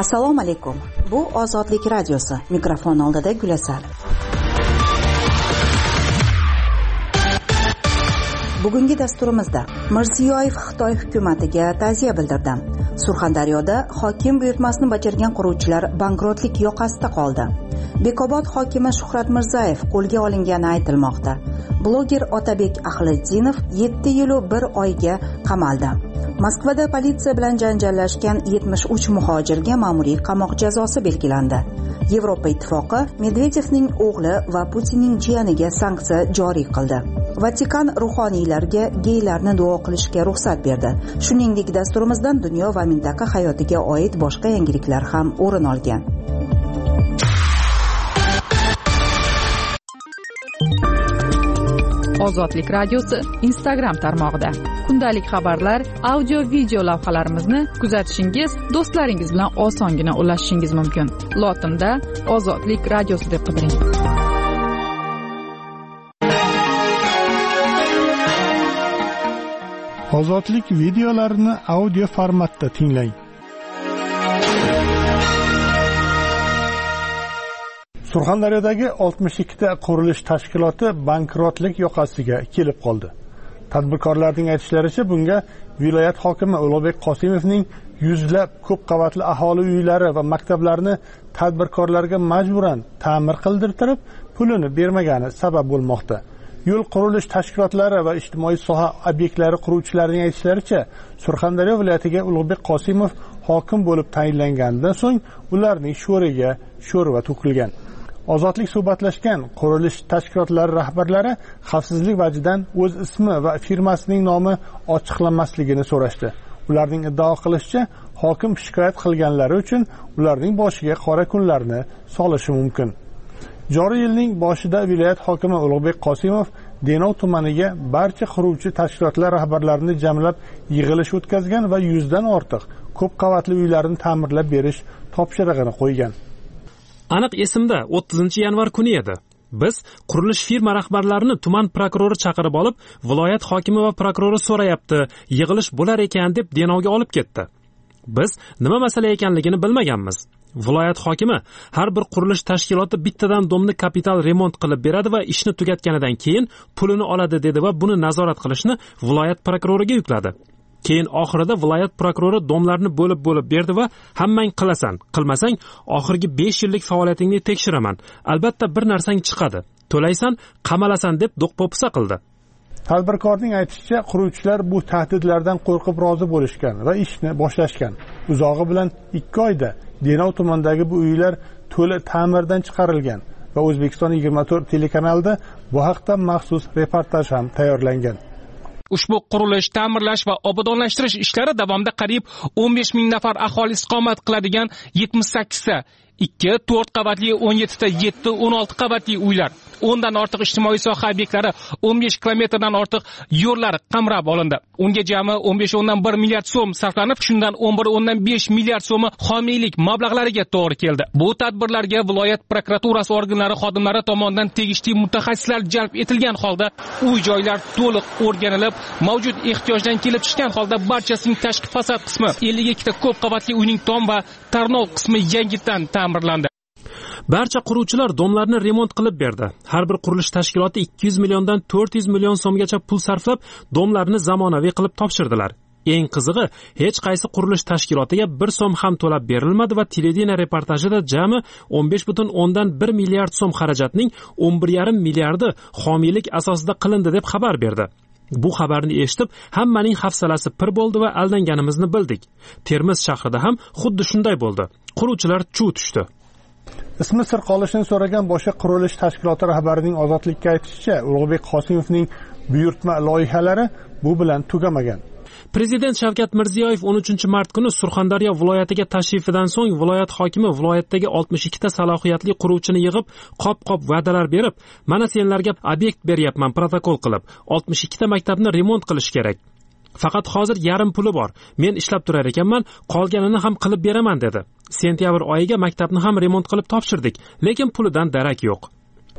Assalomu alaykum. Bu Ozodlik radiosi. Mikrofon oldida Gulasar. Bugungi dasturimizda Mirziyoyev Xitoy hukumatiga ta'ziya bildirdi. Surxondaryoda hokim buyurtmasini bajargan quruvchilar bankrotlik yoqasida qoldi. Bekobod hokimi Shuhrat Mirzayev qo'lga olingani aytilmoqda. Bloger Otabek Ahliddinov 7 yil 1 oyga qamaldi. Moskvada politsiya bilan janjallashgan 73 muhojirga ma'muriy qamoq jazosi belgilandi. Yevropa ittifoqi Medvedevning o'g'li va Putinning jiyaniga sanksiya joriy qildi. Vatikan ruhoniylarga geylarni duo qilishga ruxsat berdi. Shuningdek, dasturimizdan dunyo va mintaqa hayotiga oid boshqa yangiliklar ham o'rin olgan. Ozodlik radiosi Instagram tarmog'ida kundalik xabarlar, audio video lavhalarimizni kuzatishingiz, do'stlaringiz bilan osongina ulashishingiz mumkin. Lotinda Ozodlik radiosi deb qidiring. Ozodlik videolarini audio formatda tinglang. Surxondaryodagi 62 ta qurilish tashkiloti bankrotlik yoqasiga kelib qoldi. Tadbirkorlarning aytishlaricha, bunga viloyat hokimi Ulug'bek Qosimovning yuzlab ko'p qavatli aholi uylari va maktablarni tadbirkorlarga majburan ta'mir qildirtirib, pulini bermagani sabab bo'lmoqda. Yo'l qurilish tashkilotlari va ijtimoiy soha obyektlari quruvchilarining aytishlaricha, Surxondaryo viloyatiga Ulug'bek Qosimov hokim bo'lib tayinlanganidan so'ng ularning sho'riga sho'rva to'kilgan. Ozodlik suhbatlashgan qurilish tashkilotlari rahbarlari xavfsizlik vajidan o'z ismi va firmasining nomi ochiqlanmasligini so'rashdi. Ularning iddao qilishicha, hokim shikoyat qilganlari uchun ularning boshiga qora kunlarni solishi mumkin. Joriy yilning boshida viloyat hokimi Ulug'bek Qosimov Denov tumaniga barcha quruvchi tashkilotlar rahbarlarini jamlab yig'ilish o'tkazgan va 100 dan ortiq ko'p qavatli uylarni ta'mirlab berish topshirig'ini qo'ygan. Aniq esimda 30-yanvar kuni edi. Biz qurilish firma rahbarlarini tuman prokurori chaqirib olib, viloyat hokimi va prokurori so'rayapti, yig'ilish bo'lar ekan deb Denovga olib ketdi. Biz nima masala ekanligini bilmaganmiz. Viloyat hokimi har bir qurilish tashkiloti bittadan domni kapital remont qilib beradi va ishni tugatganidan keyin pulini oladi dedi va buni nazorat qilishni viloyat prokuroriga yukladi. Keyin oxirida viloyat prokurori domlarni bo'lib berdi va hammang qilasan, qilmasang oxirgi 5 yillik faoliyatingni tekshiraman. Albatta bir narsang chiqadi. To'laysan, qamalasan deb do'q-po'pisa qildi. Tadbirkorning aytishicha, quruvchilar bu tahdidlardan qo'rqib rozi bo'lishgan va ishni boshlashgan. Uzog'i bilan 2 oyda Denov tumanidagi bu uylar to'la ta'mirdan chiqarilgan va O'zbekiston 24 telekanalida bu haqda maxsus reportaj ham tayyorlangan. Ushbu qurilish, ta'mirlash va obodonlashtirish ishlari davomida qariyb 15 ming nafar aholi istiqomat qiladigan 78 ta 2, 4 qavatli 17 ta 7, 16 qavatli uylar, 10 dan ortiq ijtimoiy soha obyektlari, 15 kilometrdan ortiq yo'llar qamrab olindi. Unga jami 15.1 milliard so'm sarflanib, shundan 11.5 milliard so'mi homiylik mablag'lariga to'g'ri keldi. Bu tadbirlarga viloyat prokuraturasi organlari xodimlari tomonidan tegishli mutaxassislar jalb etilgan holda uy-joylar to'liq o'rganilib, mavjud ehtiyojdan kelib chiqqan holda barchasining tashqi fasad qismi, 52 ta ko'p qavatli uyning tom va tarnov qismi yangidan ta'mirlandi. Barcha quruvchilar domlarni remont qilib berdi. Har bir qurilish tashkiloti 200 milliondan 400 million so'mgacha pul sarflab, domlarni zamonaviy qilib topshirdilar. Eng qizig'i, hech qaysi qurilish tashkilotiga 1 so'm ham to'lab berilmadi va televideniya reportajida jami 15.1 milliard so'm xarajatning 11.5 milliardi homiylik asosida qilindi deb xabar berdi. Bu xabarni eshitib, hammaning hafsalasi pir bo'ldi va aldanganimizni bildik. Termiz shahrida ham xuddi shunday bo'ldi. Quruvchilar chuv tushdi. Ismi sir qolishini so'ragan boshqa qurilish tashkiloti rahbarining Ozodlikka aytishicha, Ulug'bek Qosimovning buyurtma loyihalari bu bilan tugamagan. Prezident Shavkat Mirziyoyev 13-mart kuni Surxondaryo viloyatiga tashrifidan so'ng viloyat hokimi viloyatdagi 62 ta salohiyatli quruvchini yig'ib, qop-qop va'dalar berib, mana senlarga obyekt beryapman protokol qilib, 62 ta maktabni remont qilish kerak. Faqat hozir yarim puli bor. Men ishlab turar ekanman, qolganini ham qilib beraman dedi. Sentyabr oyiga maktabni ham remont qilib topshirdik, lekin pulidan darak yo'q.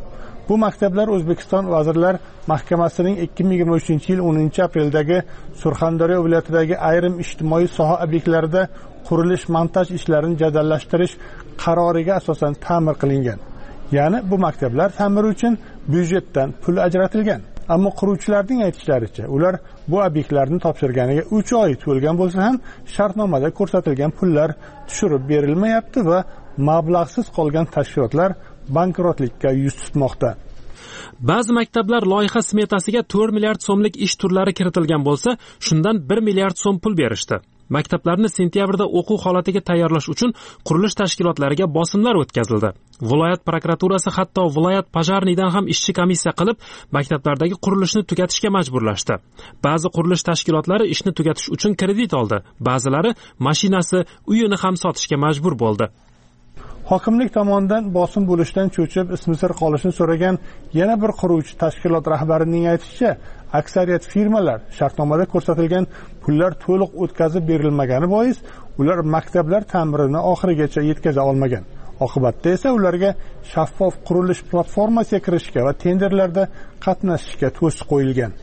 Bu maktablar O'zbekiston Vazirlar Mahkamasining 2023-yil 10-apreldagi Surxondaryo viloyatidagi ayrim ijtimoiy soha obyektlarida qurilish-montaj ishlarini jadallashtirish qaroriga asosan ta'mir qilingan. Ya'ni bu maktablar ta'miri uchun byudjetdan pul ajratilgan. Ammo quruvchilarning aytishlaricha, ular bu obyektlarni topshirganiga 3 oy to'lgan bo'lsa ham, shartnomada ko'rsatilgan pullar tushirib berilmayapti va mablag'siz qolgan tashkilotlar bankrotlikka yuz tutmoqda. Ba'zi maktablar loyiha smetasiga 4 milliard so'mlik ish turlari kiritilgan bo'lsa, shundan 1 milliard so'm pul berishdi. Maktablarni sentyabrda o'quv holatiga tayyorlash uchun qurilish tashkilotlariga bosimlar o'tkazildi. Viloyat prokuraturasi hatto viloyat pojarniydan ham ishchi komissiya qilib, maktablardagi qurilishni tugatishga majburlashdi. Ba'zi qurilish tashkilotlari ishni tugatish uchun kredit oldi, ba'zilari mashinasi, uyini ham sotishga majbur bo'ldi. Hokimlik tomonidan bosim bo'lishdan cho'chib ismi sir qolishni so'ragan yana bir quruvchi tashkilot rahbarining aytishicha, aksariyat firmalar shartnomada ko'rsatilgan pullar to'liq o'tkazib berilmagani bois, ular maktablar ta'mirini oxirigacha yetkaza olmagan. Oqibatda esa ularga shaffof qurilish platformasiga kirishga va tenderlarda qatnashishga to'siq qo'yilgan.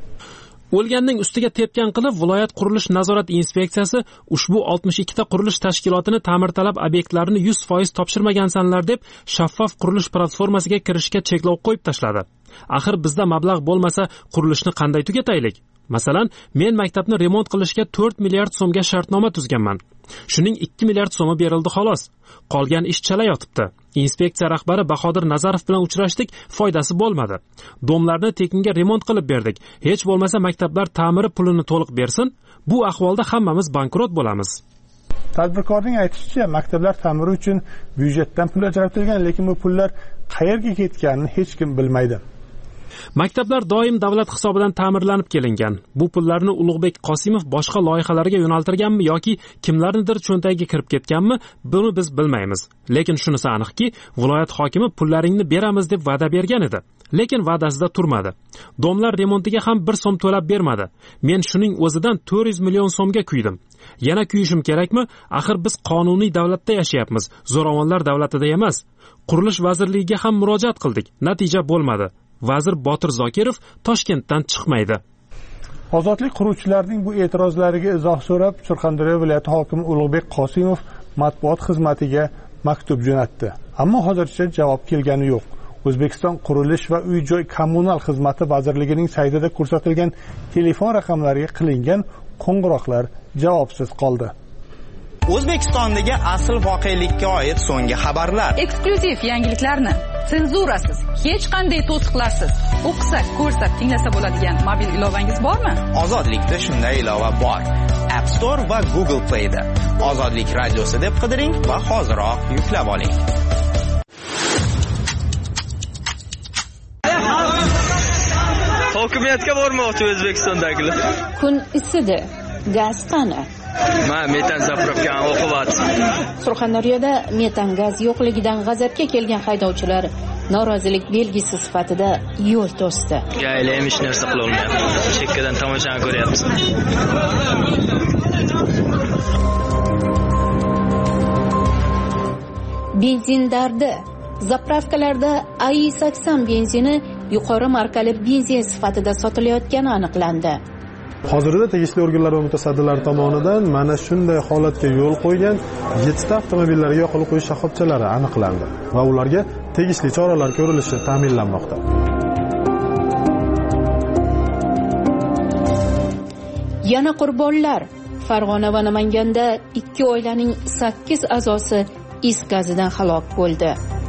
O'lganning ustiga tepgan qilib, viloyat qurilish nazorat inspeksiyasi ushbu 62 ta qurilish tashkilotini ta'mirtalab obyektlarini 100% topshirmagansanlar deb shaffof qurilish platformasiga kirishga cheklov qo'yib tashladi. Axir bizda mablag' bo'lmasa, qurilishni qanday tugataylik? Masalan, men maktabni remont qilishga 4 milliard so'mga shartnoma tuzganman. Shuning 2 milliard so'mi berildi xolos. Qolgan ish chala yotibdi. Inspeksiya rahbari Bahodir Nazarov bilan uchrashdik, foydasi bo'lmadi. Domlarni tekinga remont qilib berdik. Hech bo'lmasa maktablar ta'miri pulini to'liq bersin. Bu ahvolda hammamiz bankrot bo'lamiz. Tadbirkorning aytishicha, maktablar ta'miri uchun byudjetdan pul ajratilgan, lekin bu pullar qayerga ketganini hech kim bilmaydi. Maktablar doim davlat hisobidan ta'mirlanib kelingan. Bu pullarni Ulug'bek Qosimov boshqa loyihalarga yo'naltirganmi yoki kimlarnidir cho'ntagiga kirib ketganmi, buni biz bilmaymiz. Lekin shunisi aniqki, viloyat hokimi pullaringni beramiz deb va'da bergan edi. Lekin va'dasida turmadi. Domlar remontiga ham 1 so'm to'lab bermadi. Men shuning o'zidan 400 million so'mga kuydim. Yana kuyishim kerakmi? Axir biz qonuniy davlatda yashayapmiz, zo'ravonlar davlatida emas. Qurilish vazirligiga ham murojaat qildik. Natija bo'lmadi. Vazir Botir Zokirov Toshkentdan chiqmaydi. Ozodlik quruvchilarining bu e'tirozlariga izoh so'rab, Surxondaryo viloyati hokimi Ulug'bek Qosimov matbuot xizmatiga maktub jo'natdi. Ammo hozircha javob kelgani yo'q. O'zbekiston Qurilish va uy-joy kommunal xizmati vazirligining saytida ko'rsatilgan telefon raqamlariga qilingan qo'ng'iroqlar javobsiz qoldi. O'zbekistondagi asl voqelikka oid so'nggi xabarlar. Eksklyuziv yangiliklarni senzurasiz, hech qanday to'siqlarsiz o'qisa, ko'rsa, tinglasa bo'ladigan mobil ilovangiz bormi? Ozodlikda shunday ilova bor. App Store va Google Play da. Ozodlik radiosi deb qidiring va hoziroq yuklab oling. Hokimiyatga bormoqchi O'zbekistondagilar. Kun isidi, gaz qani? Metan zapravkani o'qiyapti. Surxondaryoda metan gaz yo'qligidan g'azabga kelgan haydovchilar norozilik belgisi sifatida yo'l to'sdi. Gayli hech narsa qila olmayapti. Chekkadan tomoshani ko'ryapmiz. Benzin dardi. Zapravkalarda AI80 benzini yuqori markali benzin sifatida sotilayotgani aniqlandi. Hozirda tegishli organlar va mutasaddilar tomonidan mana shunday holatga yo'l qo'ygan 7 ta avtomobillarga yoqilib qo'yish shoxobchalari aniqlandi va ularga tegishli choralar ko'rilishi ta'minlanmoqda. Yana qurbonlar. Farg'ona va Namanganda 2 oilaning 8 a'zosi is gazidan halok bo'ldi.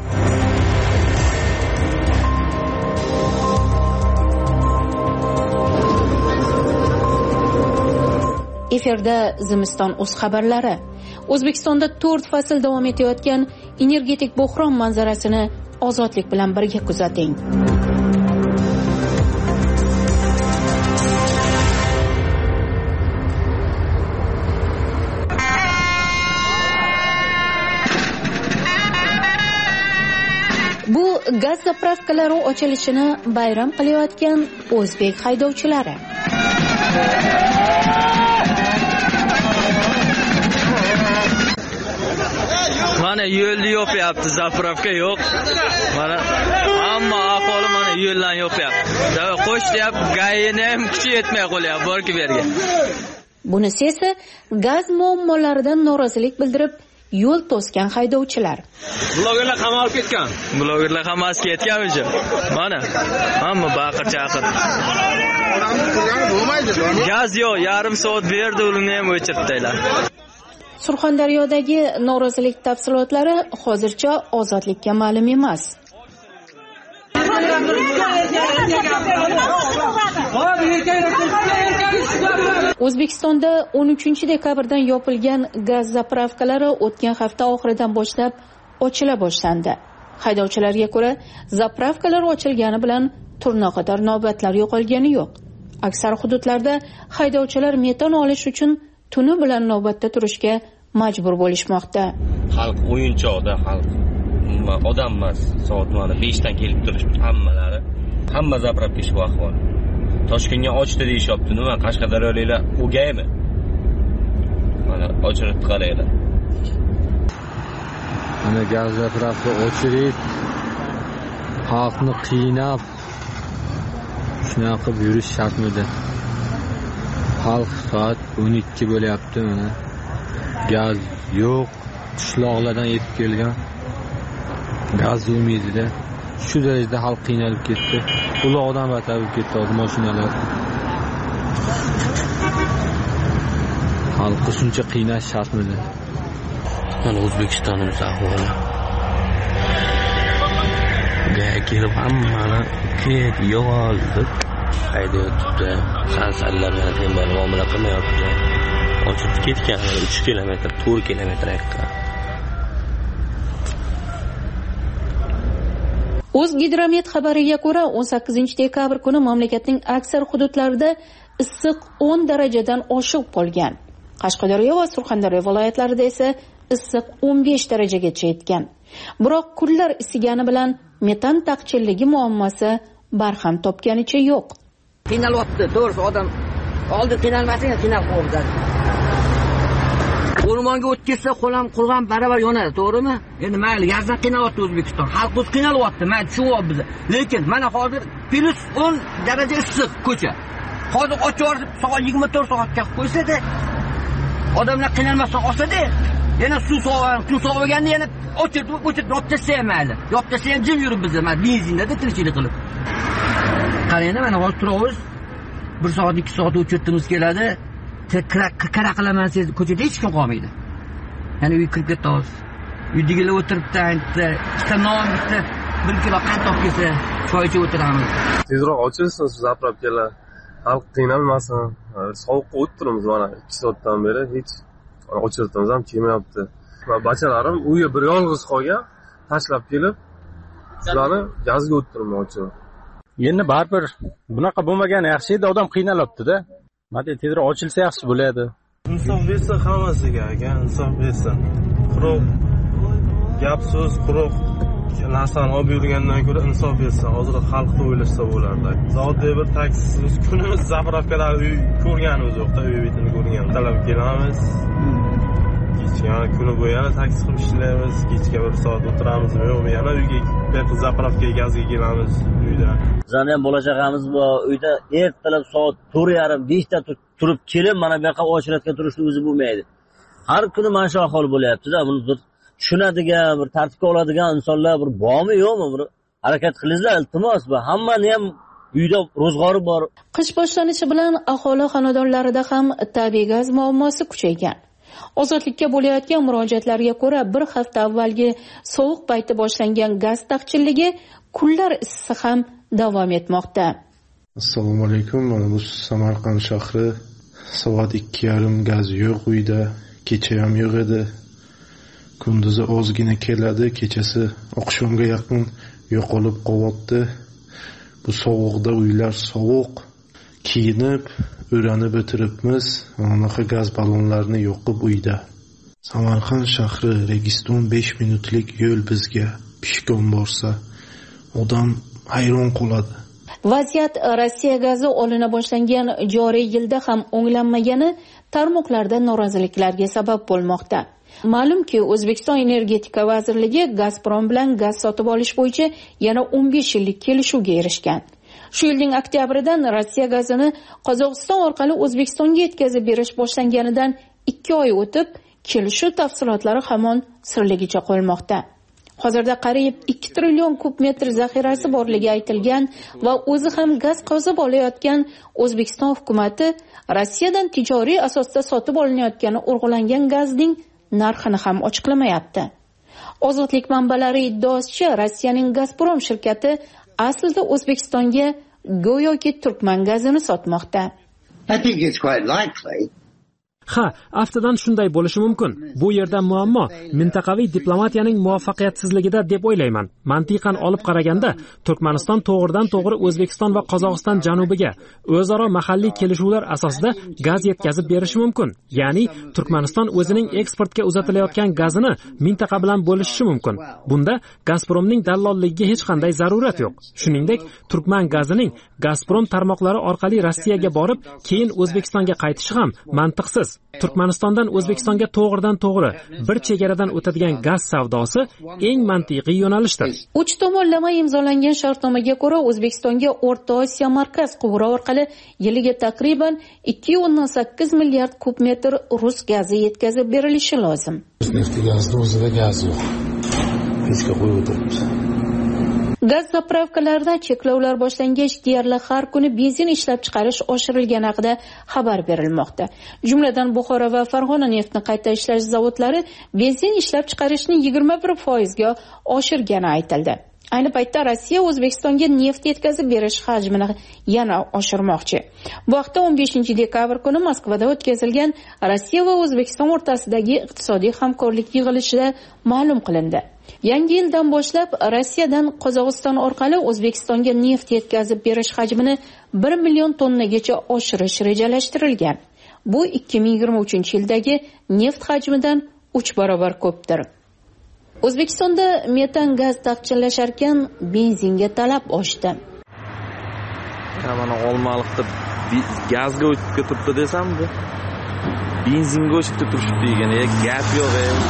Efirda Zimiston o'z xabarlari. O'zbekistonda 4 fasl davom etayotgan energetik bo'hron manzarasini ozodlik bilan birga kuzating. Bu gaz zapravkalari ochilishini bayram qilayotgan o'zbek haydovchilari. Mana yo'lni yopyapti, zapravka yo'q. Mana hamma aholi mana yo'llarni yopyapti. Qo'sh deb gayini ham kuchi yetmay qolyapti borki berga. Bunisi esa gaz muammolaridan norozilik bildirib yo'l to'sgan haydovchilar. Blogerlar qamalib ketgan. Blogerlar hammasi ketgan o'zi. Mana hamma baqir-chaqir. Gaz yo'q, yarim soat berdi, ularni ham o'chirdilar. Surxondaryodagi norozilik tafsilotlari hozircha Ozodlikka ma'lum emas. O'zbekistonda 13-dekabrdan yopilgan gaz zapravkalari o'tgan hafta oxiridan boshlab ochila boshlandi. Haydovchilarga ko'ra, zapravkalar ochilgani bilan turnoqadar navbatlar yo'qolgani yo'q. Aksar hududlarda haydovchilar metan olish uchun tuni bilan navbatda turishga majbur bo'lishmoqda. Xalq o'yinchoqda, xalq odam emas. Soat mana 5 dan kelib turishdi hammalari. Hamma zapravka shu ahvol. Toshkentga ochdi deyapti. Nima Qashqadaryoliklar o'gaymi? Mana ochirib qaraylar. Mana gaz zapravka ochirib, xalqni qiynab shunaqa qilib yurish shartmidi? Xalq soat 12 bo'lyapti mana. Gaz yo'q, qishloqlardan yetib kelgan. Gaz yo'qmidi-da. Shu darajada xalq qiynalib ketdi. Uloqdan battar bo'lib ketdi hozir mashinalar. Xalqni shuncha qiynash shartmidi? Mana O'zbekistonimiz ahvoli. Gaya kelib hammani ket yo'q deb haydayotibdi. Sansallar yana temir muomala qilmayapti. Ochib ketgan 3 kilometr, 4 kilometr haqqa. O'zgidromet xabariga ko'ra 18-dekabr kuni mamlakatning aksar hududlarida issiq 10 darajadan oshib qolgan. Qashqadaryo va Surxondaryo viloyatlarida esa issiq 15 darajagacha yetgan. Biroq kunlar isigani bilan metan taqchilligi muammosi barham topganicha yo'q. Qiynalyapti, to'g'risi odam oldi qiynalmasa, qiynalib qoldi. O'rmonga o'tib ketsa, qo'lam qurg'an baravar yonadi, to'g'rimi? Endi mayli, gazdan qiynalyapti O'zbekiston. Xalq o'z qiynalyapti, mayli, tushunyapti biz. Lekin mana hozir plus 10 daraja issiq ko'cha. Hozir ochib soat 24 soatga qo'ysa-da, odamlar qiynalmasdan olsa-da, yana suv sog'ganda yana o'chirib yoptasa ham mayli. Yoptasa ham jim yurib biz, mana benzinda tirikchilik qilib. Qaranglar, mana hozir turamiz. 1 soat 2 soat o'chirtimiz keladi. Kara qilaman siz ko'chada hech kim qolmaydi. Ya'ni uy kirib ketamiz. Uydagilar o'tiribdi, ikkita non, bitta 1 kilo qand olib kelsa, choy ichib o'tiramiz. Tezroq ochilsin shu zapravkalar. Xalq qiynalmasin. Sovuqqa o'tiramiz mana 2 soatdan beri hech ochirtimiz ham kelmayapti. Va bachalarim uyga bir yolg'iz qolgan, tashlab kelib, shularni gazga o'tirdim ochib. Endi baribir bunaqa bo'lmagani yaxshi edi, odam qiynalyapti-da. Mana tezroq ochilsa yaxshi bo'ladi. Insof bersa hammasiga, aka, insof bersa. Quruq gap so'z, quruq narsani olib yurgandan ko'ra insof bersa, hozir xalqni o'ylashsa bo'lardi. Zodda bir taksisiz kunimiz zapravkalar ko'rganimiz yo'q-da, uy betini ko'rgan. Talab kelamiz. Kechga kuni bo'yi taksi qilib ishlaymiz, kechga 1 soat o'tiramizmi yo'qmi, yana uyga bir zapravkaga gazga kelamiz uyda. Bizani ham bola-chaqamiz bor, uyda ertalab soat 4:30-5 da turib kelib, mana bu yoqqa ochirayotgan turishni o'zi bo'lmaydi. Har kuni mana shu ahvol bo'lyapti-da, buni bir tushunadigan, bir tartibga oladigan insonlar bir bormi, yo'qmi? Bir harakat qilinglar, iltimos. Bu hammani ham uyda ro'zg'ori bor. Qish boshlanishi bilan aholi xonadonlarida ham tabiiy gaz muammosi kuchaygan. Ozodlikka bo'layotgan murojaatlarga ko'ra, bir hafta avvalgi sovuq payti boshlangan gaz taqchilligi kunlar isisi ham davom etmoqda. Assalomu alaykum. Mana bu Samarqand shahri. Soat 2:30 gaz yo'q uyda, kecha ham yo'q edi. Kunduzi ozgina keladi, kechasi oqshomga yaqin yo'qolib qolyapti. Bu sovuqda uylar sovuq, kiyinib, o'ranib o'tiribmiz. Anaqa gaz ballonlarini yoqib uyda. Samarqand shahri, Registon 5 minutlik yo'l bizga. Pishkon borsa, odam hayron qoladi. Vaziyat Rossiya gazi olina boshlangan joriy yilda ham o'nglanmagani tarmoqlarda noroziliklarga sabab bo'lmoqda. Ma'lumki, O'zbekiston energetika vazirligi Gazprom bilan gaz sotib olish bo'yicha yana 15 yillik kelishuvga erishgan. Shu yilning oktyabridan Rossiya gazini Qozog'iston orqali O'zbekistonga yetkazib berish boshlanganidan 2 oy o'tib, kelishuv tafsilotlari hamon sirligicha qolmoqda. Hozirda qariyb 2 trillion kub metr zaxirasi borligi aytilgan va o'zi ham gaz qozib olayotgan O'zbekiston hukumatı Rossiyadan tijoriy asosda sotib olinayotgani urg'ulangan gazning narxini ham ochiqlamayapti. Ozodlik manbalari iddaosicha, Rossiyaning Gazprom shirkati aslida O'zbekistonga go'yoki turkman gazini sotmoqda. I think it's quite likely. Ha, aftidan shunday bo'lishi mumkin. Bu yerda muammo mintaqaviy diplomatiyaning muvaffaqiyatsizligida deb o'ylayman. Mantiqan olib qaraganda, Turkmaniston to'g'ridan-to'g'ri O'zbekiston va Qozog'iston janubiga o'zaro mahalliy kelishuvlar asosida gaz yetkazib berishi mumkin. Ya'ni Turkmaniston o'zining eksportga uzatilayotgan gazini mintaqa bilan bo'lishishi mumkin. Bunda Gazpromning dallolligiga hech qanday zarurat yo'q. Shuningdek, turkman gazining Gazprom tarmoqlari orqali Rossiyaga borib, keyin O'zbekistonga qaytishi ham mantiqsiz. Turkmanistondan O'zbekistonga to'g'ridan-to'g'ri bir chegaradan o'tadigan gaz savdosi eng mantiqiy yo'nalishdir. 3 tomonlama imzolangan shartnomaga ko'ra O'zbekistonga O'rta Osiyo markaz quvuri orqali yiliga takriban 2.8 milliard kub metr rus gazi yetkazib berilishi lozim. Neftigazning o'zida gaz yo'q. Pechga qo'yib o'tiribmiz. Gaz zapravkalarida cheklovlar boshlangach, deyarli har kuni benzin ishlab chiqarish oshirilgani haqida xabar berilmoqda. Jumladan Buxoro va Farg'ona neftni qayta ishlash zavodlari benzin ishlab chiqarishni 21% ga oshirgani aytildi. Ayni paytda Rossiya O'zbekistonga neft yetkazib berish hajmini yana oshirmoqchi. Bu haqda 15-dekabr kuni Moskvada o'tkazilgan Rossiya va O'zbekiston o'rtasidagi iqtisodiy hamkorlik yig'ilishida ma'lum qilindi. Yangi yildan boshlab Rossiyadan Qozog'iston orqali O'zbekistonga neft yetkazib berish hajmini 1 million tonnagacha oshirish rejalashtirilgan. Bu 2023-yildagi neft hajmidan 3 barobar ko'pdir. O'zbekistonda metan gaz taqchillasharkan benzinga talab oshdi. Mana Olmaliqda gazga o'tib ketibdi desam, bu benzinga o'tib turishibdi degan, gap yo'q.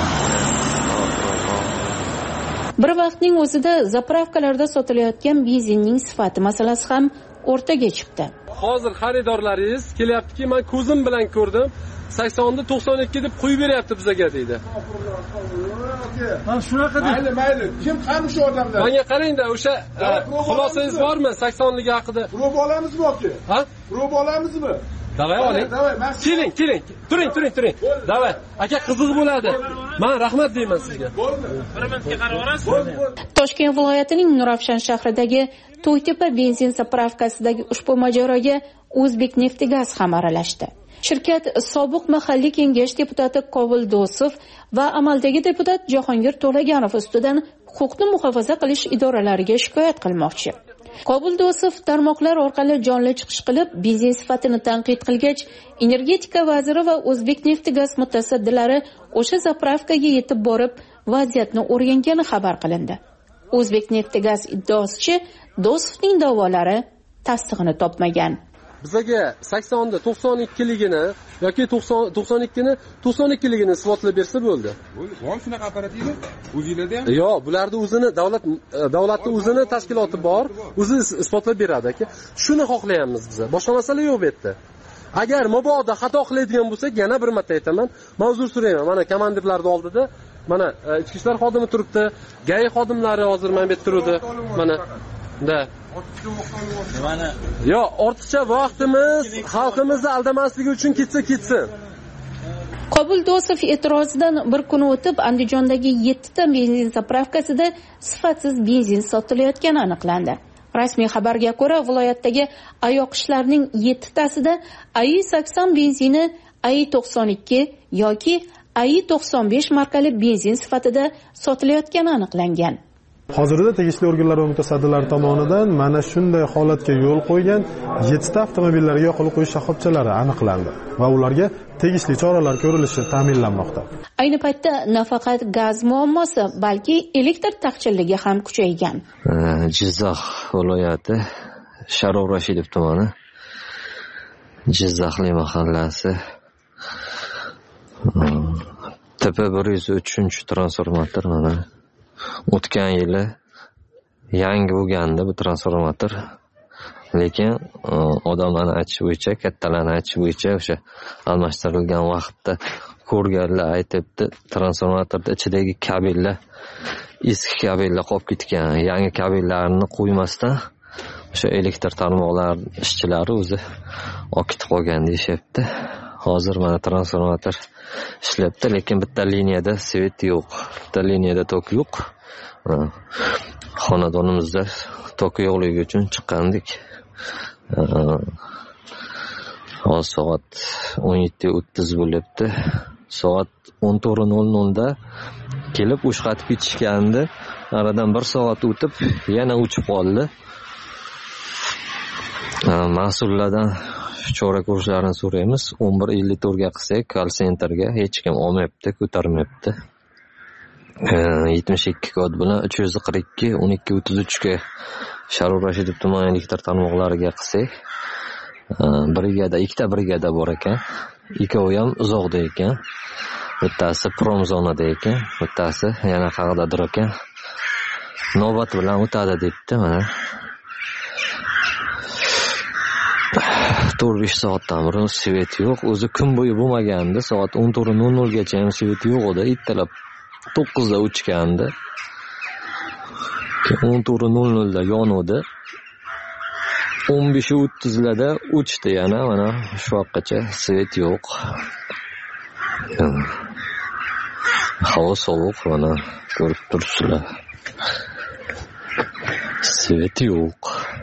Bir vaqtning o'zida zapravkalarda sotilayotgan benzinning sifati masalasi ham o'rtaga chiqdi. Hozir xaridorlaringiz kelyaptiki, men ko'zim bilan ko'rdim. 80 92 deb qo'yib beryapti bizga deydi. Mana shunaqa deb. Mayli. Kim qani shu odamlar? Menga qarang-da, o'sha xulosangiz bormi 80ligi haqida? Prob olamizmi yoki? Ha? Prob olamizmi? Davay oling. Keling. Turing. Davay. Aka qiziq bo'ladi. Men rahmat deyman sizga. Bir minutga qarab olasiz. Toshkent viloyatining Nurafshon shahridagi To'ytepa benzin zapravkasidagi ushbu mojaroga O'zbek Neftigaz ham aralashdi. Shirkat sobiq mahalliy kengash deputati Qobul Do'sov va amaldagi deputat Jahongir To'laganov ustidan huquqni muhofaza qilish idoralariga shikoyat qilmoqchi. Qobul Do'sov tarmoqlar orqali jonli chiqish qilib, benzin sifatini tanqid qilgach, energetika vaziri va O'zbek Neftigaz mutasaddilari o'sha zapravkaga yetib borib, vaziyatni o'rgangani xabar qilindi. O'zbek Neftigaz iddaosicha, Do'sovning da'volari tasdig'ini topmagan. Bizga 80da 92ligini yoki 92ni 92ligini isbotlab bersa bo'ldi. Voy shunaqa operativni o'zingizlarda ham? Yo'q, bularda o'zini davlatning o'zini tashkiloti bor, o'zi isbotlab beradi aka. Shuni xohlayapmiz biz. Boshqa masala yo'q bu yerda. Agar mabodo xato qiladigan bo'lsak, yana bir marta aytaman, men uzr so'rayman. Mana komandirlarning oldida mana ichki ishlar xodimi turibdi, GAI xodimlari hozir men bu yerda turadi. Mana da. Yo'q, ortiqcha vaqtimiz xalqimizni aldamasligi uchun ketsin. Qobul Do'sov e'tirozidan bir kun o'tib Andijondagi 7 ta benzin zapravkasida sifatsiz benzin sotilayotgani aniqlandi. Rasmiy xabarga ko'ra, viloyatdagi ayoqishlarning 7 tasida AI-80 benzini AI-92 yoki AI-95 markali benzin sifatida sotilayotgani aniqlangan. Hozirda tegishli organlar va mutasaddilar tomonidan mana shunday holatga yo'l qo'ygan 7 ta avtomobillarga yoqilib qo'yish shoxobchalari aniqlandi va ularga tegishli choralar ko'rilishi ta'minlanmoqda. Ayni paytda nafaqat gaz muammosi, balki elektr taqchilligi ham kuchaygan. Jizzax viloyati Sharof Rashidov tumani, Jizzaxli mahallasi, tepa 103-transformator mana. O'tgan yili yangi bo'lgandi bu transformator. Lekin odamlarning aytishi bo'yicha, kattalarning aytishi bo'yicha o'sha almashtirilgan vaqtda ko'rganlar aytibdi, transformatorda ichidagi kabellar eski kabellar qolib ketgan. Yangi kabellarni qo'ymasdan o'sha elektr tarmoqlar ishchilari o'zi olib ketib qolgan deyishyapti. Hozir mana transformator ishlayapti, lekin bitta liniyada svet yo'q. Bitta liniyada tok yo'q. Xonadonimizda tok yo'qligi uchun chiqqandik. Hozir soat 17:30 bo'lyapti. Soat 14:00 da kelib ushqatib ketishgandi. Aradan 1 soat o'tib yana o'chib qoldi. Mas'ullardan chora ko'rishlarini so'raymiz. 11:54 ga qilsak, call centerga hech kim olmayapti, ko'tarmayapti. 72 kod bilan 342 12:33 ga Sharof Rashidov tumani elektr tarmoqlariga qilsak, brigada, ikkita brigada bor ekan. Ikkovi ham uzoqda ekan. Bittasi promzonada ekan, bittasi yana qayerdadir ekan. Navbat bilan o'tadi debdi mana. 4-5 soatdan beri svet yo'q. O'zi kun bo'yi bo'lmagandi. Soat 14:00 gacha ham svet yo'q edi. Ertalab 9 da o'chgandi. 14:00 da yonuvdi. 15:30 larda o'chdi yana, mana shu vaqtgacha svet yo'q. Havo sovuq, mana ko'rib turibsizlar. Svet yo'q.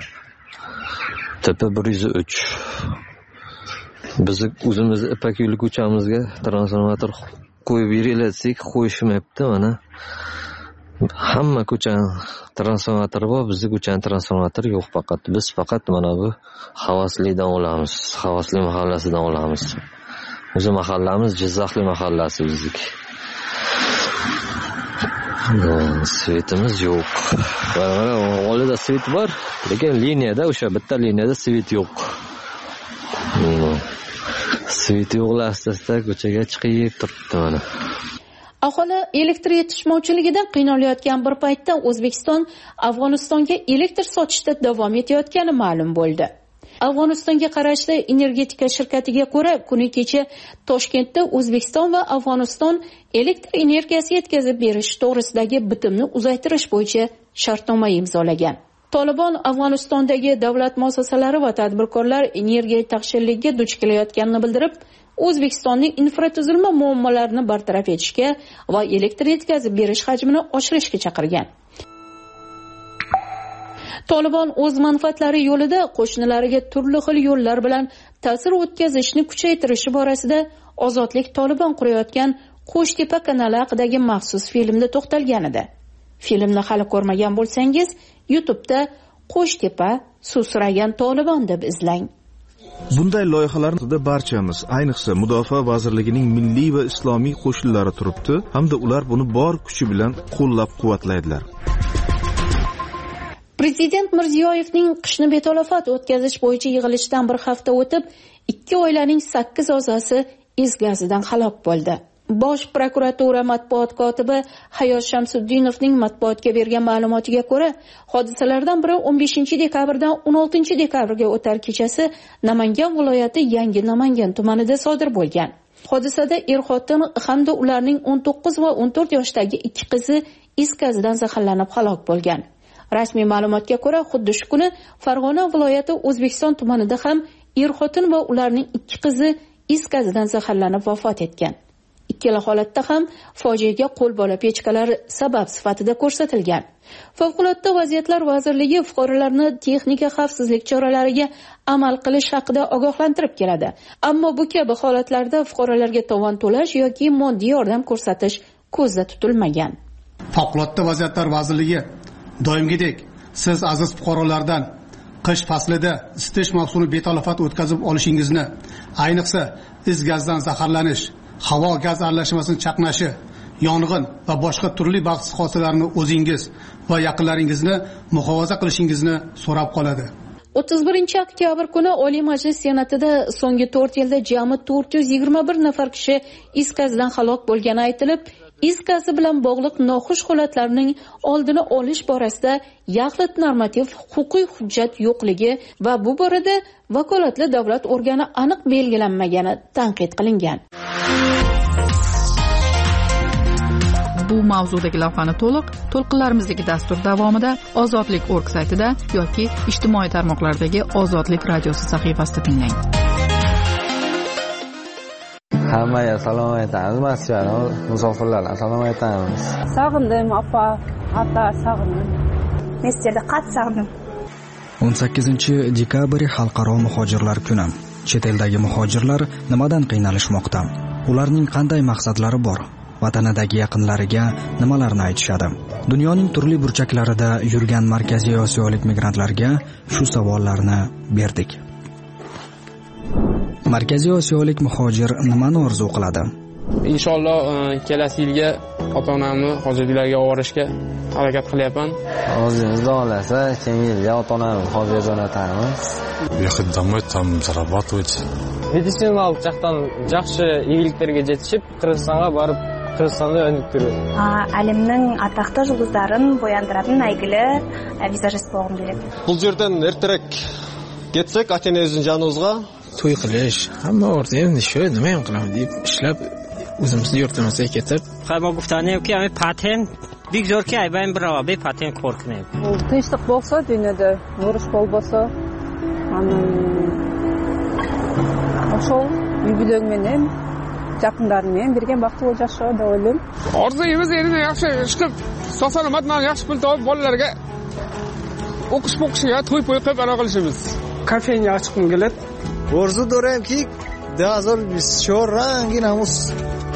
Tepa 103. Biz o'zimiz Ipak yo'li ko'chamizga transformator qo'yib berilsak, qo'yishmayapti mana. Hamma ko'chaning transformatori bor, bizning ko'chaning transformatori yo'q faqat. Biz faqat mana bu Havaslidan olamiz, Havasli mahallasidan olamiz. O'zi mahallamiz Jizzaxli mahallasi bizniki. Svetimiz yo'q. Mana oldida svet bor, lekin liniyada o'sha bitta liniyada svet yo'q. Svet yo'qlar asta-asta ko'chaga chiqib turibdi mana. Aholi elektr yetishmovchiligidan qiynalayotgan bir paytda O'zbekiston Afg'onistonga elektr sotishda davom etayotgani ma'lum bo'ldi. Afg'onistonga qarashli energetika shirkatiga ko'ra, kuni kecha Toshkentda O'zbekiston va Afg'oniston elektr energiyasi yetkazib berish to'g'risidagi bitimni uzaytirish bo'yicha shartnoma imzolagan. Tolibon Afg'onistondagi davlat muassasalari va tadbirkorlar energiya taqchilligiga duch kelayotganini bildirib, O'zbekistonning infratuzilma muammolarini bartaraf etishga va elektr yetkazib berish hajmini oshirishga chaqirgan. Tolibon o'z manfaatlari yo'lida qo'shnilariga turli xil yo'llar bilan ta'sir o'tkazishni kuchaytirishi borasida Ozodlik Tolibon qurayotgan Qo'shtepa kanali haqidagi maxsus filmda to'xtalgan edi. Filmni hali ko'rmagan bo'lsangiz, YouTube'da Qo'shtepa susragan Tolibon deb izlang. Bunday loyihalarda barchamiz, ayniqsa Mudofaa vazirligining milliy va islomiy qo'shinlari turibdi, hamda ular buni bor kuchi bilan qo'llab-quvvatlaydilar. Prezident Mirziyoyevning qishni betalofat o'tkazish bo'yicha yig'ilishidan bir hafta o'tib, 2 oilaning 8 a'zosi is gazidan halok bo'ldi. Bosh prokuratura matbuot kotibi Hayot Shamsuddinovning matbuotga bergan ma'lumotiga ko'ra, hodisalardan biri 15-dekabrdan 16-dekabrga o'tar kechasi Namangan viloyati Yangi Namangan tumanida sodir bo'lgan. Hodisada er-xotin hamda ularning 19 va 14 yoshdagi 2 qizi is gazidan zaharlanib halok bo'lgan. Rasmiy ma'lumotga ko'ra, xuddi shu kuni Farg'ona viloyati O'zbekiston tumanida ham er-xotin va ularning 2 qizi is gazidan zaharlanib vafot etgan. Ikkala holatda ham fojiaga qo'lbola pechkalar sabab sifatida ko'rsatilgan. Favqulodda vaziyatlar vazirligi fuqarolarni texnika xavfsizlik choralariga amal qilish haqida ogohlantirib keladi. Ammo bu kabi holatlarda fuqarolarga tovon to'lash yoki moddiy yordam ko'rsatish ko'zda tutilmagan. Favqulodda vaziyatlar vazirligi doimgidek siz aziz fuqarolardan qish faslida isitish mavsumi betalofat o'tkazib olishingizni, ayniqsa is gazdan zaharlanish, havo gaz aralashmasini chaqnashi, yong'in va boshqa turli baxtsiz hodisalarni o'zingiz va yaqinlaringizni muhofaza qilishingizni so'rab qoladi. 31 oktyabr kuni Oliy Majlis Senatida so'nggi 4 yilda jami 421 nafar kishi is gazidan halok bo'lgani aytilib, is gazi bilan bog'liq noxush holatlarning oldini olish borasida yaxlit normativ huquqiy hujjat yo'qligi va bu borada vakolatli davlat organi aniq belgilanmagani tanqid qilingan. Bu mavzudagi lavhani to'lqinlarimizdagi dastur davomida Ozodlik.org saytida yoki ijtimoiy tarmoqlardagi Ozodlik radiosi sahifasida tinglang. Hammaga salom aytamiz, masjidga musofirlarga salom aytamiz. Sog'indim, opa, ota, sog'indim. Masjidda qat sog'indim. 18 dekabr xalqaro muhojirlar kuni. Chet eldagi muhojirlar nimadan qiynalishmoqda? Ularning qanday maqsadlari bor? Vatanidagi yaqinlariga nimalarni aytishadi? Dunyoning turli burchaklarida yurgan Markaziy Osiyolik migrantlarga shu savollarni berdik. Markaziy Osiyolik muhojir nimani orzu qiladi? Inshaalloh kelasi yilga ota-onamni hojatlarga olishga harakat qilyapman. O'zingiz xohlasa, keyingi yilga ota-onamni hojatga jo'natamiz. Ехать домой, там зарабатывать. Медициналық жақтан жақсы игіліктерге жетішіп, Қырғызстанға барып, Қырғызстанда өніп көреді. Әлемнің атақты жұлдыздарын бояндыратын әйгілі визажист болғым келеді. Бұл жерден ертерек кетсек, ата-енеміздің жанымызға той қылыш, hamma orada endi shu nima ham qilaman deb ishlab o'zimizni yurtimizga ketib. Qayma guftaniyoki, ame patent bigzorki aybayn birava be patent korkmaydi. Tinchlik bo'lsa, dunyoda urush bo'lmasa, ошол үй-бүлөң менен жакындар менен бирге бактылуу жашоо деп ойлойм. Orzuyimiz endi yaxshi chiqib, sog'-salomat yaxshi pul topib bolalarga o'qish-po'qishga to'y qilib ana qilishimiz. Kafenya ochqim keladi. Orzu دارم که 2024 رنگین هموز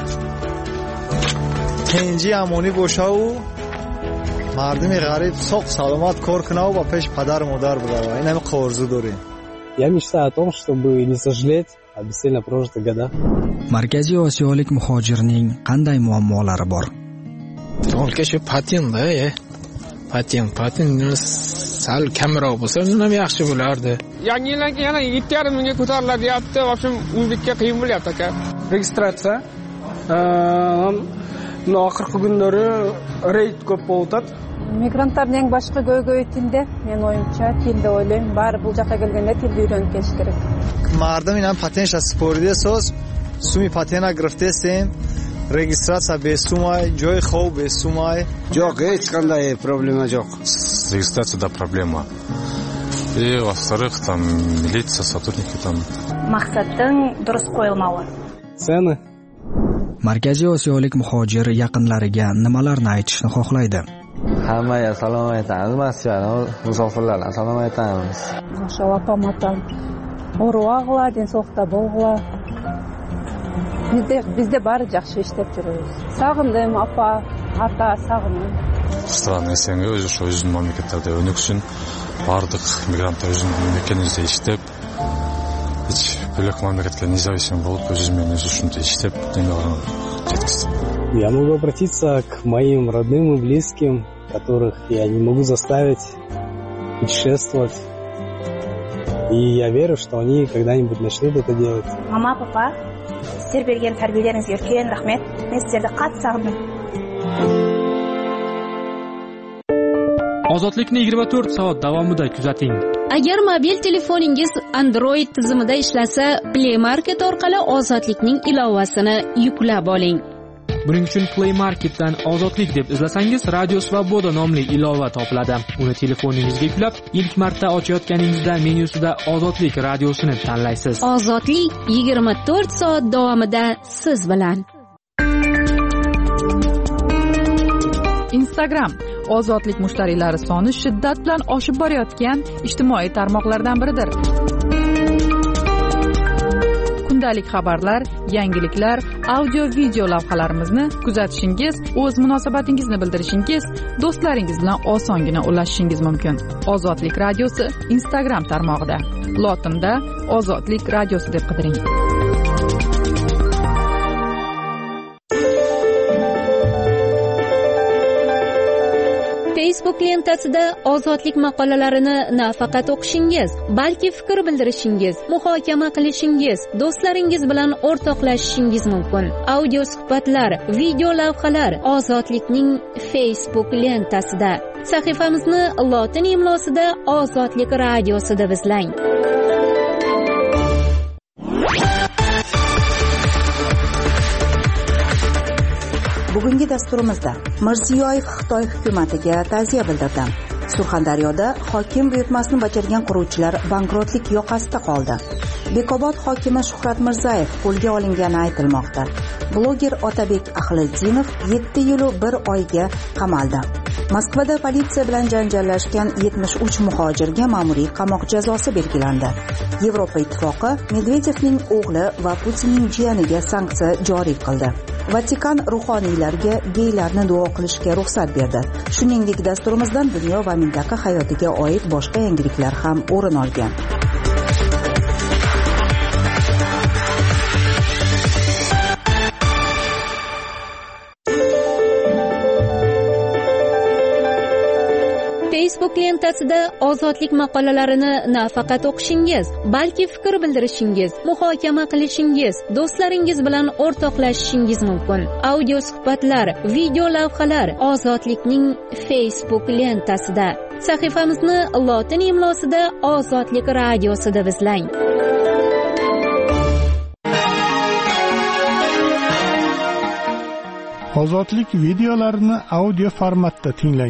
پنجی امونی باشه و مردم غریب ساق سلامت کار کنه و با پیش پدر مادر بره. این همه آرزو داریم. Я мечтаю о том, чтобы не сожалеть о бесцельно прожитых годах. Markaziy Osiyolik muhojirning qanday muammolari bor? Olka shu patent-da, patent sal kamroq bo'lsa, ham yaxshi bo'lardi. Yangi yildan keyin yana 7,5 mingga ko'tariladi deyapti. В общем, o'zbekka qiyin bo'lyapti aka. Registratsiya oxirgi kunlari reyd ko'p bo'ladi. Migrantlarning eng boshqa көйгөйтүндө мен оюмча тил деп ойлойм. Баары бул жакка келгенде тилди үйрөнүп келиш керек. Мардам инам патент спорди соз, суми патента грифтесем, регистрация без сумай, joy хоб без сумай. Жок, hech qanday problema yo'q. Регистрацияда проблема. И, во-вторых, там милиция, сотрудники там. Мақсаттың дұрыс қойылмауы. Цены. Markaziy Osiyolik muhojir yaqinlariga nimalarni aytishni xohlaydi? Hammaga salom aytamiz, masjidga musofirlarga salom aytamiz. O'sha opam оруагыла, денсаулыкта болгула. Bizde баары жакшы иштеп жүрөбүз. Сагындым, апа, ата, сагындым. Страна СНГ өзүнүн мамлекеттерде өнүк үчүн бардык мигранттар өзүнүн мекенинде иштеп, бөлөк мамлекетке независим болуп, өзүнүн ушундай иштеп, демалган жеткиздим. Я могу обратиться к моим родным и близким, которых я не могу заставить путешествовать. И я верю, что они когда-нибудь начнут это делать. Мама, папа, сіздер берген тәрбиелеріңізге үлкен рахмет. Мен сіздерді қатты сағындым. Ozodlikni 24 soat davomida kuzating. Agar mobil telefoningiz Android tizimida ishlasa, Play Market orqali Ozodlikning ilovasini yuklab oling. Buning uchun Play Marketdan Ozodlik deb izlasangiz, Radio Svoboda nomli ilova topiladi. Uni telefoningizga yuklab, ilk marta ochayotganingizda menyusida Ozodlik radiosini tanlaysiz. Ozodlik 24 soat davomida siz bilan. Instagram Ozodlik mushtariylari soni shiddat bilan oshib borayotgan ijtimoiy tarmoqlardan biridir. Kundalik xabarlar, yangiliklar, audio-video lavhalarimizni kuzatishingiz, o'z munosabatingizni bildirishingiz, do'stlaringiz bilan osongina ulashishingiz mumkin. Ozodlik radiosi Instagram tarmog'ida. Lotinda Ozodlik radiosi deb qidiring. Facebook lentasida ozodlik maqolalarini nafaqat o'qishingiz, balki fikr bildirishingiz, muhokama qilishingiz, do'stlaringiz bilan o'rtoqlashishingiz mumkin. Audio suhbatlar, video lavhalar Ozodlikning Facebook lentasida. Sahifamizni lotin imlosida Ozodlik radiosida izlang. Bugungi dasturimizda Mirziyoyev Xitoy hukumatiga ta'ziya bildirdi. Surxondaryoda hokim buyurtmasini bajargan quruvchilar bankrotlik yoqasida qoldi. Bekobod hokimi Shuhrat Mirzayev qo'lga olingani aytilmoqda. Bloger Otabek Ahliddinov 7 yil 1 oyga qamaldi. Moskvada politsiya bilan janjallashgan 73 muhojirga ma'muriy qamoq jazosi belgilandi. Yevropa Ittifoqi Medvedevning o'g'li va Putinning jiyaniga sanksiya joriy qildi. Vatikan ruhoniylarga geylarni duo qilishga ruxsat berdi. Shuningdek, dasturimizdan dunyo va mintaqa hayotiga oid boshqa yangiliklar ham o'rin olgan. Facebook lentasida ozodlik maqolalarini nafaqat o'qishingiz, balki fikr bildirishingiz, muhokama qilishingiz, do'stlaringiz bilan o'rtoqlashishingiz mumkin. Audio suhbatlar, video lavhalar Ozodlikning Facebook lentasida. Sahifamizni lotin imlosida Ozodlik radiosida izlang. Ozodlik videolarini audio formatda tinglang.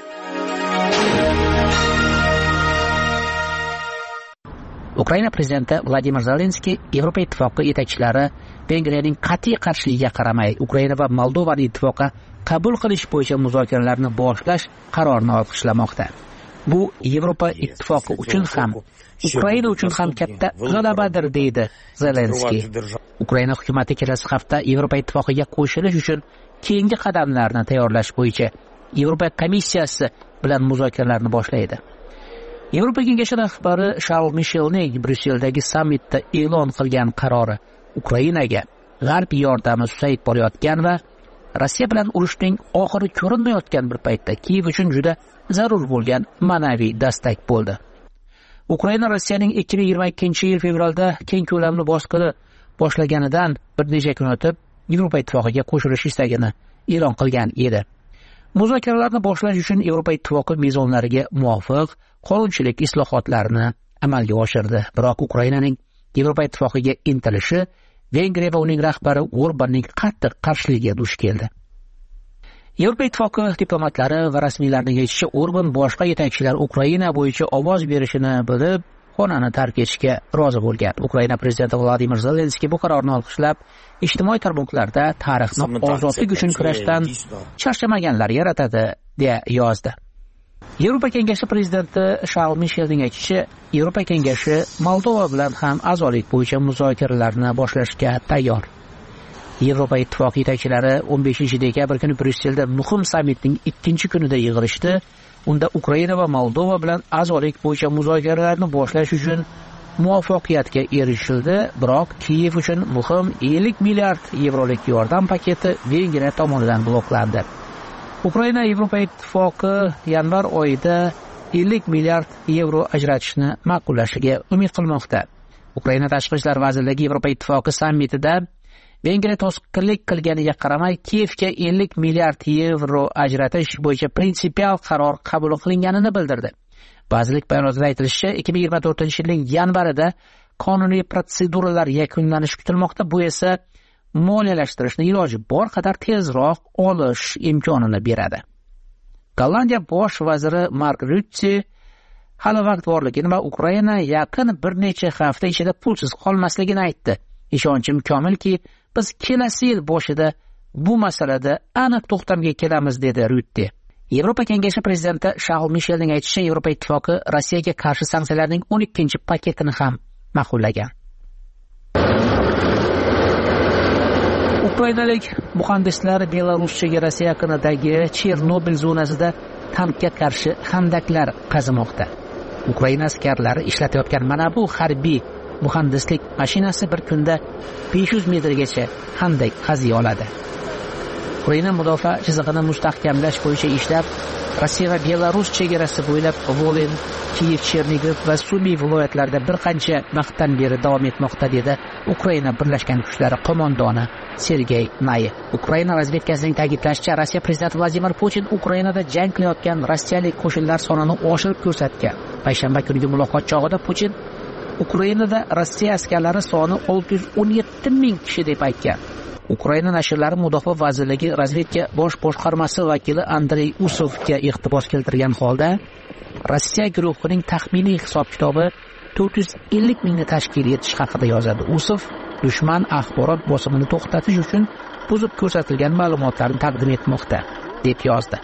Ukraina prezidenti Vladimir Zelenskiy Yevropa Ittifoqi yetakchilari Vengriyaning qat'iy qarshiligiga qaramay Ukraina va Moldovani ittifoqqa qabul qilish bo'yicha muzokaralarni boshlash qarorini olqishlamoqda. Bu Yevropa Ittifoqi uchun ham, Ukraina uchun ham katta g'alabadir, deydi Zelenskiy. Ukraina hukumati kelasi hafta Yevropa Ittifoqiga qo'shilish uchun keyingi qadamlarni tayyorlash bo'yicha Yevropa komissiyasi bilan muzokaralarni boshlaydi. Yevropa kengashi rahbari Charles Michelning Bryusseldagi sammitda e'lon qilgan qarori Ukrainaga g'arb yordami susayib borayotgan va Rossiya bilan urushning oxiri ko'rinmayotgan bir paytda Kiyev uchun juda zarur bo'lgan ma'naviy dastak bo'ldi. Ukraina Rossiyaning 2022-yil fevralda keng ko'lamli bosqini boshlaganidan bir necha kun o'tib Yevropa ittifoqiga qo'shilish istagini e'lon qilgan edi. Muzokaralarni boshlash uchun Yevropa ittifoqi mezonlariga muvofiq qonunchilik islohotlarini amalga oshirdi. Biroq Ukrainaning Yevropa ittifoqiga intilishi Vengriya va uning rahbari Orbanning qattiq qarshiligiga duch keldi. Yevropa ittifoqi diplomatlari va rasmiylarning aytishicha, Orban boshqa yetakchilar Ukraina bo'yicha ovoz berishini bilib, xonani tark etishga rozi bo'lgan. Ukraina prezidenti Vladimir Zelenskiy bu qarorni olqishlab, ijtimoiy tarmoqlarda tarixni ozodlik uchun kurashdan charchamaganlar yaratadi deya yozdi. Yevropa kengashi prezidenti Charles Michelning aytishicha, Yevropa kengashi Moldova bilan ham a'zolik bo'yicha muzokaralarni boshlashga tayyor. Yevropa ittifoqi yetakchilari 15-dekabr kuni Bryusselda muhim sammitning 2-kunida yig'ilishdi. Unda Ukraina va Moldova bilan a'zolik bo'yicha muzokaralarni boshlash uchun muvaffaqiyatga erishildi, biroq Kiyev uchun muhim 50 milliard yevrolik yordam paketi Vengriya tomonidan bloklandi. Ukraina Yevropa ittifoqi yanvar oyida 50 milliard yevro ajratishni ma'qullashiga umid qilmoqda. Ukraina tashqi ishlar vazirligi Yevropa ittifoqi sammitida Vengriya to'sqinlik qilganiga qaramay Kiyevga 50 milliard yevro ajratish bo'yicha prinsipial qaror qabul qilinganini bildirdi. Vazirlik bayonotida aytilishicha, 2024-yilning yanvarida qonuniy protseduralar yakunlanishi kutilmoqda. Bu esa moliyalashtirishni iloji bor qadar tezroq olish imkonini beradi. Gollandiya bosh vaziri Mark Rutte hali vaqt borligini va Ukraina yaqin bir necha hafta ichida pulsiz qolmasligini aytdi. Ishonchim komilki, biz kelasi yil boshida bu masalada aniq to'xtamga kelamiz, dedi Rutte. Yevropa kengashi prezidenti Charles Michelning aytishicha, Yevropa ittifoqi Rossiyaga qarshi sanksiyalarning 12-paketini ham ma'qullagan. Ukrainalik muhandislar Belarus chegarasi yaqinidagi Chernobil zonasida tankga qarshi xandaqlar qazimoqda. Ukraina askarlari ishlatayotgan mana bu harbiy muhandislik mashinasi bir kunda 500 metrgacha xandaq qaziy oladi. Ukraina mudofaa chizig'ini mustahkamlash bo'yicha ishlab, Rossiya va Belarus chegarasi bo'ylab Volyn, Kiyev, Chernigiv va Sumy viloyatlarida bir qancha vaqtdan beri davom etmoqda, dedi Ukraina Birlashgan Kuchlari qo'mondoni Sergey Nayev. Ukraina razvedkasining ta'kidlashicha, Rossiya prezidenti Vladimir Putin Ukrainada jang qilayotgan rossiyalik qo'shinlar sonini oshirib ko'rsatgan. Payshanba kungi muloqot chog'ida Putin Ukrainada Rossiya askarlari soni 617 ming kishi deb aytgan. Ukraina nashrlari Mudofaa vazirligi razvedka bosh boshqarmasi vakili Andrey Usovga iqtibos keltirgan holda, Rossiya guruhining taxminiy hisob-kitobi 450 mingni tashkil etish haqida yozadi. Usov dushman axborot bosimini to'xtatish uchun buzib ko'rsatilgan ma'lumotlarni taqdim etmoqda, deb yozdi.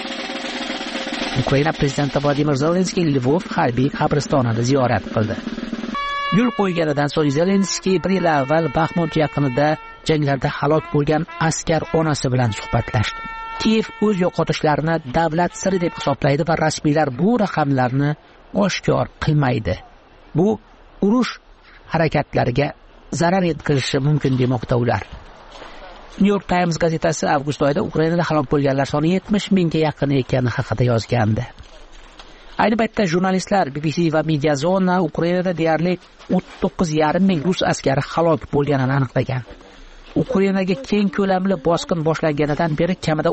Ukraina prezidenti Vladimir Zelenskiy Lvov harbiy qabristonini ziyorat qildi. Yo'l qo'yganidan so'ng Zelenskiy bir yil avval Baxmut yaqinida janglarda halok bo'lgan askar onasi bilan suhbatlashdi. Kiyev o'z yo'qotishlarini davlat siri deb hisoblaydi va rasmiylar bu raqamlarni oshkor qilmaydi. Bu urush harakatlariga zarar yetkazishi mumkin demoqda ular. New York Times gazetasi avgust oyida Ukrainada halok bo'lganlar soni 70 mingga yaqin ekani haqida yozgandi. Ayni paytda jurnalistlar BBC va Mediazona Ukrainada deyarli 39,5 ming rus askari halok bo'lganini aniqlagan. Ukrainaga keng ko'lamli bosqin boshlanganidan beri kamida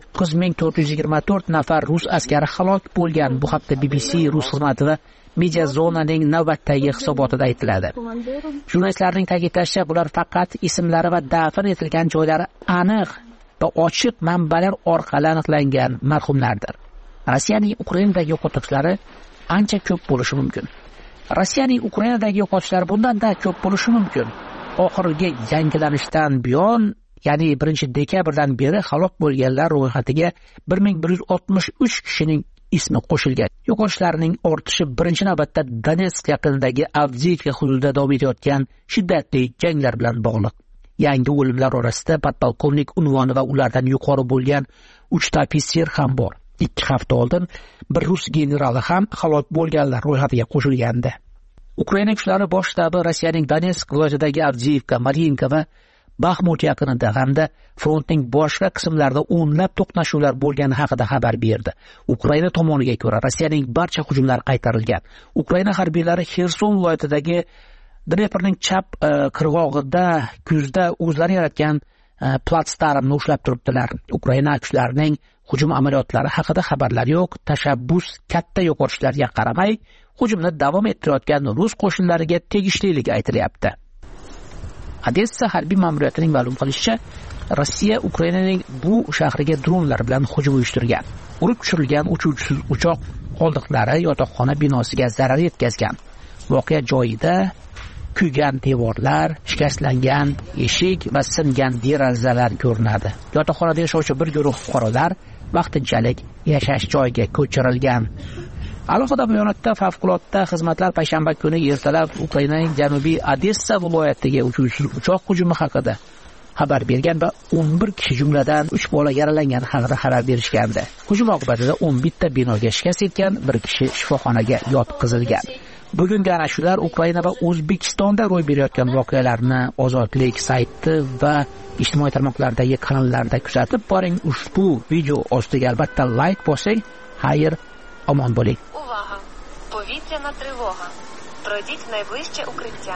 39,424 nafar rus askari halok bo'lgan. Bu haqda BBC rus xizmati va Mediazonaning navbatdagi hisobotida aytiladi. Jurnalistlarning ta'kidlashicha, bular faqat ismlari va dafn etilgan joylari aniq va ochiq manbalar orqali aniqlangan marhumlardir. Rossiyaning Ukrainadagi yo'qotishlari ancha ko'p bo'lishi mumkin. Rossiyaning Ukrainadagi yo'qotishlari bundan-da ko'p bo'lishi mumkin. Oxirgi yangilanishdan buyon, ya'ni 1-dekabrdan beri halok bo'lganlar ro'yxatiga 1163 kishining ismi qo'shilgan. Yo'qotishlarning ortishi birinchi navbatda Donetsk yaqinidagi Avdiivka hududida davom etayotgan shiddatli janglar bilan bog'liq. Yangi o'limlar orasida podpolkovnik unvoni va ulardan yuqori bo'lgan 3 ta ofitser ham bor. 2 hafta oldin bir rus generali ham halok bo'lganlar ro'yxatiga qo'shilgandi. Ukraina kuchlari bosh shtabi Rossiyaning Donetsk viloyatidagi Avdiivka, Mariinka va Baxmut yaqinida hamda frontning boshqa qismlarida o'nlab to'qnashuvlar bo'lgani haqida xabar berdi. Ukraina tomoniga ko'ra, Rossiyaning barcha hujumlari qaytarilgan. Ukraina harbiylari Xerson viloyatidagi Dneprning chap qirg'og'ida kuzda o'zlari yaratgan platsdarmni ushlab turibdilar. Ukraina kuchlarining hujum amaliyotlari haqida xabarlar yo'q. Tashabbus katta yo'qotishlarga qaramay, hujumni davom ettirayotgan rus qo'shinlariga tegishliligi aytilyapti. Odessa harbiy ma'muriyatining ma'lum qilishicha, Rossiya Ukrainaning bu shahriga dronlar bilan hujum uyushtirgan. Urib tushirilgan uchuvchisiz uchoq qoldiqlari yotoqxona binosiga zarar yetkazgan. Voqea joyida kuygan devorlar, shikastlangan eshik va singan derazalar ko'rinadi. Yotoqxonada yashovchi bir guruh fuqarolar vaqtinchalik yashash joyiga ko'chirilgan. Alohida bayonotda favqulodda xizmatlar payshanba kuni ertalab Ukrainaning janubiy Odessa viloyatiga uchuvchisiz uchoq hujumi haqida xabar bergan va 11 kishi jumladan 3 bola yaralangani haqida xabar berishgandi. Hujum oqibatida 11 ta binoga shikast yetgan, bir kishi shifoxonaga yotqizilgan. Bugungi ana shular Ukraina va O'zbekistonda ro'y berayotgan voqealarni Ozodlik sayti va ijtimoiy tarmoqlardagi kanallarda kuzatib boring. Ushbu video ostiga albatta like bosing. Xayr, omon bo'ling. Увага! Повітряна тривога. Пройдіть в найближче укриття.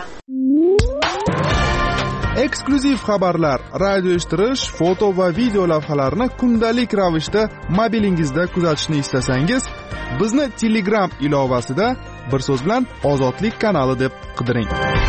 Eksklyuziv xabarlar, radio eshittirish, foto va video lavhalarni kundalik ravishda mobilingizda kuzatishni istasangiz, bizni Telegram ilovasida bir so'z bilan Ozodlik kanali deb qidiring.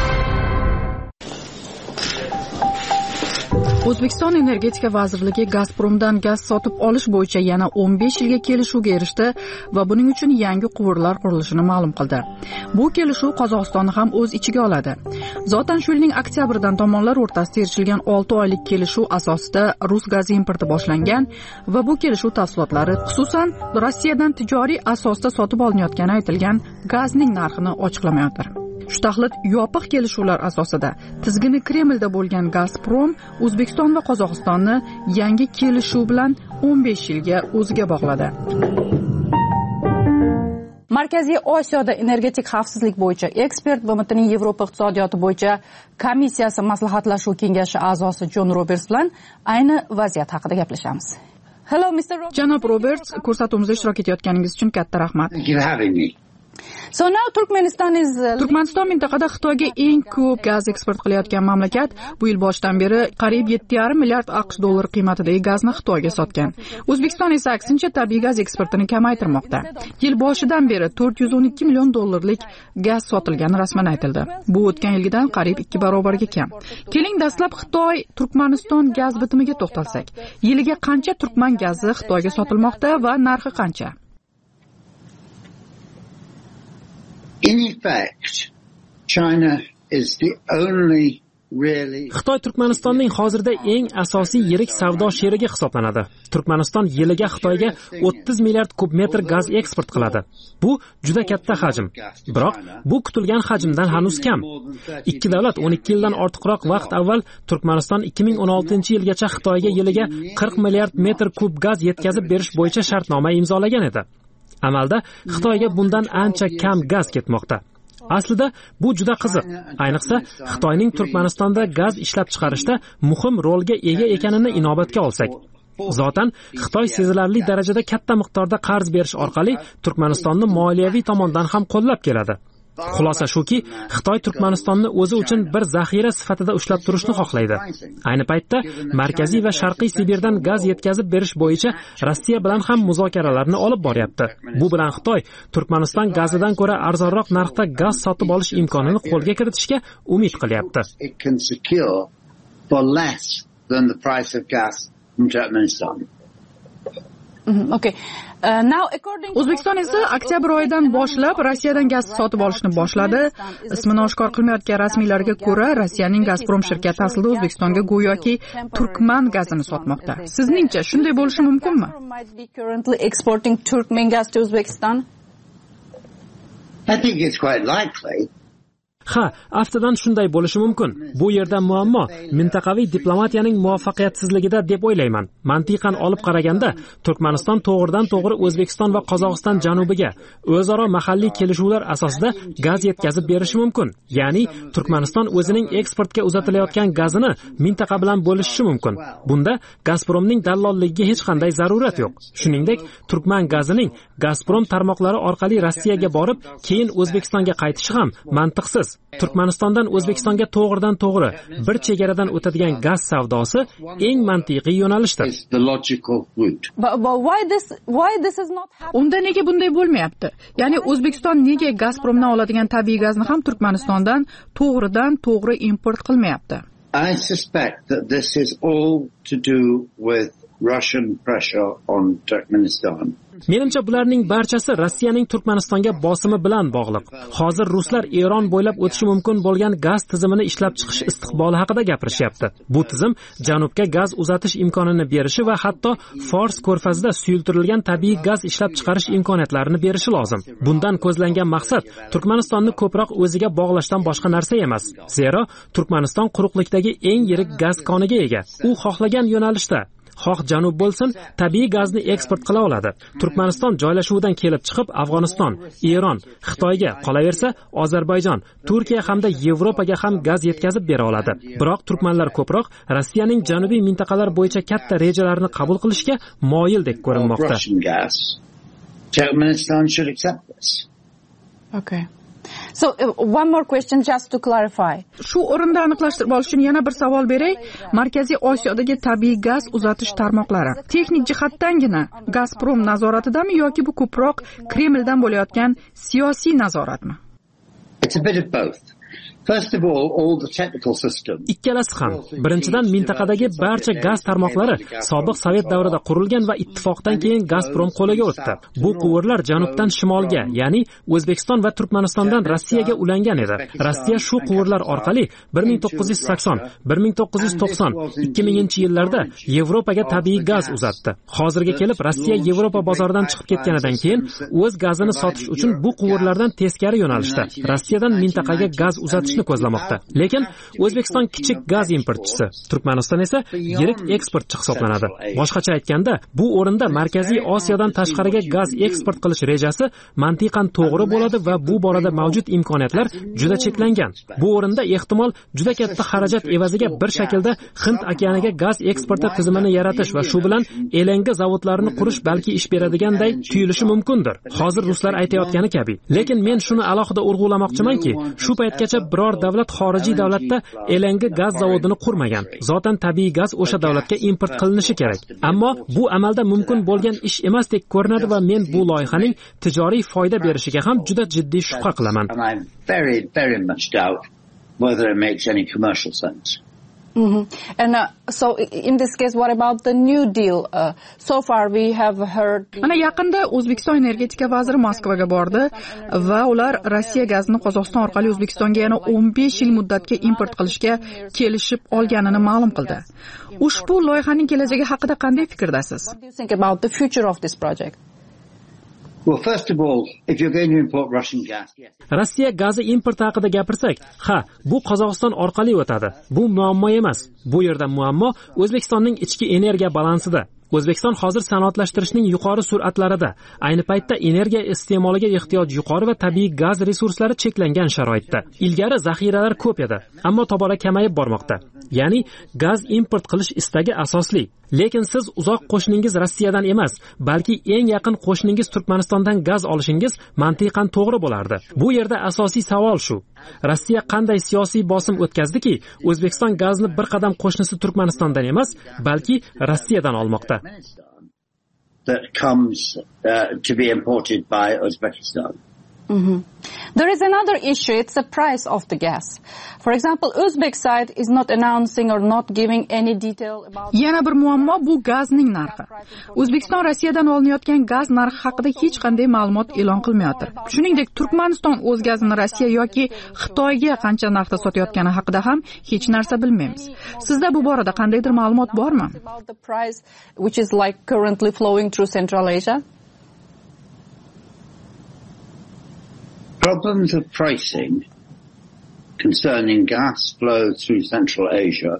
O'zbekiston Energetika vazirligi Gazpromdan gaz sotib olish bo'yicha yana 15 yilga kelishuvga erishdi va buning uchun yangi quvurlar qurilishini ma'lum qildi. Bu kelishuv Qozog'istonni ham o'z ichiga oladi. Zotan shu yilning oktyabridan tomonlar o'rtasida erishilgan 6 oylik kelishuv asosida rus gazi importi boshlangan va bu kelishuv tafsilotlari, xususan Rossiyadan tijoriy asosda sotib olinayotgani aytilgan gazning narxini ochiqlamayotir. Shu taxlit yopiq kelishuvlar asosida tizgini Kremlda bo'lgan Gazprom O'zbekiston va Qozog'istonni yangi kelishuv bilan 15 yilga o'ziga bog'ladi. Markaziy Osiyoda energetik xavfsizlik bo'yicha ekspert BMTning Yevropa iqtisodiyoti bo'yicha komissiyasi maslahatlashuv kengashi a'zosi Jon Roberts bilan ayni vaziyat haqida gaplashamiz. Hello Mr. Roberts. Janob Roberts, ko'rsatuvimizda ishtirok etayotganingiz uchun katta rahmat. So now Turkmaniston mintaqada Xitoyga eng ko'p gaz eksport qilayotgan mamlakat. Bu yil boshidan beri qariyb 7,5 milliard AQSh dollari qiymatidagi gazni Xitoyga sotgan. O'zbekiston esa aksincha tabiiy gaz eksportini kamaytirmoqda. Yil boshidan beri 412 million dollarlik gaz sotilgani rasman aytildi. Bu o'tgan yilgidan qariyb 2 barobarga kam. Keling dastlab Xitoy Turkmaniston gaz bitimiga to'xtalsak. Yiliga qancha turkman gazi Xitoyga sotilmoqda va narxi qancha? In fact, China is the only Xitoy Turkmanistonning hozirda eng asosiy yirik savdo sherigi hisoblanadi. Turkmaniston yiliga Xitoyga 30 milliard kub metr gaz eksport qiladi. Bu juda katta hajm. Biroq bu kutilgan hajmdan hanuz kam. Ikki davlat 12 yildan ortiqroq vaqt avval Turkmaniston 2016-yilgacha Xitoyga yiliga 40 milliard metr kub gaz yetkazib berish bo'yicha shartnoma imzolagan edi. Amalda Xitoyga bundan ancha kam gaz ketmoqda. Aslida bu juda qiziq. Ayniqsa Xitoyning Turkmanistonda gaz ishlab chiqarishda muhim rolga ega ekanini inobatga olsak. Zotan Xitoy sezilarli darajada katta miqdorda qarz berish orqali Turkmanistonni moliyaviy tomondan ham qo'llab keladi. Xulosa shuki, Xitoy Turkmanistonni o'zi uchun bir zaxira sifatida ushlab turishni xohlaydi. Ayni paytda Markaziy va Sharqiy Sibirdan gaz yetkazib berish bo'yicha Rossiya bilan ham muzokaralarni olib boryapti. Bu bilan Xitoy Turkmaniston gazidan ko'ra arzonroq narxda gaz sotib olish imkonini qo'lga kiritishga umid qilyapti. Okay. O'zbekiston esa oktyabr oyidan boshlab Rossiyadan gaz sotib olishni boshladi. Ismini oshkor qilmayotgan rasmiylarga ko'ra, Rossiyaning Gazprom shirkati aslida O'zbekistonga go'yoki turkman gazini sotmoqda. Sizningcha shunday bo'lishi mumkinmi? I think it's quite likely. Ha, aftidan shunday bo'lishi mumkin. Bu yerda muammo mintaqaviy diplomatiyaning muvaffaqiyatsizligida deb o'ylayman. Mantiqan olib qaraganda, Turkmaniston to'g'ridan-to'g'ri O'zbekiston va Qozog'iston janubiga o'zaro mahalliy kelishuvlar asosida gaz yetkazib berishi mumkin. Ya'ni Turkmaniston o'zining eksportga uzatilayotgan gazini mintaqa bilan bo'lishi mumkin. Bunda Gazpromning dallolligiga hech qanday zarurat yo'q. Shuningdek, turkman gazining Gazprom tarmoqlari orqali Rossiyaga borib, keyin O'zbekistonga qaytishi ham mantiqsiz. Turkmanistondan O'zbekistonga to'g'ridan-to'g'ri bir chegaradan o'tadigan gaz savdosi eng mantiqiy yo'nalishdir. Unda nega bunday bo'lmayapti? Ya'ni O'zbekiston nega Gazpromdan oladigan tabiiy gazni ham Turkmanistondan to'g'ridan-to'g'ri import qilmayapti? I suspect that this is all to do with Russian pressure on Turkmenistan. Menimcha bularning barchasi Rossiyaning Turkmanistonga bosimi bilan bog'liq. Hozir ruslar Eron bo'ylab o'tishi mumkin bo'lgan gaz tizimini ishlab chiqish istiqboli haqida gapirishyapti. Bu tizim janubga gaz uzatish imkonini berishi va hatto Fors ko'rfazida suyultirilgan tabiiy gaz ishlab chiqarish imkoniyatlarini berishi lozim. Bundan ko'zlangan maqsad Turkmanistonni ko'proq o'ziga bog'lashdan boshqa narsa emas. Zero Turkmaniston quruqlikdagi eng yirik gaz koniga ega. U xohlagan yo'nalishda xoh janub bo'lsin, tabiiy gazni eksport qila oladi. Turkmaniston joylashuvidan kelib chiqib Afg'oniston, Eron, Xitoyga, qolaversa Ozarbayjon, Turkiya hamda Yevropaga ham gaz yetkazib bera oladi. Biroq turkmanlar ko'proq Rossiyaning janubiy mintaqalar bo'yicha katta rejalarni qabul qilishga moyildek ko'rinmoqda. Okay. So one more question just to clarify. Shu o'rinda aniqlashtirib olish uchun yana bir savol beray. Markaziy Osiyodagi tabiiy gaz uzatish tarmoqlari texnik jihatdangina Gazprom nazoratidami yoki bu ko'proq Kremldan bo'layotgan siyosiy nazoratmi? It's a bit of both. First of all the technical system. Ikkalasi ham. Birinchidan mintaqadagi barcha gaz tarmoqlari sobiq Sovet davrida qurilgan va ittifoqdan keyin Gazprom qo'liga o'tdi. Bu quvurlar janubdan shimolga, ya'ni O'zbekiston va Turkmanistondan Rossiyaga ulangan edi. Rossiya shu quvurlar orqali 1980, 1990, 2000-yillarda Yevropaga tabiiy gaz uzatdi. Hozirga kelib Rossiya Yevropa bozoridan chiqib ketganidan keyin o'z gazini sotish uchun bu quvurlardan teskari yo'nalishda Rossiyadan mintaqaga gaz uzatish qilishni ko'zlamoqda. Lekin O'zbekiston kichik gaz importchisi, Turkmaniston esa yirik eksportchi hisoblanadi. Boshqacha aytganda, bu o'rinda Markaziy Osiyodan tashqariga gaz eksport qilish rejasi mantiqan to'g'ri bo'ladi va bu borada mavjud imkoniyatlar juda cheklangan. Bu o'rinda ehtimol juda katta xarajat evaziga bir shaklda Hind okeaniga gaz eksporti tizimini yaratish va shu bilan LNG zavodlarini qurish balki ish beradiganday tuyulishi mumkindir. Hozir ruslar aytayotgani kabi. Lekin men shuni alohida urg'ulamoqchimanki, shu paytgacha biror davlat xorijiy davlatda LNG gaz zavodini qurmagan. Zotan tabiiy gaz o'sha davlatga import qilinishi kerak. Ammo bu amalda mumkin bo'lgan ish emasdek ko'rinadi va men bu loyihaning tijoriy foyda berishiga ham juda jiddiy shubha qilaman. Whether it makes any commercial sense. And so in this case, what about the New Deal? So far we have heard. Mana yaqinda O'zbekiston energetika vaziri Moskvaga bordi va ular Rossiya gazini Qozog'iston orqali O'zbekistonga yana 15 yil muddatga import qilishga kelishib olganini ma'lum qildi. Ushbu loyihaning kelajagi haqida qanday fikrdasiz? What do you think about the future of this project? Well, first of all, if you're going to import Russian gas, yes. Rossiya gazi importi haqida gapirsak, bu Qozog'iston orqali o'tadi. Bu muammo emas. Bu yerda muammo O'zbekistonning ichki energiya balansida. O'zbekiston hozir sanoatlashtirishning yuqori sur'atlarida. Ayni paytda energiya iste'moliga ehtiyoj yuqori va tabiiy gaz resurslari cheklangan sharoitda. Ilgari zaxiralar ko'p edi, ammo tobora kamayib bormoqda. Ya'ni gaz import qilish istagi asosli. Lekin siz uzoq qo'shningiz Rossiyadan emas, balki eng yaqin qo'shningiz Turkmanistondan gaz olishingiz mantiqan to'g'ri bo'lardi. Bu yerda asosiy savol shu. Rossiya qanday siyosiy bosim o'tkazdiki, O'zbekiston gazni bir qadam qo'shnisi Turkmanistondan emas, balki Rossiyadan olmoqda. That comes to be imported by Uzbekistan. There is another issue. It's the price of the gas. For example, Uzbek side is not announcing or not giving any detail about. Yana bir muammo bu gazning narxi. O'zbekiston Rossiyadan olinayotgan gaz narxi haqida hech qanday ma'lumot e'lon qilmayotir. Shuningdek, Turkmaniston o'z gazini Rossiya yoki Xitoyga qancha narxda sotayotgani haqida ham hech narsa bilmaymiz. Sizda bu borada qandaydir ma'lumot bormi? About the price which is like currently flowing through Central Asia. Problems of pricing concerning gas flow through Central Asia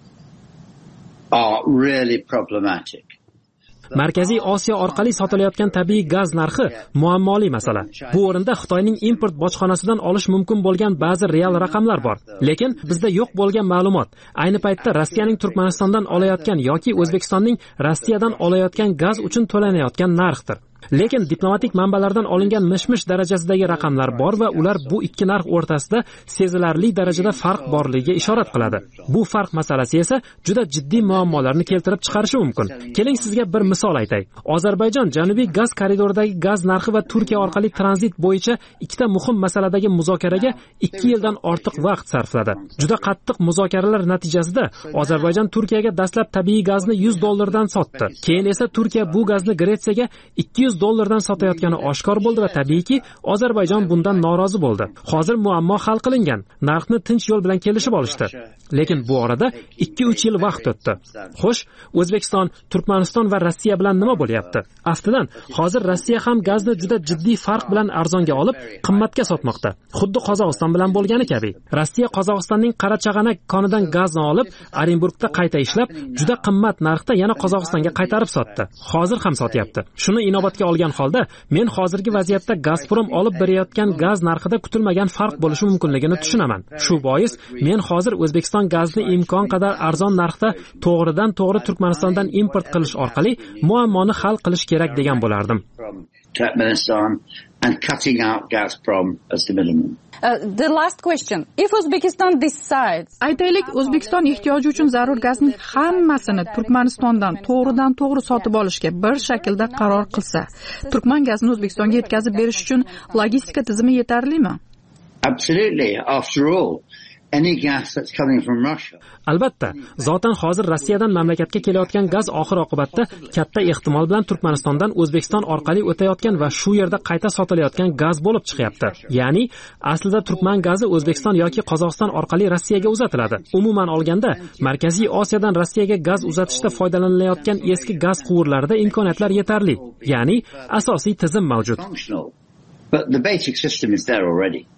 are really problematic. Markaziy Osiyo orqali sotilayotgan tabiiy gaz narxi muammoli masala. Bu o'rinda Xitoyning import bojxonasidan olish mumkin bo'lgan ba'zi real raqamlar bor. Lekin bizda yo'q bo'lgan ma'lumot ayni paytda Rossiyaning Turkmanistondan olayotgan yoki O'zbekistonning Rossiyadan olayotgan gaz uchun to'lanayotgan narxdir. Lekin diplomatik manbalardan olingan mish-mish darajasidagi raqamlar bor va ular bu ikki narx o'rtasida sezilarli darajada farq borligiga ishorat qiladi. Bu farq masalasi esa juda jiddiy muammolarni keltirib chiqarishi mumkin. Keling sizga bir misol aytay. Ozarbayjon Janubiy gaz koridoridagi gaz narxi va Turkiya orqali tranzit bo'yicha ikkita muhim masaladagi muzokaraga 2 yildan ortiq vaqt sarfladi. Juda qattiq muzokaralar natijasida Ozarbayjon Turkiyaga dastlab tabiiy gazni $100 sotdi. Keyin esa Turkiya bu gazni Gretsiyaga $200 sotayotgani oshkor bo'ldi va tabiiyki Ozarbayjon bundan norozi bo'ldi. Hozir muammo hal qilingan. Narxni tinch yo'l bilan kelishib olishdi. Lekin bu orada 2-3 yil vaqt o'tdi. Xo'sh, O'zbekiston, Turkmaniston va Rossiya bilan nima bo'lyapti? Aftidan, hozir Rossiya ham gazni juda jiddiy farq bilan arzonga olib, qimmatga sotmoqda. Xuddi Qozog'iston bilan bo'lgani kabi. Rossiya Qozog'istonning Qarachag'anak konidan gazni olib, Orenburgda qayta ishlab, juda qimmat narxda yana Qozog'istonga qaytarib sotdi. Hozir ham sotyapti. Shuni inobatga olgan holda, men hozirgi vaziyatda Gazprom olib berayotgan gaz narxida kutilmagan farq bo'lishi mumkinligini tushunaman. Shu bois men hozir O'zbekiston gazni imkon qadar arzon narxda to'g'ridan-to'g'ri Turkmanistondan import qilish orqali muammoni hal qilish kerak degan bo'lardim. Turkmenistan and cutting out Gazprom as the minimum. The last question. If Uzbekistan decides, aytaylik, O'zbekiston ehtiyoji uchun zarur gazning hammasini Turkmanistondan to'g'ridan-to'g'ri sotib olishga bir shaklda qaror qilsa, Turkman gazini O'zbekistonga yetkazib berish uchun logistika tizimi yetarlimi? Absolutely. After all, any gas that's coming from Russia. Albatta, zotan hozir Rossiyadan mamlakatga kelayotgan gaz oxir oqibatda katta ehtimol bilan Turkmanistondan O'zbekiston orqali o'tayotgan va shu yerda qayta sotilayotgan gaz bo'lib chiqyapti. Ya'ni, aslida Turkman gazi O'zbekiston yoki Qozog'iston orqali Rossiyaga uzatiladi. Umuman olganda, Markaziy Osiyodan Rossiyaga gaz uzatishda foydalanilayotgan eski gaz quvurlarida imkoniyatlar yetarli. Ya'ni, asosiy tizim mavjud. But the basic system is there already.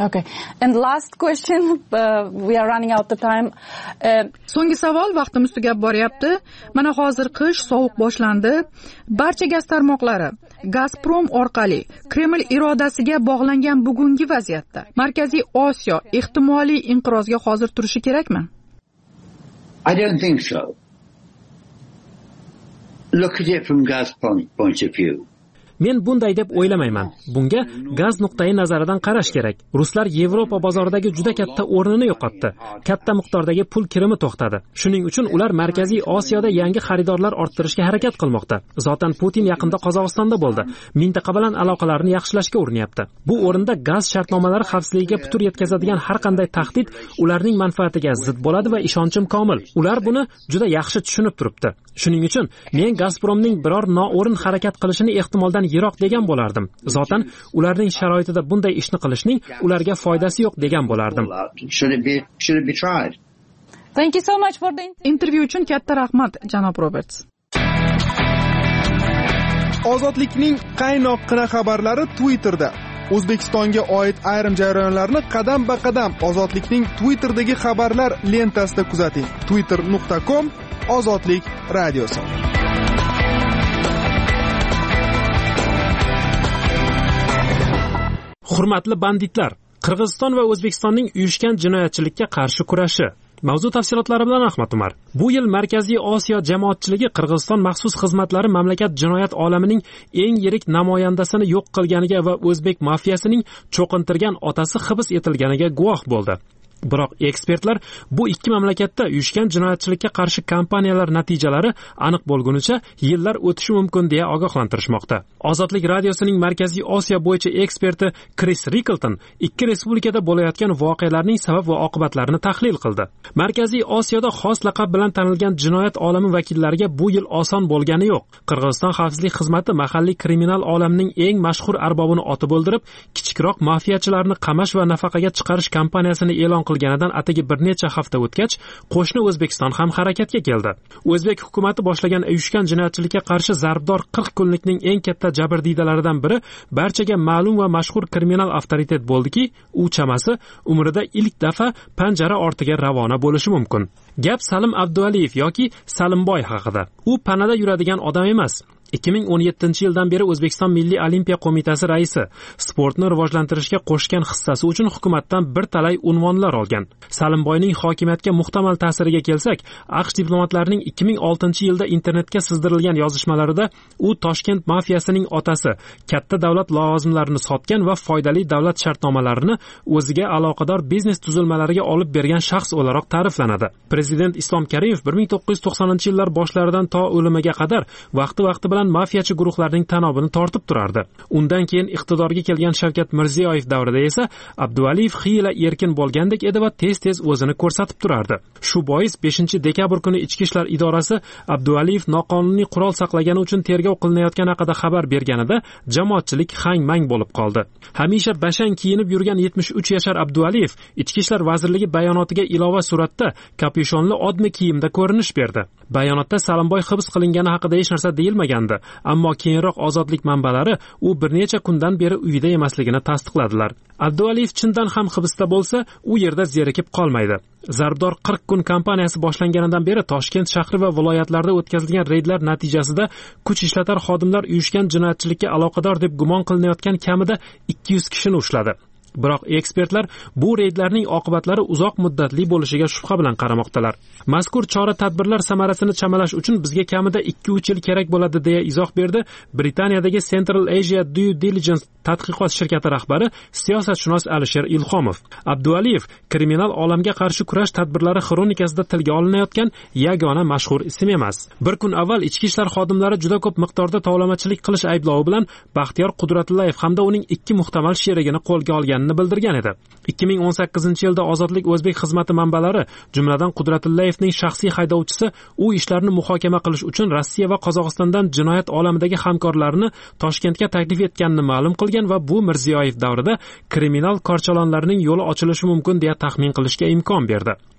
Okay. And last question, we are running out of time. So'nggi savol, vaqtimiz tugab boryapti. Mana hozir qish, sovuq boshlandi. Barcha gaz tarmoqlari Gazprom orqali Kreml irodasiga bog'langan bugungi vaziyatda Markaziy Osiyo ehtimoliy inqirozga hozir turishi kerakmi? I don't think so. Look at it from Gazprom's point of view. Men bunday deb o'ylamayman. Bunga gaz nuqtai nazaridan qarash kerak. Ruslar Yevropa bozoridagi juda katta o'rnini yo'qotdi. Katta miqdordagi pul kirimi to'xtadi. Shuning uchun ular Markaziy Osiyoda yangi xaridorlar orttirishga harakat qilmoqda. Zotan Putin yaqinda Qozog'istonda bo'ldi. Mintaqa bilan aloqalarni yaxshilashga urinyapti. Bu o'rinda gaz shartnomalari xavfsizligiga putur yetkazadigan har qanday tahdid ularning manfaatiga zid bo'ladi va ishonchim komil. Ular buni juda yaxshi tushunib turibdi. Shuning uchun men Gazpromning biror noo'rin harakat qilishini ehtimoldan yiroq degan bo'lardim. Zotan ularning sharoitida bunday ishni qilishning ularga foydasi yo'q degan bo'lardim. Thank you so much for the interview uchun katta rahmat, janob Roberts. Ozodlikning qaynoqqina xabarlari Twitterda. O'zbekistonga oid ayrim jarayonlarni qadam-ba-qadam Ozodlikning Twitterdagi xabarlar lentasida kuzating. twitter.com Ozodlik radiosi. Hurmatli banditlar, Qirg'iziston va O'zbekistonning uyushgan jinoyatchilikka qarshi kurashi. Mavzu tafsilotlari bilan Ahmad Umar. Bu yil Markaziy Osiyo jamoatchiligi Qirg'iziston maxsus xizmatlari mamlakat jinoyat olamining eng yirik namoyandasini yo'q qilganiga va o'zbek mafiyasining cho'qintirgan otasi hibs etilganiga guvoh bo'ldi. Biroq ekspertlar bu ikki mamlakatda uyushgan jinoyatchilikka qarshi kampaniyalar natijalari aniq bo'lgunicha yillar o'tishi mumkin deya ogohlantirishmoqda. Ozodlik radiosining Markaziy Osiyo bo'yicha eksperti Chris Rickleton ikki respublikada bo'layotgan voqealarning sabab va oqibatlarini tahlil qildi. Markaziy Osiyoda xos laqab bilan tanilgan jinoyat olami vakillariga bu yil oson bo'lgani yo'q. Qirg'iziston xavfsizlik xizmati mahalliy kriminal olamining eng mashhur arbobini otib o'ldirib, kichikroq mafiyachilarni qamash va nafaqaga chiqarish kampaniyasini e'lon qilganidan atigi bir necha hafta o'tgach, qo'shni O'zbekiston ham harakatga keldi. O'zbek hukumatı boshlagan uyushgan jinoyatchilikka qarshi zarbdor 40 kunlikning eng katta jabrdiydalaridan biri barchaga ma'lum va mashhur kriminal avtoritet bo'ldiki, u chamasi umrida ilk dafa panjara ortiga ravona bo'lishi mumkin. Gap Salim Abdualiyev yoki Salimboy haqida. U panada yuradigan odam emas. 2017-yildan beri O'zbekiston Milliy Olimpiya qo'mitasi raisi, sportni rivojlantirishga qo'shgan hissasi uchun hukumatdan bir talay unvonlar olgan. Salimboyning hokimiyatga muhtamal ta'siriga kelsak, AQSh diplomatlarining 2006-yilda internetga sizdirilgan yozishmalarida u Toshkent mafiyasining otasi, katta davlat lavozimlarini sotgan va foydali davlat shartnomalarini o'ziga aloqador biznes tuzilmalariga olib bergan shaxs o'laroq ta'riflanadi. Prezident Islom Karimov 1990-yillar boshlaridan to o'limiga qadar vaqti bilan mafiyachi guruhlarning tanobini tortib turardi. Undan keyin iqtidorga kelgan Shavkat Mirziyoyev davrida esa Abdualiyev xiyla erkin bo'lgandek edi va tez-tez o'zini ko'rsatib turardi. Shu bois 5-dekabr kuni Ichki ishlar idorasi Abdualiyev noqonuniy qurol saqlagani uchun tergov qilinayotgani haqida xabar berganida jamoatchilik hang-mang bo'lib qoldi. Hamisha bashang kiyinib yurgan 73 yashar Abdualiyev Ichki ishlar vazirligi bayonotiga ilova suratda kapyushonli odmi kiyimda ko'rinish berdi. Bayonotda Salimboy hibs qilingani haqida hech narsa deyilmagandi, ammo keyinroq ozodlik manbalari u bir necha kundan beri uyida emasligini tasdiqladilar. Abdualiyev chindan ham hibsda bo'lsa, u yerda zerikib qolmaydi. Zarbdor 40 kun kampaniyasi boshlanganidan beri Toshkent shahri va viloyatlarda o'tkazilgan reydlar natijasida kuch ishlatar xodimlar uyushgan jinoyatchilikka aloqador deb gumon qilinayotgan kamida 200 kishini ushladi. Biroq ekspertlar bu reydlarning oqibatlari uzoq muddatli bo'lishiga shubha bilan qaramoqdalar. Mazkur chora-tadbirlar samarasini chamalash uchun bizga kamida 2-3 yil kerak bo'ladi deya izoh berdi Britaniyadagi Central Asia Due Diligence tadqiqot shirkati rahbari siyosatshunos Alisher Ilhomov. Abdualiyev kriminal olamga qarshi kurash tadbirlari xronikasida tilga olinayotgan yagona mashhur ism emas. Bir kun avval ichki ishlar xodimlari juda ko'p miqdorda tovlamachilik qilish ayblovi bilan Baxtiyor Qudratullayev hamda uning 2 muhtamal sherigini qo'lga olgan bildirgan edi. 2018-yilda Ozodlik o'zbek xizmati manbalari, jumladan Qudratullayevning shaxsiy haydovchisi u ishlarni muhokama qilish uchun Rossiya va Qozog'istondan jinoyat olamidagi hamkorlarini Toshkentga taklif etganini ma'lum qilgan va bu Mirziyoyev davrida kriminal korchalonlarning yo'li ochilishi mumkin deya taxmin qilishga imkon berdi.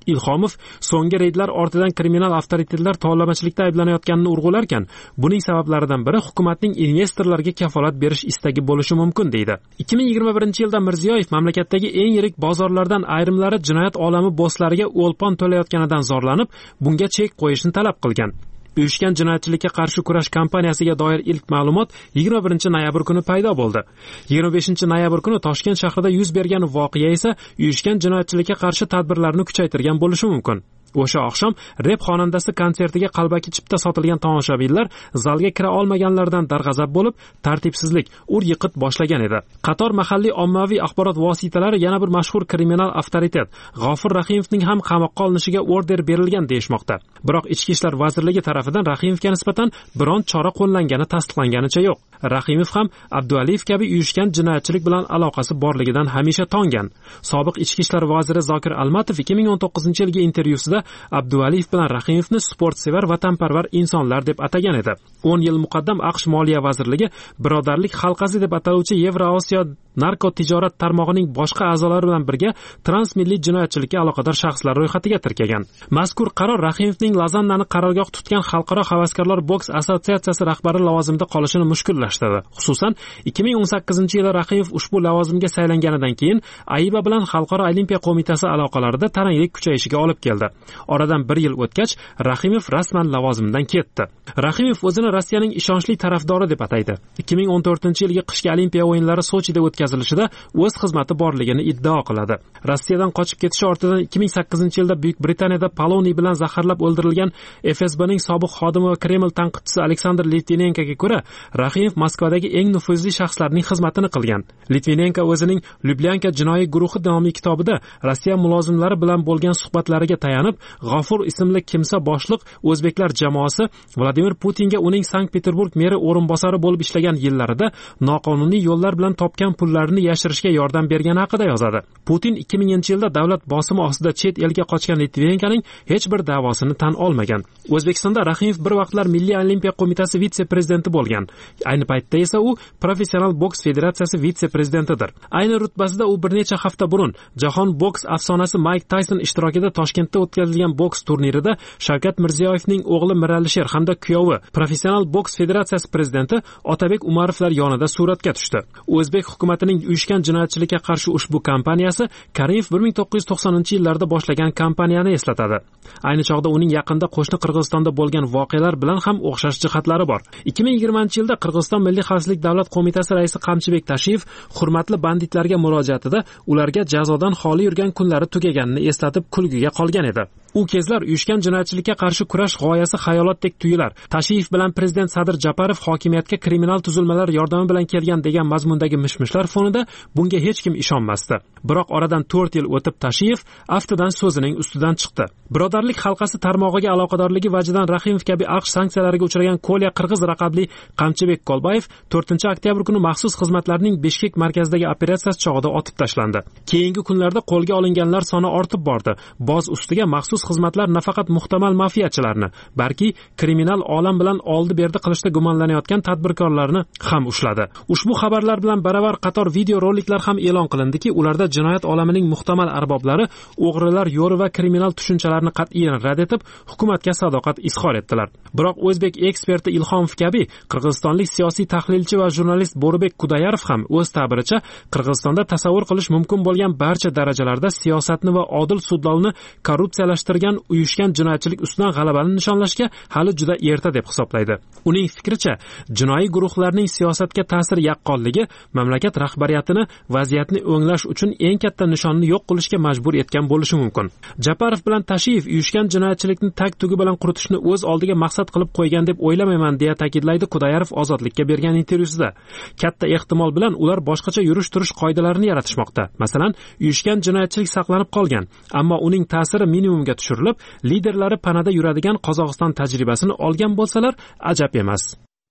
Ilhomov so'nggi reydlar ortidan kriminal avtoritetlar tovlamachilikda ayblanayotganini urg'ularkan, buning sabablaridan biri hukumatning investorlarga kafolat berish istagi bo'lishi mumkin deydi. 2021-yilda Mirziyoyev mamlakatdagi eng yirik bozorlardan ayrimlari jinoyat olami bosslariga o'lpon to'layotganidan zorlanib, bunga chek qo'yishni talab qilgan. Uyushgan jinoyatchilikka qarshi kurash kampaniyasiga doir ilk ma'lumot 21-noyabr kuni paydo bo'ldi. 25-noyabr kuni Toshkent shahrida yuz bergan voqea esa uyushgan jinoyatchilikka qarshi tadbirlarni kuchaytirgan bo'lishi mumkin. O'sha oqshom rep xonandasi konsertiga qalbaki chipta sotilgan tomoshabinlar zalga kira olmaganlardan darg'azab bo'lib, tartibsizlik, ur-yiqit boshlagan edi. Qator mahalliy ommaviy axborot vositalari yana bir mashhur kriminal avtoritet G'ofur Rahimovning ham qamoqqa olinishiga order berilgan deyishmoqda. Biroq Ichki ishlar vazirligi tarafidan Rahimovga nisbatan biron chora qo'llangani tasdiqlanganicha yo'q. Rahimov ham Abdualiyev kabi uyushgan jinoyatchilik bilan aloqasi borligidan hamisha tongan. Sobiq Ichki ishlar vaziri Zokir Almatov 2019-yilgi intervyusida Abdualiyev bilan Rahimovni sportsevar, vatanparvar insonlar deb atagan edi. 10 yil muqaddam AQSh Moliya vazirligi Birodarlik halqasi deb ataluvchi Yevroosiyo narkotijorat tarmog'ining boshqa a'zolari bilan birga transmilliy jinoyatchilikka aloqador shaxslar ro'yxatiga tirkagan. Mazkur qaror Rahimovning Lozannani qarorgoh tutgan Xalqaro havaskorlar boks assotsiatsiyasi rahbari lavozimida qolishini mushkullashtirdi. Xususan, 2018-yilda Rahimov ushbu lavozimga saylanganidan keyin AIBA bilan Xalqaro olimpiya qo'mitasi aloqalarida taranglik kuchayishiga olib keldi. Oradan 1 yil o'tgach, Rahimov rasman lavozimidan ketdi. Rahimov o'zini Rossiyaning ishonchli tarafdori deb ataydi. 2014-yilgi qishki olimpiya o'yinlari Sochida o'tkazilishida o'z xizmati borligini iddao qiladi. Rossiyadan qochib ketishi ortidan 2008-yilda Buyuk Britaniyada poloniy bilan zaharlab o'ldirilgan FSBning sobiq xodimi va Kreml tanqidchisi Aleksandr Litvinenkoga ko'ra, Rahimov Moskvadagi eng nufuzli shaxslarning xizmatini qilgan. Litvinenko o'zining Lyubyanka jinoiy guruhi nomli kitobida Rossiya mulozimlari bilan bo'lgan suhbatlariga tayanib, G'ofur ismli kimsa boshliq o'zbeklar jamoasi Vladimir Putinga uning Sankt-Peterburg meri o'rinbosari bo'lib ishlagan yillarida noqonuniy yo'llar bilan topgan pullarini yashirishga yordam bergani haqida yozadi. Putin 2000-yilda davlat bosimi ostida chet elga qochgan Litvinenkoning hech bir da'vosini tan olmagan. O'zbekistonda Rahimov bir vaqtlar Milliy olimpiya qo'mitasi vitse-prezidenti bo'lgan. Ayni paytda esa u Professional boks federatsiyasi vitse-prezidentidir. Ayni rutbasida u bir necha hafta burun jahon boks afsonasi Mike Tyson ishtirokida Toshkentda o'tkazilgan boks turnirida Shavkat Mirziyoyevning o'g'li Miralisher hamda kuyovi Professional boks federatsiyasi prezidenti Otabek Umarovlar yonida suratga tushdi. O'zbek hukumatining uyushgan jinoyatchilikka qarshi ushbu kampaniyasi Karimov 1990-yillarda boshlagan kampaniyani eslatadi. Ayni chog'da uning yaqinda qo'shni Qirg'izistonda bo'lgan voqealar bilan ham o'xshash jihatlari bor. 2020-yilda Qirg'iziston Milliy xavfsizlik davlat qo'mitasi raisi Qamchibek Tashiyev hurmatli banditlarga murojaatida ularga jazodan xoli yurgan kunlari tugaganini eslatib kulgiga qolgan edi. U kezlar uyushgan jinoyatchilikka qarshi kurash g'oyasi xayolotdek tuyular. Tashiyev bilan prezident Sadir Japarov hokimiyatga kriminal tuzilmalar yordami bilan kelgan degan mazmundagi mishmishlar fonida bunga hech kim ishonmasdi. Biroq oradan 4 yil o'tib Tashiyev aftidan so'zining ustidan chiqdi. Birodarlik halqasi tarmog'iga aloqadorligi vajidan Rahimov kabi AQSh sanksiyalariga uchragan Kolya Qirg'iz raqamli Qamchibek Kolbayev 4-oktyabr kuni maxsus xizmatlarning Bishkek markazidagi operatsiyasi chog'ida otib tashlandi. Keyingi kunlarda qo'lga olinganlar soni ortib bordi. Boz ustiga maxsus xizmatlar nafaqat muhtamal mafiyachilarni, balki kriminal olam bilan oldi-berdi qilishda gumonlanayotgan tadbirkorlarni ham ushladi. Ushbu xabarlar bilan baravar qator video roliklar ham e'lon qilindiki, ularda jinoyat olamining muhtamal arboblari o'g'rilar yo'ri va kriminal tushunchalarni qat'iyan rad etib, hukumatga sadoqat izhor etdilar. Biroq o'zbek eksperti Ilhomov kabi qirg'izistonlik siyosiy tahlilchi va jurnalist Bo'ribek Kudayarov ham o'z ta'biricha Qirg'izistonda tasavvur qilish mumkin bo'lgan barcha darajalarda siyosatni va odil sudlovni korrupsiyalashtirgan uyushgan jinoyatchilik ustidan g'alabani nishonlashga hali juda erta deb hisoblaydi. Uning fikricha, jinoiy guruhlarning siyosatga ta'sir yaqqonligi mamlakat rahbariyatini vaziyatni o'nglash uchun eng katta nishonni yo'q qilishga majbur etgan bo'lishi mumkin. Japarov bilan Tashiyev uyushgan jinoyatchilikni tag-tugi bilan quritishni o'z oldiga maqsad qilib qo'ygan deb o'ylamayman, deya ta'kidlaydi Kudayarov Ozodlikka bergan intervyusida. Katta ehtimol bilan ular boshqacha yurish-turish qoidalarini yaratishmoqda. Masalan, uyushgan jinoyatchilik saqlanib qolgan, ammo uning ta'siri minimumga tushirilib, liderlari panada yuradigan Qozog'iston tajribasini olgan bo'lsalar, ajab emas.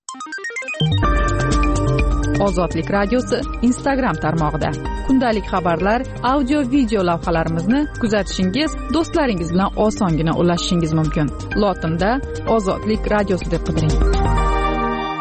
Ozodlik radiosi Instagram tarmog'ida kundalik xabarlar, audio video lavhalarimizni kuzatishingiz, do'stlaringiz bilan osongina ulashishingiz mumkin. Lotinda Ozodlik radiosi deb qidiring.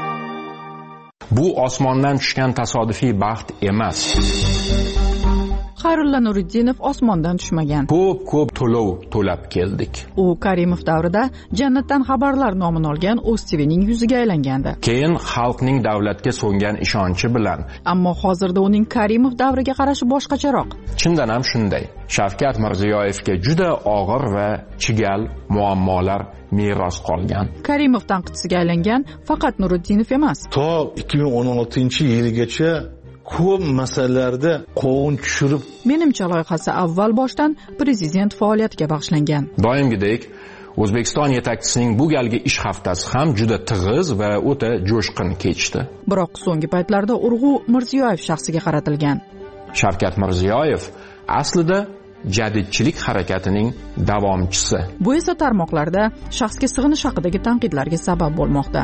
Bu osmondan tushgan tasodifiy baxt emas. Xayrulla Nuriddinov osmondan tushmagan. Ko'p to'lov to'lab keldik. U Karimov davrida Jannatdan xabarlar nomini olgan o'z TVning yuziga aylangandi. Keyin xalqning davlatga so'ngan ishonchi bilan. Ammo hozirda uning Karimov davriga qarashi boshqacharoq. Chindan ham shunday. Shavkat Mirziyoyevga juda og'ir va chigal muammolar meros qolgan. Karimov tanqidchisiga aylangan faqat Nuriddinov emas. To 2016-yilgacha ko'p masalalarda qovun tushirib, menimcha loyihasi avval boshdan prezident faoliyatiga bag'ishlangan. Doimgidek O'zbekiston yetakchisining bu galgi ish haftasi ham juda tig'iz va o'ta jo'shqin kechdi. Biroq so'nggi paytlarda urg'u Mirziyoyev shaxsiga qaratilgan. Shavkat Mirziyoyev aslida jadidchilik harakatining davomchisi. Bu esa tarmoqlarda shaxsga sig'inish haqidagi tanqidlarga sabab bo'lmoqda.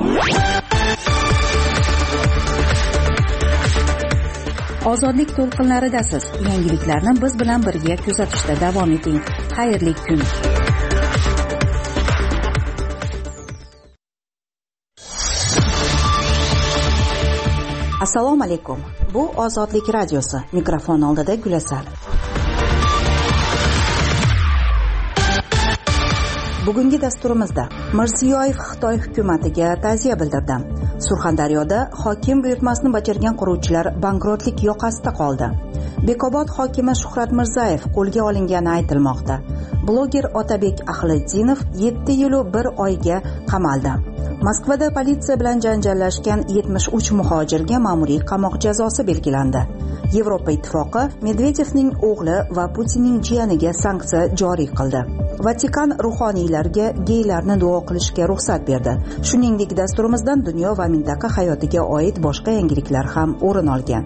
Ozodlik to'lqinlaridasiz. Yangiliklarni biz bilan birga kuzatishda davom eting. Xayrli kun. Assalomu alaykum. Bu Ozodlik radiosi. Mikrofon oldida Gulasal. Bugungi dasturimizda Mirziyoyev Xitoy hukumatiga ta'ziya bildirdi. Surxondaryoda hokim buyurtmasini bajargan quruvchilar bankrotlik yoqasida qoldi. Bekobod hokimi Shuhrat Mirzayev qo'lga olingani aytilmoqda. Bloger Otabek Ahliddinov 7 yil 1 oyga qamaldi. Moskvada politsiya bilan janjallashgan 73 muhojirga ma'muriy qamoq jazosi belgilandi. Yevropa Ittifoqi Medvedevning o'g'li va Putinning jiyaniga sanksiya joriy qildi. Vatikan ruhoniylarga geylarni duo qilishga ruxsat berdi. Shuningdek, dasturimizdan dunyo va mintaqa hayotiga oid boshqa yangiliklar ham o'rin olgan.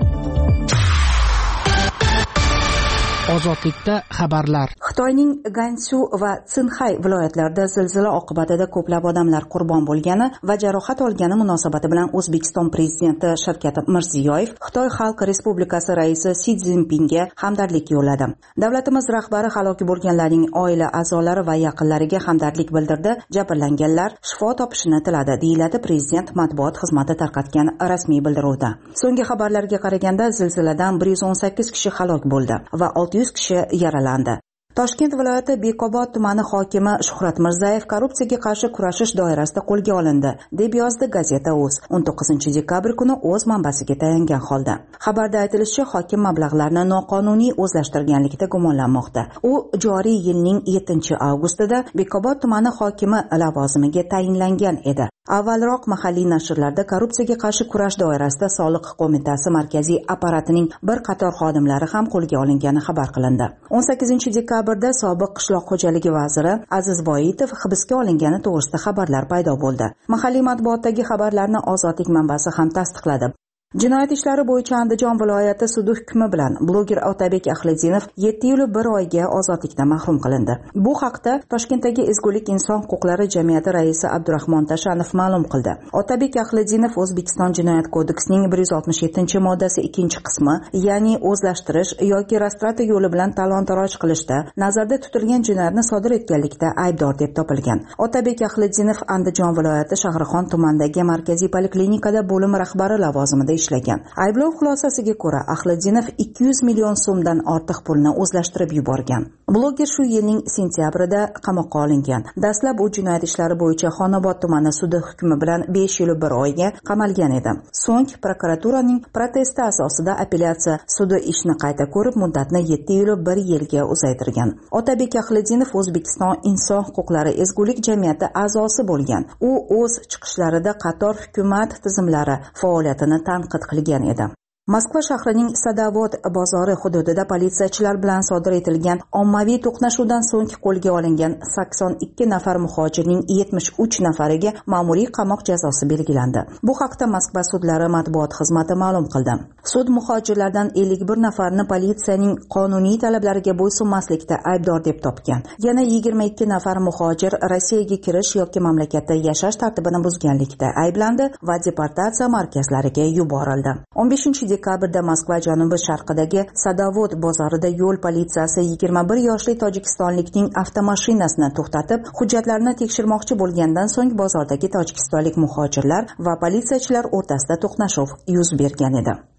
Ozodlikda xabarlar. Xitoyning Gansu va Sinxay viloyatlarida zilzila oqibatida ko'plab odamlar qurbon bo'lgani va jarohat olgani munosabati bilan O'zbekiston prezidenti Shavkat Mirziyoyev Xitoy Xalq Respublikasi raisi Si Szinpinga hamdardlik yo'lladi. Davlatimiz rahbari halok bo'lganlarning oila a'zolari va yaqinlariga hamdardlik bildirdi. Jabrlanganlar shifo topishini tiladi, deyiladi prezident matbuot xizmati tarqatgan rasmiy bildiruvda. So'nggi xabarlarga qaraganda zilziladan 118 kishi halok bo'ldi va 600 kishi yaralandi. Toshkent viloyati Bekobod tumani hokimi Shuhrat Mirzayev korrupsiyaga qarshi kurashish doirasida qo'lga olindi, deb yozdi gazeta O'Z 19 dekabr kuni o'z manbasiga tayangan holda. Xabarda aytilishicha, hokim mablag'larni noqonuniy o'zlashtirganlikda gumonlanmoqda. U joriy yilning 7-avgustida Bekobod tumani hokimi lavozimiga tayinlangan edi. Avvalroq mahalliy nashrlarda korrupsiyaga qarshi kurash doirasida Soliq qo'mitasi markaziy apparatining bir qator xodimlari ham qo'lga olingani xabar qilindi. 18-dekabrda sobiq qishloq xo'jaligi vaziri Aziz Boyitov hibsga olingani to'g'risida xabarlar paydo bo'ldi. Mahalliy matbuotdagi xabarlarni Ozodlik manbasi ham tasdiqladi. Jinoyat ishlari bo'yicha Andijon viloyati sudi hukmi bilan bloger Otabek Ahliddinov 7 yil 1 oyga ozodlikdan mahrum qilindi. Bu haqda Toshkentdagi Ezgulik inson huquqlari jamiyati raisi Abdurahmon Tashanov ma'lum qildi. Otabek Ahliddinov O'zbekiston Jinoyat kodeksining 167-moddasi 2-qismi, ya'ni o'zlashtirish yoki rastrata yo'li bilan talon-taroj qilishda nazarda tutilgan jinoyatni sodir etganlikda aybdor deb topilgan. Otabek Ahliddinov Andijon viloyati Shahrixon tumanidagi markaziy poliklinikada bo'lim rahbari lavozimida ishlagan. Ayblov xulosasiga ko'ra, Ahliddinov 200 million so'mdan ortiq pulni o'zlashtirib yuborgan. Bloger shu yilning sentyabrida qamoqqa olingan. Dastlab u jinoyat ishlari bo'yicha Xonobod tumani sudi hukmi bilan 5 yil 1 oyga qamalgan edi. So'ng prokuraturaning protesti asosida apellyatsiya sudi ishni qayta ko'rib, muddatni 7 yil 1 yilga uzaytirgan. Otabek Ahliddinov O'zbekiston inson huquqlari ezgulik jamiyati a'zosi bo'lgan. U o'z chiqishlarida qator hukumat tizimlari faoliyatini tanqid qilgan edi. Moskva shahrining Sadovod bozori hududida politsiyachilar bilan sodir etilgan ommaviy to'qnashuvdan so'ng qo'lga olingan 82 nafar muhojirning 73 nafariga ma'muriy qamoq jazosi belgilandi. Bu haqda Moskva sudlari matbuot xizmati ma'lum qildi. Sud muhojirlardan 51 nafarni politsiyaning qonuniy talablariga bo'ysunmaslikda aybdor deb topgan. Yana 22 nafar muhojir Rossiyaga kirish yoki mamlakatda yashash tartibini buzganlikda ayblandi va deportatsiya markazlariga yuborildi. 15-dekabrda Moskva janubi sharqidagi Sadovod bozorida yo'l politsiyasi 21 yoshli tojikistonlikning avtomashinasini to'xtatib, hujjatlarini tekshirmoqchi bo'lgandan so'ng bozordagi tojikistonlik muhojirlar va politsiyachilar o'rtasida to'qnashuv yuz bergan edi.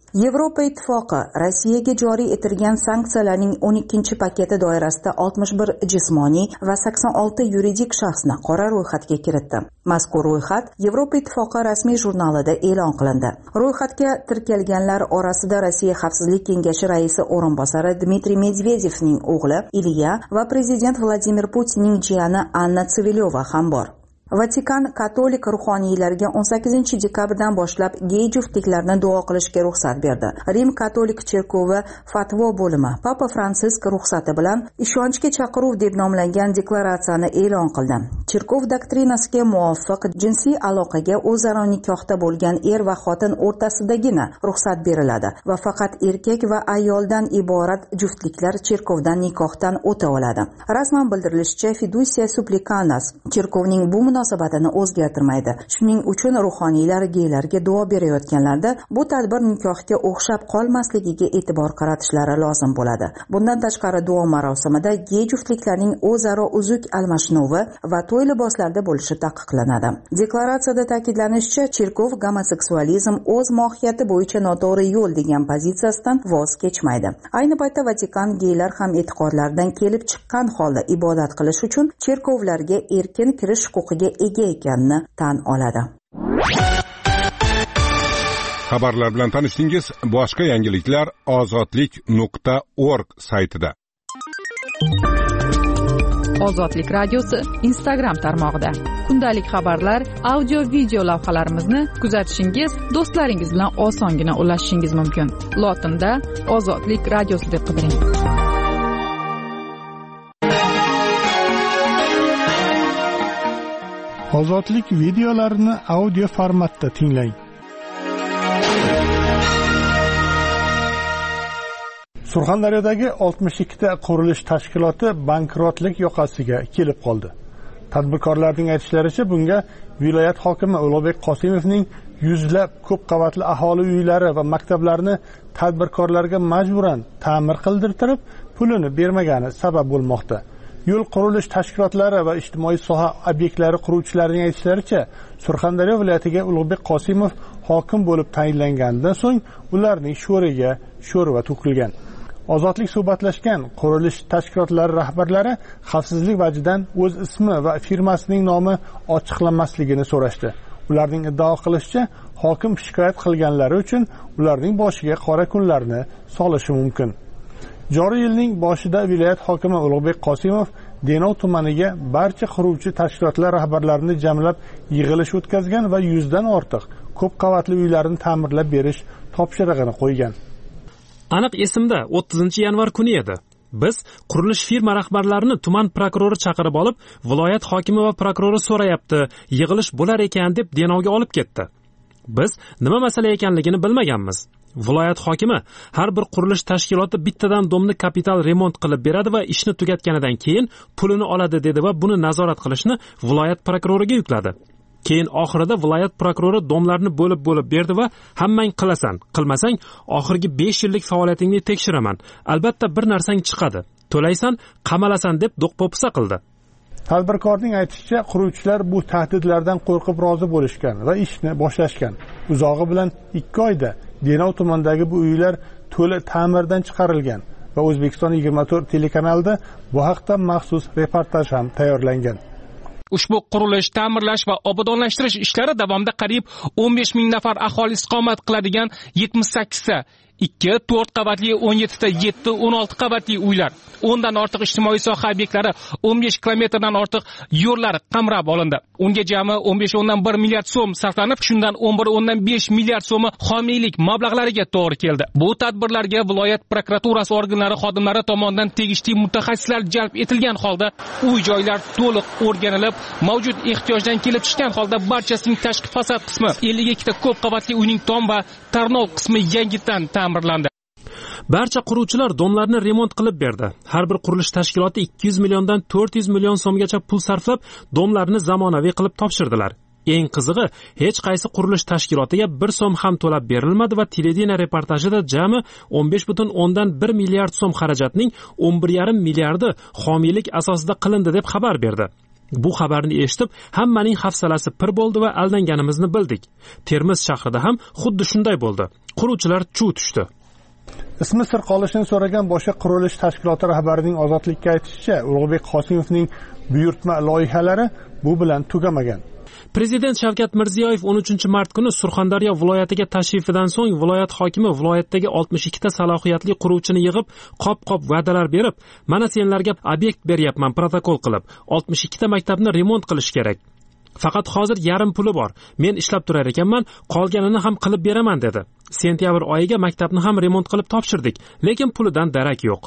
Yevropa Ittifoqi Rossiyaga joriy etilgan sanksiyalarning 12 paketi doirasida 61 jismoniy va 86 yuridik shaxsni qora ro'yxatga kiritdi. Mazkur ro'yxat Yevropa Ittifoqi rasmiy jurnalida e'lon qilindi. Ro'yxatga tirkalganlar orasida Rossiya Xavfsizlik kengashi raisi o'rinbosari Dmitriy Medvedevning o'g'li Ilya va prezident Vladimir Putinning jiyani Anna Tsiviliova ham bor. Vatikan katolik ruhoniylarga 18 dekabrdan boshlab gey juftliklarni duo qilishga ruxsat berdi. Rim katolik cherkovi fatvo bo'limi Papa Fransisk ruxsati bilan ishonchga chaqiruv deb nomlangan deklaratsiyani e'lon qildi. Cherkov doktrinasiga muvofiq jinsiy aloqaga o'zaro nikohda bo'lgan er va xotin o'rtasidagina ruxsat beriladi va faqat erkak va ayoldan iborat juftliklar cherkovdan nikohdan o'ta oladi. Rasman bildirilishicha, Fiducia Supplicanas cherkovning bu munosabatini o'zgartirmaydi. Shuning uchun ruhoniylar geylarga duo berayotganlarda bu tadbir nikohga o'xshab qolmasligiga e'tibor qaratishlari lozim bo'ladi. Bundan tashqari duo marosimida gey juftliklarning o'zaro uzuk almashinuvi va to'y liboslarida bo'lishi taqiqlanadi. Deklaratsiyada ta'kidlanishicha, cherkov gomoseksualizm o'z mohiyati bo'yicha noto'g'ri yo'l degan pozitsiyasidan voz kechmaydi. Ayni paytda Vatikan geylar ham e'tiqodlaridan kelib chiqqan holda ibodat qilish uchun cherkovlarga erkin kirish huquqiga ega ekanini tan oladi. Xabarlar bilan tanishdingiz. Boshqa yangiliklar ozodlik.org saytida. Ozodlik radiosi Instagram tarmog'ida. Kundalik xabarlar, audio video lavhalarimizni kuzatishingiz, do'stlaringiz bilan osongina ulashishingiz mumkin. Lotinda Ozodlik radiosi deb qidiring. Ozodlik videolarini audio formatda tinglang. Surxondaryodagi 62 ta qurilish tashkiloti bankrotlik yoqasiga kelib qoldi. Tadbirkorlarning aytishlaricha, bunga viloyat hokimi Ulug'bek Qosimovning yuzlab ko'p qavatli aholi uylari va maktablarni tadbirkorlarga majburan ta'mir qildirtirib, pulini bermagani sabab bo'lmoqda. Yo'l qurilish tashkilotlari va ijtimoiy soha obyektlari quruvchilarining aytishlaricha, Surxondaryo viloyatiga Ulug'bek Qosimov hokim bo'lib tayinlanganidan so'ng ularning sho'riga sho'rva to'kilgan. Ozodlik suhbatlashgan qurilish tashkilotlari rahbarlari xavfsizlik vajidan o'z ismi va firmasining nomi ochiqlanmasligini so'rashdi. Ularning iddao qilishicha, hokim shikoyat qilganlari uchun ularning boshiga qora kunlarni solishi mumkin. Joriy yilning boshida viloyat hokimi Ulug'bek Qosimov Denov tumaniga barcha quruvchi tashkilotlar rahbarlarini jamlab yig'ilish o'tkazgan va 100 dan ortiq ko'p qavatli uylarni ta'mirlab berish topshirig'ini qo'ygan. Aniq esimda 30-yanvar kuni edi. Biz qurilish firma rahbarlarini tuman prokurori chaqirib olib, viloyat hokimi va prokurori so'rayapti, yig'ilish bo'lar ekan deb Denovga olib ketdi. Biz nima masala ekanligini bilmaganmiz. Viloyat hokimi har bir qurilish tashkiloti bittadan domni kapital remont qilib beradi va ishni tugatganidan keyin pulini oladi dedi va buni nazorat qilishni viloyat prokuroriga yukladi. Keyin oxirida viloyat prokurori domlarni bo'lib berdi va hammang qilasan, qilmasang oxirgi 5 yillik faoliyatingni tekshiraman. Albatta bir narsang chiqadi. To'laysan, qamalasan deb do'q-po'pisa qildi. Tadbirkorning aytishicha, quruvchilar bu tahdidlardan qo'rqib rozi bo'lishgan va ishni boshlashgan. Uzog'i bilan 2 oyda Denov tumanidagi bu uylar to'la ta'mirdan chiqarilgan va O'zbekiston 24 telekanalida bu haqda maxsus reportaj ham tayyorlangan. Ushbu qurilish, ta'mirlash va obodonlashtirish ishlari davomida qariyb 15 ming nafar aholi istiqomat qiladigan 78 ta 2, 4 qavatli 17 ta 7, 16 qavatli uylar, 10 dan ortiq ijtimoiy soha obyektlari, 15 kilometrdan ortiq yo'llar qamrab olindi. Unga jami 15.1 milliard so'm sarflanib, shundan 11.5 milliard so'mi homiylik mablag'lariga to'g'ri keldi. Bu tadbirlarga viloyat prokuraturasi organlari xodimlari tomonidan tegishli mutaxassislar jalb etilgan holda uy-joylar to'liq o'rganilib, mavjud ehtiyojdan kelib chiqqan holda barchasining tashqi fasad qismi, 52 ta ko'p qavatli uyning tom va tarnov qismi yangidan ta'mirlandi. Barcha quruvchilar domlarni remont qilib berdi. Har bir qurilish tashkiloti 200 milliondan 400 million so'mgacha pul sarflab, domlarni zamonaviy qilib topshirdilar. Eng qizig'i, hech qaysi qurilish tashkilotiga 1 so'm ham to'lab berilmadi va televideniya reportajida jami 15.1 milliard so'm xarajatning 11.5 milliardi homiylik asosida qilindi deb xabar berdi. Bu xabarni eshitib, hammaning hafsalasi pir bo'ldi va aldanganimizni bildik. Termiz shahrida ham xuddi shunday bo'ldi. Quruvchilar chuv tushdi. Ismi sir qolishini so'ragan boshqa qurilish tashkiloti rahbarining Ozodlikka aytishicha, Ulug'bek Qosimovning buyurtma loyihalari bu bilan tugamagan. Prezident Shavkat Mirziyoyev 13-mart kuni Surxondaryo viloyatiga tashrifidan so'ng viloyat hokimi viloyatdagi 62 ta salohiyatli quruvchini yig'ib, qop-qop va'dalar berib, "Mana senlarga obyekt beryapman protokol qilib, 62 ta maktabni remont qilish kerak. Faqat hozir yarim puli bor. Men ishlab turar ekanman, qolganini ham qilib beraman" dedi. Sentyabr oyiga maktabni ham remont qilib topshirdik, lekin pulidan darak yo'q.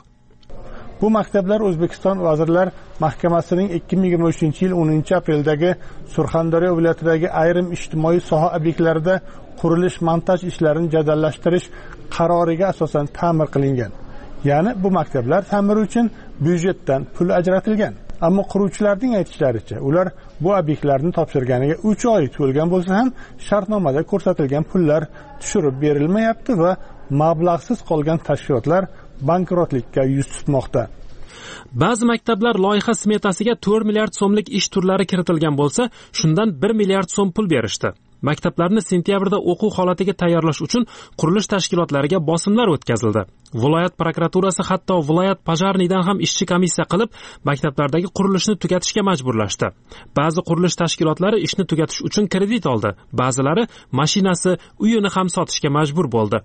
Bu maktablar O'zbekiston Vazirlar Mahkamasining 2023-yil 10-apreldagi Surxondaryo viloyatidagi ayrim ijtimoiy soha obyektlarida qurilish-montaj ishlarini jadallashtirish qaroriga asosan ta'mir qilingan. Ya'ni bu maktablar ta'miri uchun byudjetdan pul ajratilgan. Ammo quruvchilarning aytishlaricha, ular bu obyektlarni topshirganiga 3 oy to'lgan bo'lsa ham shartnomada ko'rsatilgan pullar tushirib berilmayapti va mablag'siz qolgan tashkilotlar bankrotlikka yuz tutmoqda. Ba'zi maktablar loyiha smetasiga 4 milliard so'mlik ish turlari kiritilgan bo'lsa, shundan 1 milliard so'm pul berishdi. Maktablarni sentyabrda o'quv holatiga tayyorlash uchun qurilish tashkilotlariga bosimlar o'tkazildi. Viloyat prokuraturasi hatto viloyat pojarnidan ham ishchi komissiya qilib, maktablardagi qurilishni tugatishga majburlashdi. Ba'zi qurilish tashkilotlari ishni tugatish uchun kredit oldi, ba'zilari mashinasi, uyini ham sotishga majbur bo'ldi.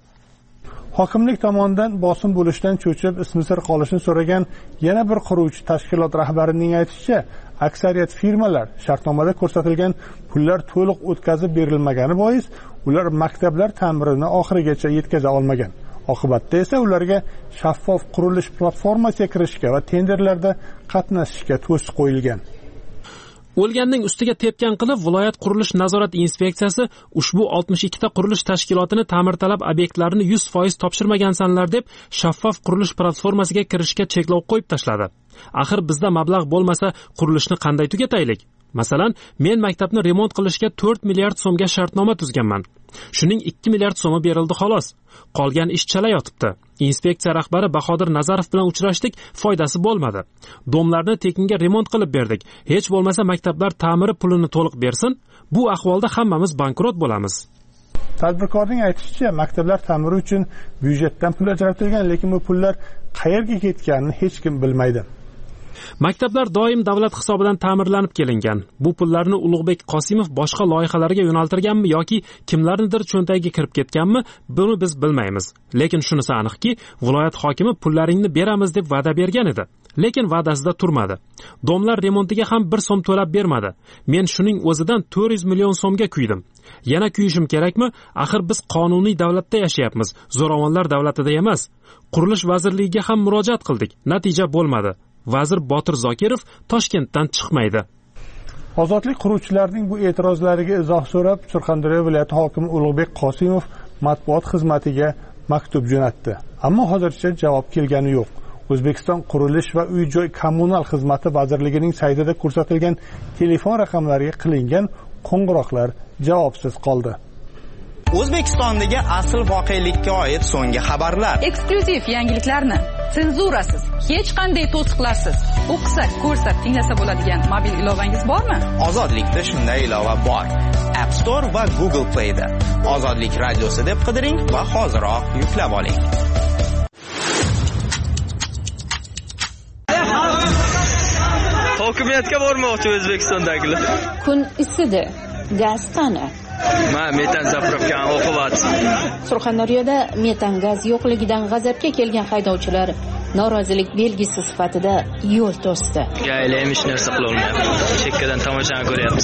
Hokimlik tomonidan bosim bo'lishdan cho'chib ismi sir qolishini so'ragan yana bir quruvchi tashkilot rahbarining aytishicha, aksariyat firmalar shartnomada ko'rsatilgan pullar to'liq o'tkazib berilmagani bois, ular maktablar ta'mirini oxirigacha yetkaza olmagan. Oqibatda esa ularga shaffof qurilish platformasiga kirishga va tenderlarda qatnashishga to'siq qo'yilgan. O'lganning ustiga tepgan qilib, viloyat qurilish nazorat inspeksiyasi ushbu 62 ta qurilish tashkilotini ta'mirtalab obyektlarini 100% topshirmagansanlar deb shaffof qurilish platformasiga kirishga cheklov qo'yib tashladi. Axir bizda mablag' bo'lmasa, qurilishni qanday tugataylik? Masalan, men maktabni remont qilishga 4 milliard so'mga shartnoma tuzganman. Shuning 2 milliard so'mi berildi xolos. Qolgan ish chala yotibdi. Inspeksiya rahbari Bahodir Nazarov bilan uchrashdik, foydasi bo'lmadi. Domlarni tekinga remont qilib berdik. Hech bo'lmasa maktablar ta'miri pulini to'liq bersin. Bu ahvolda hammamiz bankrot bo'lamiz. Tadbirkorning aytishicha, maktablar ta'miri uchun byudjetdan pul ajratilgan, lekin bu pullar qayerga ketganini hech kim bilmaydi. Maktablar doim davlat hisobidan ta'mirlanib kelingan. Bu pullarni Ulug'bek Qosimov boshqa loyihalarga yo'naltirganmi yoki kimlarnidir cho'ntagiga kirib ketganmi, buni biz bilmaymiz. Lekin shunisi aniqki, viloyat hokimi pullaringni beramiz deb va'da bergan edi. Lekin va'dasida turmadi. Domlar remontiga ham 1 so'm to'lab bermadi. Men shuning o'zidan 400 million so'mga kuydim. Yana kuyishim kerakmi? Axir biz qonuniy davlatda yashayapmiz, zo'ravonlar davlatida emas. Qurilish vazirligiga ham murojaat qildik. Natija bo'lmadi. Vazir Botir Zokirov Toshkentdan chiqmaydi. Ozodlik quruvchilarining bu e'tirozlariga izoh so'rab, Surxondaryo viloyati hokimi Ulug'bek Qosimov matbuot xizmatiga maktub jo'natdi. Ammo hozircha javob kelgani yo'q. O'zbekiston Qurilish va uy-joy kommunal xizmati vazirligining saytida ko'rsatilgan telefon raqamlariga qilingan qo'ng'iroqlar javobsiz qoldi. O'zbekistondagi asl voqelikka oid so'nggi xabarlar. Eksklyuziv yangiliklarni senzurasiz, hech qanday to'siqlarsiz o'qisa, ko'rsa, tinglasa bo'ladigan mobil ilovangiz bormi? Ozodlikda shunday ilova bor. App Store va Google Play da Ozodlik radiosi deb qidiring va hoziroq yuklab oling. Hokimiyatga bormoqchi O'zbekistondagilar. Kun isidi, gaz qani? Metan zapravkani oqibat. Surxondaryoda metan gaz yo'qligidan g'azabga kelgan haydovchilar norozilik belgisi sifatida yo'l to'sdi. Gayli hech narsa qila olmayapti. Chekkadan tomoshani ko'ryapmiz.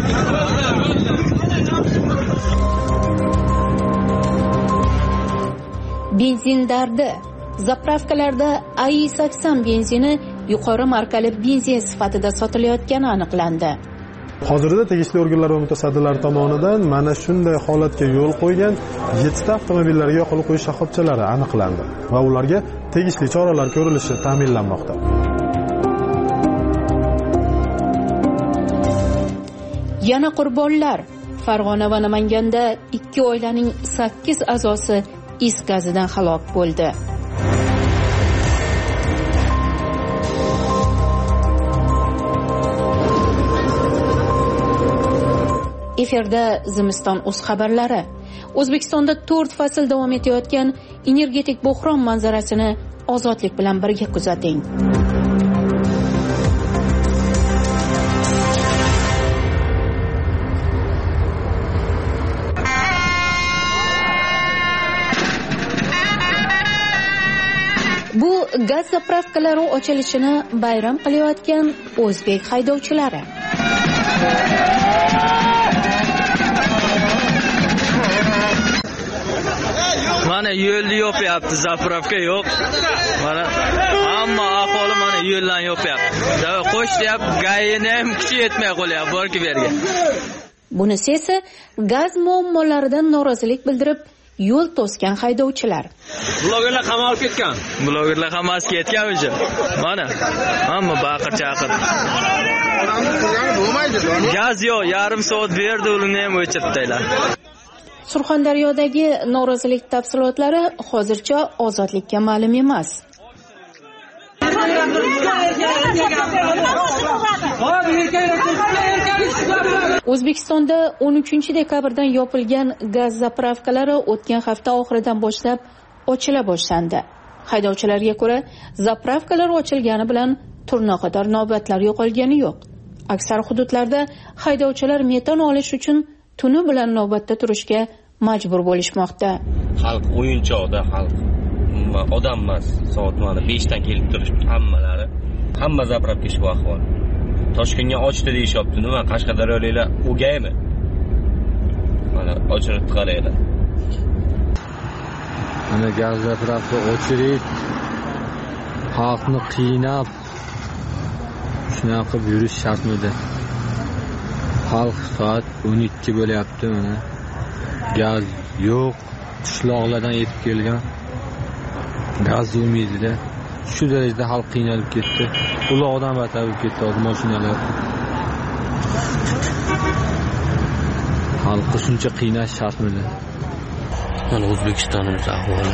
Benzin dardi. Zapravkalarda AI80 benzini yuqori markali benzin sifatida sotilayotgani aniqlandi. Hozirda tegishli organlar va mutasaddilar tomonidan mana shunday holatga yo'l qo'ygan 7 ta avtomobillarga yoqilg'i quyish shoxobchalari aniqlandi va ularga tegishli choralar ko'rilishi ta'minlanmoqda. Yana qurbonlar. Farg'ona va Namanganda 2 oilaning 8 a'zosi is gazidan halok bo'ldi. Efirda Zimiston o'z xabarlari. O'zbekistonda 4 fasl davom etayotgan energetik bo'hron manzarasini ozodlik bilan birga kuzating. Bu gaz zapravkalari ochilishini bayram qilayotgan o'zbek haydovchilari. Mana yo'lni yopyapti, zapravka yo'q. Mana hamma aholi mana yo'ldan yopyapti. Davlat qo'shyapti, gayini ham kuchi yetmay qolyapti borki berga. Bunisi esa gaz muammolaridan norozilik bildirib yo'l to'sgan haydovchilar. Blogerlar qamalib ketgan. Blogerlar hammasi ketgan o'zi. Mana hamma baqir-chaqir. Gaz yo'q, yarim soat berdi, ularni ham o'chirdilar. Surxondaryodagi norozilik tafsilotlari hozircha ozodlikka ma'lum emas. O'zbekistonda 13-dekabrdan yopilgan gaz zapravkalari o'tgan hafta oxiridan boshlab ochila boshlandi. Haydovchilarga ko'ra, zapravkalar ochilgani bilan turnoqador navbatlar yo'qolgani yo'q. Aksar hududlarda haydovchilar metan olish uchun tuni bilan navbatda turishga majbur bo'lishmoqda. Xalq o'yinchoqda, xalq odam emas. Soat 5 dan kelib turishdi hammalari. Hamma zapravka shu ahvol. Toshkentga ochdi deyapti. Nima Qashqadaryoliklar o'gaymi? Mana ochirib qaraylar. Mana gaz zapravka ochirib xalqni qiynab shunaqa yurish shartmidi? Xalq soat 12 bo'lyapti mana. Gaz yo'q, qishloqlardan yetib kelgan. Gaz umidida shu darajada xalq qiynalib ketdi. Uloqdan battar bo'lib ketdi mashinalar. Xalqni shuncha qiynash shartmidi? Mana O'zbekistonimiz ahvoli.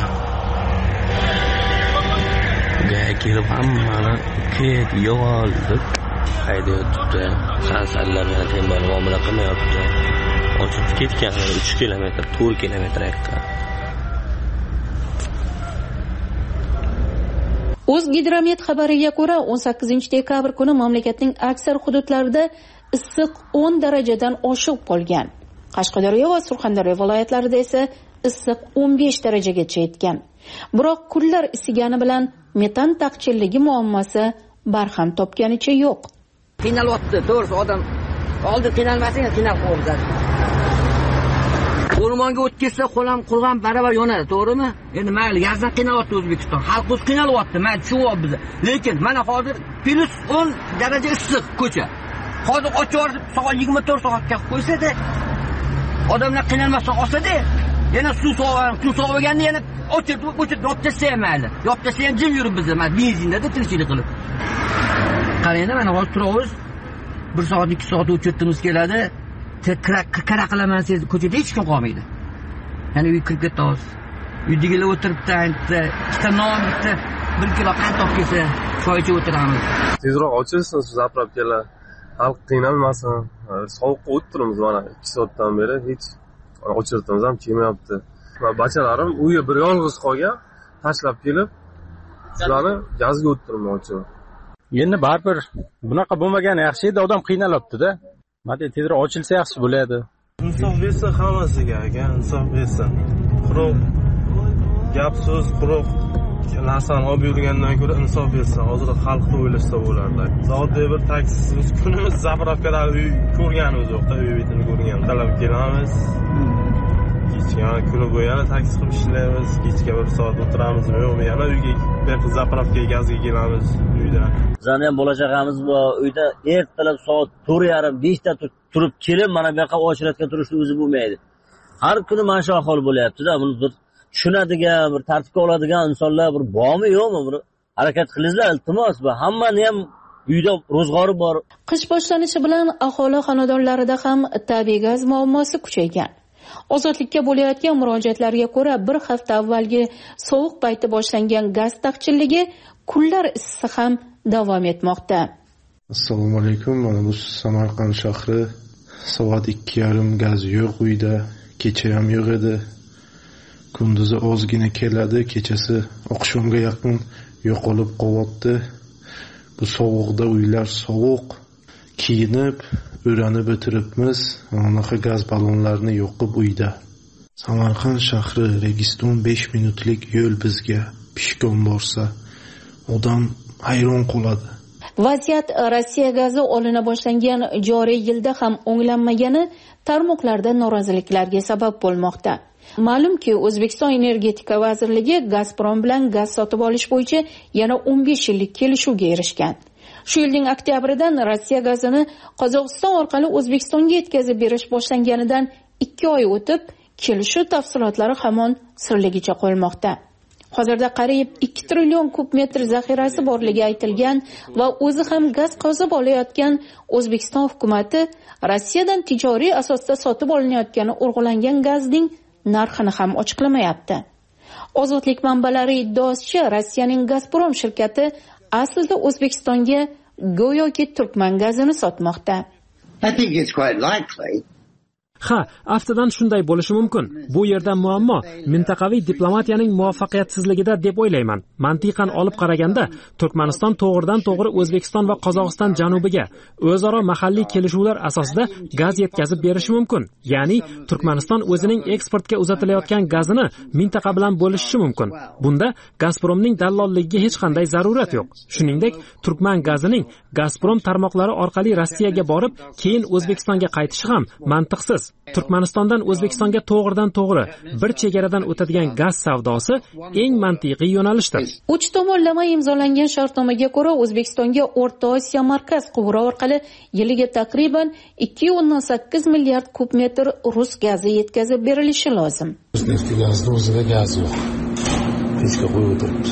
Gaya kelib hammani ket yo'l deb haydayotibdi. Sansallar bilan ham muomala qilmayapti. Ochib ketgan 3 kilometr, 4 kilometr yakka. O'zgidromet xabariga ko'ra 18-dekabr kuni mamlakatning aksar hududlarida issiq 10 darajadan oshiq bo'lgan. Qashqadaryo va Surxondaryo viloyatlarida esa issiq 15 darajagacha yetgan. Biroq kunlar isigani bilan metan taqchilligi muammosi barham topganicha yo'q. Qiynalyapti, to'g'risi odam oldin qiynalmasin, qiynalib qoldi. O'rmonga o'tib ketsa, qo'lam qurg'an baravar yonadi, to'g'rimi? Endi mayli, gazdan qiynalyapti O'zbekiston. Xalq o'z qiynalyapti, mayli tushunyapti biz. Lekin mana hozir plus 10 daraja issiq ko'cha. Hozir ochib soat 24 soatga qo'ysa-da, odamlar qiynalmasdan olsa-da, yana suv sog'ganda yana ochib yopib tashsa ham mayli. Yopib tashsa ham jim yurib biz, mana benzinda tirikchilik qilib. Qarangda mana hozir turamiz. 1 soat 2 soat o'chirtimiz keladi. Kara qilaman siz ko'chada hech kim qolmaydi. Ya'ni uy kirib ketamiz. Uydagilar o'tiribdi, ikkita non, bitta 1 kilo qand olib kelsa, choy ichib o'tiramiz. Tezroq ochilsin shu zapravkalar. Xalq qiynalmasin. Sovuqqa o'tiramiz mana 2 soatdan beri hech o'chirtimiz ham kelmayapti. Bachalarim uyga bir yolg'iz qolgan, tashlab kelib, shularni gazga o'tirmoqchi. Endi baribir bunaqa bo'lmagani yaxshi edi, odam qiynalyapti-da. Mana tezroq ochilsa yaxshi bo'ladi. Insof bersin hammasiga, aka, insof bersin. Quruq gap so'z, quruq narsani olib yurgandan ko'ra insof bersin. Hozir xalqni o'ylashsa bo'lardi. Soatda bir taksisiz kunimiz zapravkalarni ko'rganimiz yo'q-da, uy betini ko'rgan. Talab kelamiz. Kechga kuni bo'yi yana taksi qilib ishlaymiz. Kechga 1 soat o'tiramizmi yo'qmi? Yana uyga bir zapravkaga gazga kelamiz uyda. Bizani ham bola-chaqamiz bor. Uyda ertalab soat 4:30-5 da turib kelib, mana bu yoqqa ochirayotgan turishni o'zi bo'lmaydi. Har kuni mana shu ahvol bo'lyapti-da. Buni bir tushunadigan, bir tartibga oladigan insonlar bir bormi, yo'qmi? Bir harakat qilinglar, iltimos. Bu hammani ham uyda ro'zg'ori bor. Qish boshlanishi bilan aholi xonadonlarida ham tabiiy gaz muammosi kuchaygan. Ozodlikka bo'layotgan murojaatlarga ko'ra, 1 hafta avvalgi sovuq payti boshlangan gaz taqchilligi kunlar isisi ham davom etmoqda. Assalomu alaykum. Mana bu Samarqand shahri soat 2:30 gaz yo'q uyda, kecha ham yo'q edi. Kunduzi ozgina keladi, kechasi oqshomga yaqin yo'qolib qolyapti. Bu sovuqda uylar sovuq, kiyinib, o'ranib o'tiribmiz. Anaqa gaz ballonlarini yoqib uyda. Samarqand shahri Registon 5 minutlik yo'l bizga. Pishkon borsa, odam hayron qoladi. Vaziyat Rossiya gazi olina boshlangan joriy yilda ham o'nglanmagani tarmoqlarda noroziliklarga sabab bo'lmoqda. Ma'lumki, O'zbekiston energetika vazirligi Gazprom bilan gaz sotib olish bo'yicha yana 15 yillik kelishuvga erishgan. Shu yilning oktyabridan Rossiya gazini Qozog'iston orqali O'zbekistonga yetkazib berish boshlanganidan 2 oy o'tib, kelishuv tafsilotlari hamon sirligicha qolmoqda. Hozirda qariyb 2 trillion kub metr zaxirasi borligi aytilgan va o'zi ham gaz qozib olayotgan O'zbekiston hukumatı Rossiyadan tijoriy asosda sotib olinayotgani urg'ulangan gazning narxini ham ochiqlamayapti. Ozodlik manbalari iddaosicha, Rossiyaning Gazprom shirkati aslida O'zbekistonga go'yoki turkman gazini sotmoqda. I think it's quite likely. Ha, aftidan shunday bo'lishi mumkin. Bu yerda muammo mintaqaviy diplomatiyaning muvaffaqiyatsizligida deb o'ylayman. Mantiqan olib qaraganda, Turkmaniston to'g'ridan-to'g'ri O'zbekiston va Qozog'iston janubiga o'zaro mahalliy kelishuvlar asosida gaz yetkazib berishi mumkin. Ya'ni Turkmaniston o'zining eksportga uzatilayotgan gazini mintaqa bilan bo'lishi mumkin. Bunda Gazpromning dallolligiga hech qanday zarurat yo'q. Shuningdek, turkman gazining Gazprom tarmoqlari orqali Rossiyaga borib, keyin O'zbekistonga qaytishi ham mantiqsiz. Turkmanistondan O'zbekistonga to'g'ridan-to'g'ri bir chegaradan o'tadigan gaz savdosi eng mantiqiy yo'nalishdir. 3 tomonlama imzolangan shartnomaga ko'ra O'zbekistonga O'rta Osiyo markaz quvuri orqali yiliga takriban 2.8 milliard kub metr rus gazi yetkazib berilishi lozim. O'zida gaz yo'q. Pechka qo'yib o'tiribdi.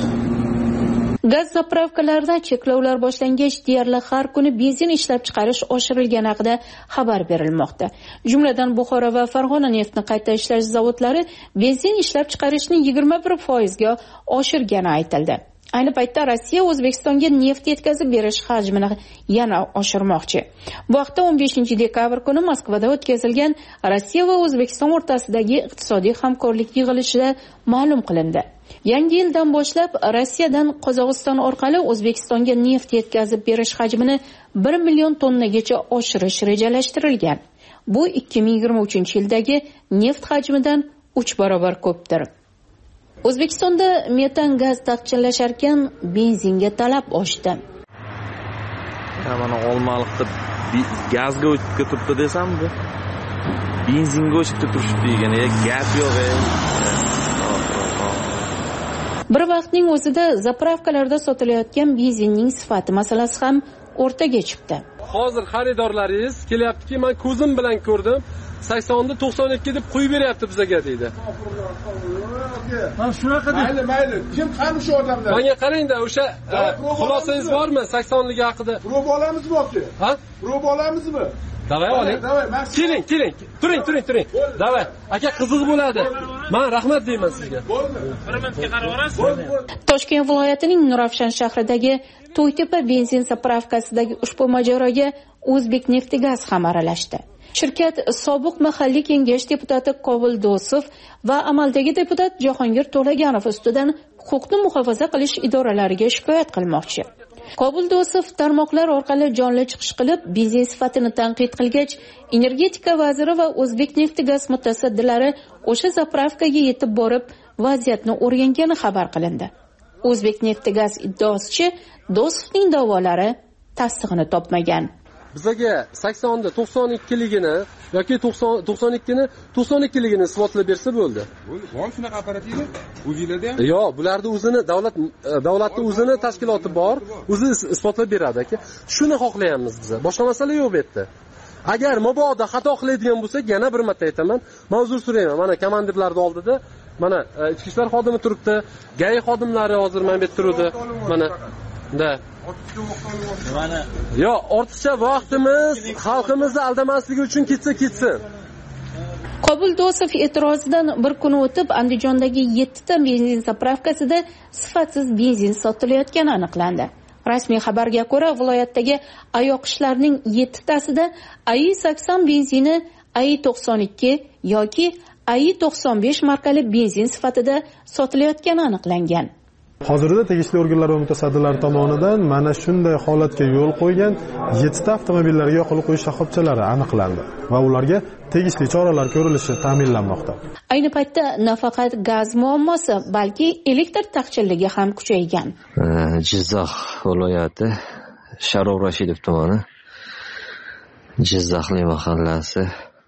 Gaz zapravkalarida cheklovlar boshlangach, deyarli har kuni benzin ishlab chiqarish oshirilgani haqida xabar berilmoqda. Jumladan Buxoro va Farg'ona neftni qayta ishlash zavodlari benzin ishlab chiqarishni 21% ga oshirgani aytildi. Ayni paytda Rossiya O'zbekistonga neft yetkazib berish hajmini yana oshirmoqchi. Bu haqda 15-dekabr kuni Moskvada o'tkazilgan Rossiya va O'zbekiston o'rtasidagi iqtisodiy hamkorlik yig'ilishida ma'lum qilindi. Yangi yildan boshlab Rossiyadan Qozog'iston orqali O'zbekistonga neft yetkazib berish hajmini 1 million tonnagacha oshirish rejalashtirilgan. Bu 2023-yildagi neft hajmidan 3 barobar ko'pdir. O'zbekistonda metan gaz taqchillasharkan benzinga talab oshdi. Mana Olmaliqda gazga o'tib ketibdi desammi? Benzinga o'tib turishdi degan, gap yo'q. Bir vaqtning o'zida zapravkalarda sotilayotgan benzinning sifati masalasi ham o'rtaga chiqdi. Hozir xaridorlaringiz kelyaptiki, men ko'zim bilan ko'rdim. 80 92 deb qo'yib beryapti bizga deydi. Mana shunaqa deb. Mayli. Kim qani shu odamlar? Menga qarang-da, o'sha xulosangiz bormi 80ligi haqida? Proba olamizmi aka? Ha? Proba olamizmi? Davay oling. Keling. Turing. Davay. Aka qiziq bo'ladi. Men rahmat deyman sizga. Bir minutga qarab olasiz. Toshkent viloyatining Nurafshon shahridagi To'ytepa benzin zapravkasidagi ushbu mojaroga O'zbekneftgaz ham aralashdi. Shirkat sobiq mahalliy kengash deputati Qobul Do'sov va amaldagi deputat Jahongir To'laganov ustidan huquqni muhofaza qilish idoralariga shikoyat qilmoqchi. Qobul Do'sov tarmoqlar orqali jonli chiqish qilib, benzin sifatini tanqid qilgach, energetika vaziri va O'zbekneftgaz mutasaddilari o'sha zapravkaga yetib borib, vaziyatni o'rgangani xabar qilindi. O'zbekneftgaz iddaosicha, Do'sovning da'volari tasdig'ini topmagan. Bizaga 80da 92ligini yoki 92ni 92ligini isbotlab bersa bo'ldi. Bor shunaqa operativni? O'zingizlarda ham? Yo'q, bularda o'zini davlatning o'zini tashkiloti bor, o'zi isbotlab beradi aka. Shuni xohlayapmiz biz. Boshqa masala yo'q bu yerda. Agar mabodo xato qiladigan bo'lsak, yana bir marta aytaman, men uzr so'rayman. Mana komandirlarning oldida mana ichki ishlar xodimi turibdi, GAI xodimlari hozir men bu yerda turadi. Mana da. Yo, ortiqcha vaqtimiz xalqimizni aldamasligi uchun ketsin. Qobul Do'sov e'tirozidan bir kun o'tib Andijondagi 7 ta benzin zapravkasida sifatsiz benzin sotilayotgani aniqlandi. Rasmiy xabarga ko'ra, viloyatdagi ayoqishlarning 7tasida AI-80 benzini AI-92 yoki AI-95 markali benzin sifatida sotilayotgani aniqlangan. Hozirda tegishli organlar va mutasaddilar tomonidan mana shunday holatga yo'l qo'ygan 7 ta avtomobillarga yoqilg'i quyish shoxobchalari aniqlandi va ularga tegishli choralar ko'rilishi ta'minlanmoqda. Ayni paytda nafaqat gaz muammosi, balki elektr taqchilligi ham kuchaygan. Jizzax viloyati Sharof Rashidov tumani Jizzaxli mahallasi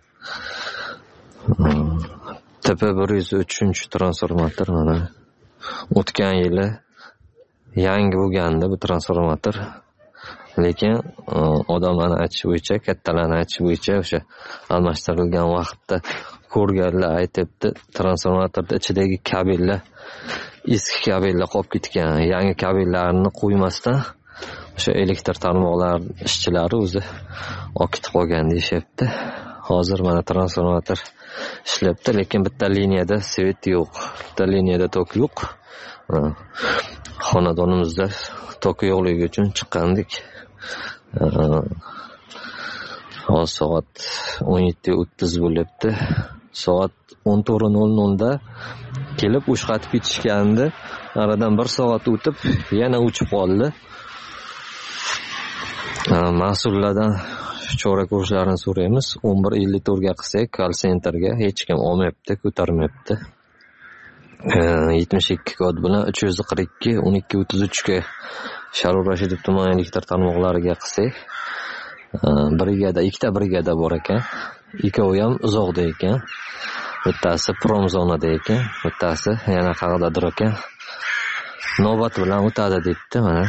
tepa 103-transformator mana o'tgan yili yangi bo'lgandi bu transformator, lekin odamlarni aytish bo'yicha, kattalarni aytish bo'yicha o'sha almashtirilgan vaqtda ko'rganlar aytibdi, transformatorda ichidagi kabellar eski kabellar qolib ketgan, yangi kabellarni qo'ymasdan o'sha elektr tarmoqlar ishchilari o'zi olib ketib qolgan deyishyapti. Hozir mana transformator ishlayapti, lekin bitta liniyada svet yo'q, bitta liniyada tok yo'q. Xonadonimizda tok yo'qligi uchun chiqqandik. Hozir soat 17:30 bo'lyapti. Soat 14:00 da kelib ushqatib ketishgandi. Aradan 1 soat o'tib yana o'chib qoldi. Mas'ullardan chora ko'rishlarini so'raymiz. 11:54 ga qilsak, call centerga hech kim olmayapti, ko'tarmayapti. 72 kod bilan 342 1233 ga Sharof Rashidov tumani elektr tarmoqlariga qilsak, brigada, ikkita brigada bor ekan. Ikkovi ham uzoqda ekan. Bittasi promzonada ekan, bittasi yana qayerdadir ekan. Navbat bilan o'tadi debdi mana.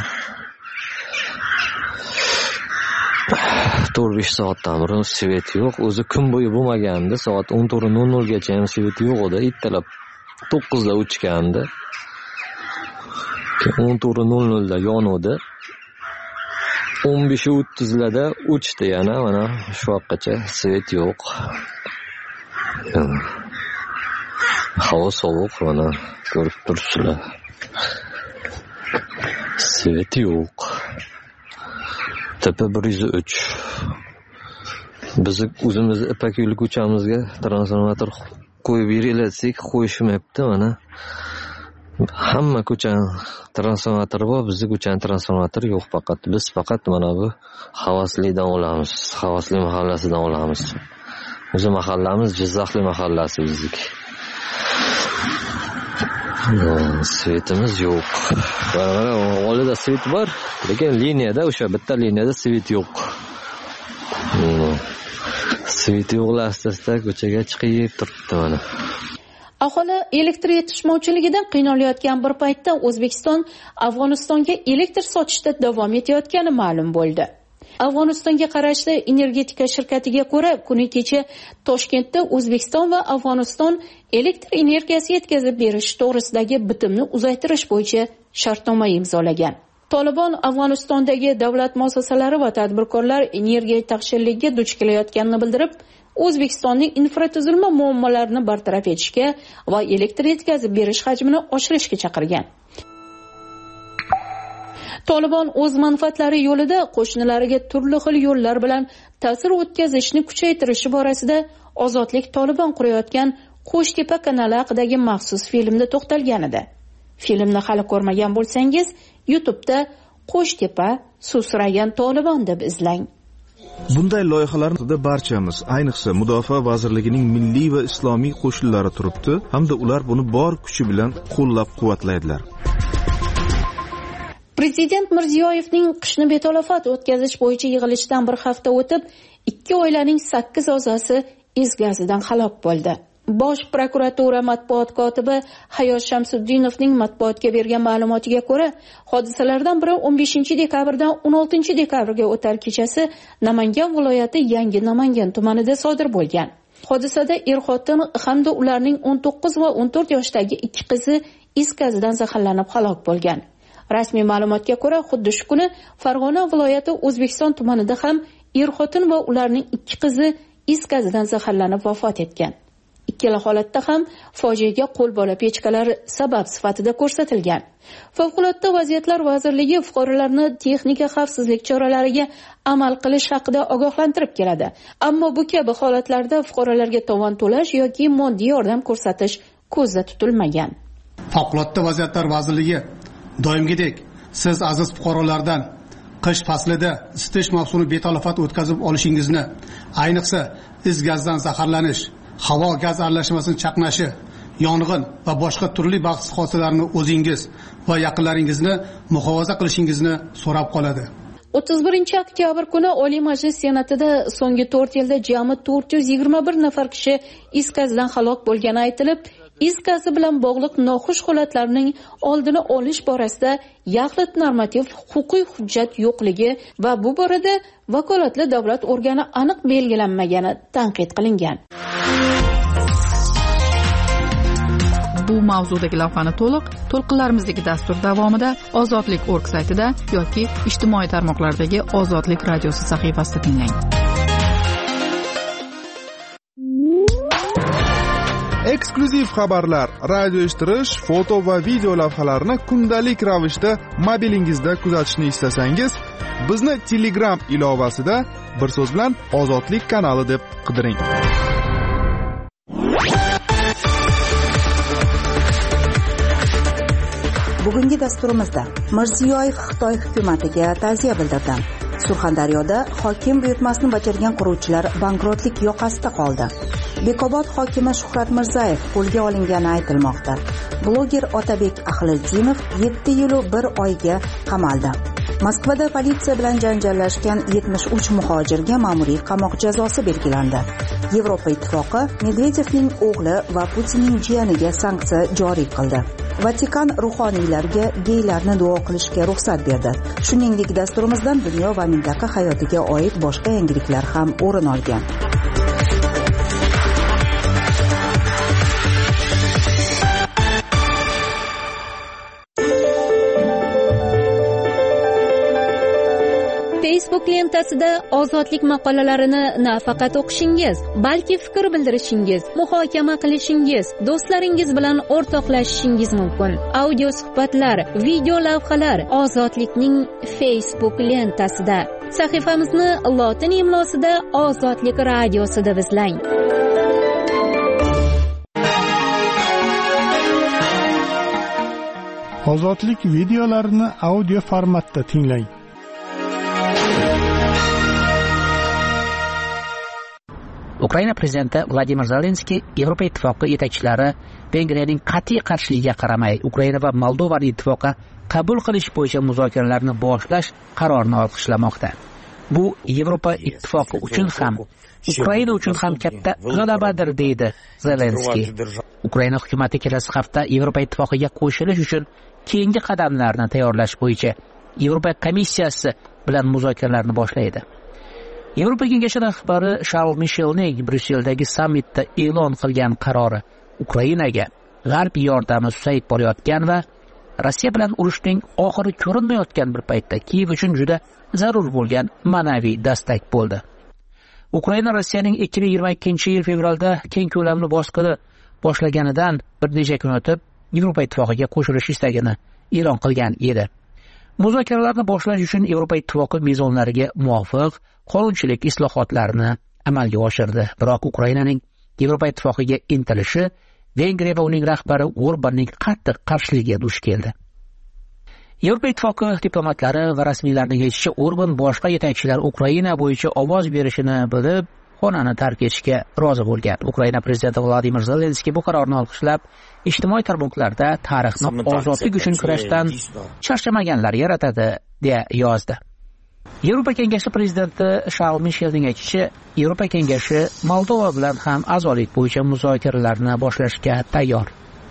4-5 soatdan beri svet yo'q. O'zi kun bo'yi bo'lmagandi. Soat 14:00 gacha ham svet yo'q edi. Ertalab 9 da o'chgandi. 14:00 da yonuvdi. 15:30 larda o'chdi yana, mana shu vaqtgacha svet yo'q. Havo sovuq, mana ko'rib turibsizlar. Svet yo'q. Tepa 103. Biz o'zimiz Ipak yo'li ko'chamizga transformator qo'yib beringlar-desak, qo'yishmayapti mana. Hamma ko'chaning transformatori bor, bizning ko'chaning transformatori yo'q faqat. Biz faqat mana bu Havaslidan olamiz, Havasli mahallasidan olamiz. O'zi mahallamiz Jizzaxli mahallasi bizniki. Svetimiz yo'q. Mana oldida svet bor, lekin liniyada o'sha bitta liniyada svet yo'q. Svet yo'qlasida ko'chaga chiqib turibdi mana. Aholi elektr yetishmovchiligidan qiynalayotgan bir paytda O'zbekiston Afg'onistonga elektr sotishda davom etayotgani ma'lum bo'ldi. Afg'onistonga qarashli energetika shirkatiga ko'ra, kuni kecha Toshkentda O'zbekiston va Afg'oniston elektr energiyasi yetkazib berish to'g'risidagi bitimni uzaytirish bo'yicha shartnoma imzolagan. Tolibon Afg'onistondagi davlat muassasalari va tadbirkorlar energiya taqchilligiga duch kelayotganini bildirib, O'zbekistonning infratuzilma muammolarini bartaraf etishga va elektr yetkazib berish hajmini oshirishga chaqirgan. Tolibon o'z manfaatlari yo'lida qo'shnilariga turli xil yo'llar bilan ta'sir o'tkazishni kuchaytirishi borasida Ozodlik Tolibon qurayotgan Qo'shtepa kanali haqidagi maxsus filmda to'xtalgan edi. Filmni hali ko'rmagan bo'lsangiz, YouTube'da Qo'shtepa susragan Tolibon deb izlang. Bunday loyihalarda barchamiz, ayniqsa Mudofaa vazirligining milliy va islomiy qo'shinlari turibdi, hamda ular buni bor kuchi bilan qo'llab-quvvatlaydilar. Prezident Mirziyoyevning qishni betalofat o'tkazish bo'yicha yig'ilishidan bir hafta o'tib, 2 oilaning 8 a'zosi is gazidan halok bo'ldi. Bosh prokuratura matbuot kotibi Hayot Shamsuddinovning matbuotga bergan ma'lumotiga ko'ra, hodisalardan biri 15-dekabrdan 16-dekabrga o'tar kechasi Namangan viloyati Yangi Namangan tumanida sodir bo'lgan. Hodisada er-xotin hamda ularning 19 va 14 yoshdagi 2 qizi is gazidan zaharlanib halok bo'lgan. Rasmiy ma'lumotga ko'ra, xuddi shu kuni Farg'ona viloyati O'zbekiston tumanida ham er-xotin va ularning 2 qizi is gazidan zaharlanib vafot etgan. ikkala holatda ham fojiaga qo'lbola pechkalar sabab sifatida ko'rsatilgan. Favqulodda vaziyatlar vazirligi fuqarolarni texnika xavfsizlik choralariga amal qilish haqida ogohlantirib keladi. Ammo bu kabi holatlarda fuqarolarga tovon to'lash yoki moddiy yordam ko'rsatish ko'zda tutilmagan. Favqulodda vaziyatlar vazirligi doimgidek siz aziz fuqarolardan qish faslida isitish mavsumi betalofat o'tkazib olishingizni, ayniqsa is gazdan zaharlanish, havo gaz aralashmasini chaqnashi, yong'in va boshqa turli baxtsiz hodisalarni o'zingiz va yaqinlaringizni muhofaza qilishingizni so'rab qoladi. 31 oktyabr kuni Oliy Majlis Senatida so'nggi 4 yilda jami 421 nafar kishi is gazidan halok bo'lgani aytilib, is gazi bilan bog'liq noxush holatlarning oldini olish borasida yaxlit normativ huquqiy hujjat yo'qligi va bu borada vakolatli davlat organi aniq belgilanmagani tanqid qilingan. Bu mavzudagi lavhani to'lqinlarimizdagi dastur davomida Ozodlik.org saytida yoki ijtimoiy tarmoqlardagi Ozodlik radiosi sahifasida tinglang. Eksklyuziv xabarlar, radio eshittirish, foto va video lavhalarni kundalik ravishda mobilingizda kuzatishni istasangiz, bizni Telegram ilovasida bir so'z bilan Ozodlik kanali deb qidiring. Bugungi dasturimizda Mirziyoyev Xitoy hukumatiga ta'ziya bildirdi. Surxondaryoda hokim buyurtmasini bajargan quruvchilar bankrotlik yoqasida qoldi. Bekobod hokimi Shuhrat Mirzayev qo'lga olingani aytilmoqda. Bloger Otabek Ahliddinov 7 yil 1 oyga qamaldi. Moskvada politsiya bilan janjallashgan 73 muhojirga ma'muriy qamoq jazosi belgilandi. Yevropa Ittifoqi Medvedevning o'g'li va Putinning jiyaniga sanksiya joriy qildi. Vatikan ruhoniylarga geylarni duo qilishga ruxsat berdi. Shuningdek, dasturimizdan dunyo va mintaqa hayotiga oid boshqa yangiliklar ham o'rin olgan. Facebook lentasida ozodlik maqolalarini nafaqat o'qishingiz, balki fikr bildirishingiz, muhokama qilishingiz, do'stlaringiz bilan o'rtoqlashishingiz mumkin. Audio suhbatlar, video lavhalar Ozodlikning Facebook lentasida. Sahifamizni lotin imlosida Ozodlik radiosi deb izlang. Ozodlik videolarini audio formatda tinglang. Ukraina prezidenti Vladimir Zelenskiy Yevropa Ittifoqi yetakchilari Vengriyaning qat'iy qarshiligiga qaramay Ukraina va Moldovani ittifoqqa qabul qilish bo'yicha muzokaralarni boshlash qarorini olqishlamoqda. Bu Yevropa Ittifoqi uchun ham, Ukraina uchun ham katta g'alabadir, deydi Zelenskiy. Ukraina hukumati kelasi hafta Yevropa Ittifoqiga qo'shilish uchun keyingi qadamlarni tayyorlash bo'yicha Yevropa komissiyasi bilan muzokaralarni boshlaydi. Yevropa Kengashi rahbari Charles Michelning Bryusseldagi sammitda e'lon qilgan qarori Ukrainaga g'arb yordami susayib borayotgan va Rossiya bilan urushning oxiri ko'rinmayotgan bir paytda Kiyev uchun juda zarur bo'lgan ma'naviy dastak bo'ldi. Ukraina Rossiyaning 2022-yil fevralda keng ko'lamli bosqini boshlaganidan bir necha kun o'tib Yevropa Ittifoqiga qo'shilish istagini e'lon qilgan edi. Muzokaralarni boshlash uchun Yevropa Ittifoqi mezonlariga muvofiq qonunchilik islohotlarini amalga oshirdi. Biroq Ukrainaning Yevropa Ittifoqiga intilishi Vengriya va uning rahbari Orbanning qattiq qarshiligiga duch keldi. Yevropa Ittifoqi diplomatlari va rasmiylarning aytishicha, Orban boshqa yetakchilar Ukraina bo'yicha ovoz berishini bilib, xonani tark etishga rozi bo'lgan. Ukraina prezidenti Vladimir Zelenskiy bu qarorni olqishlab, ijtimoiy tarmoqlarda tarixni ozodlik uchun kurashdan charchamaganlar yaratadi deya yozdi. Yevropa Kengashi prezidenti Charles Michelning aytishicha, Yevropa Kengashi Moldova bilan ham a'zolik bo'yicha muzokaralarni boshlashga tayyor.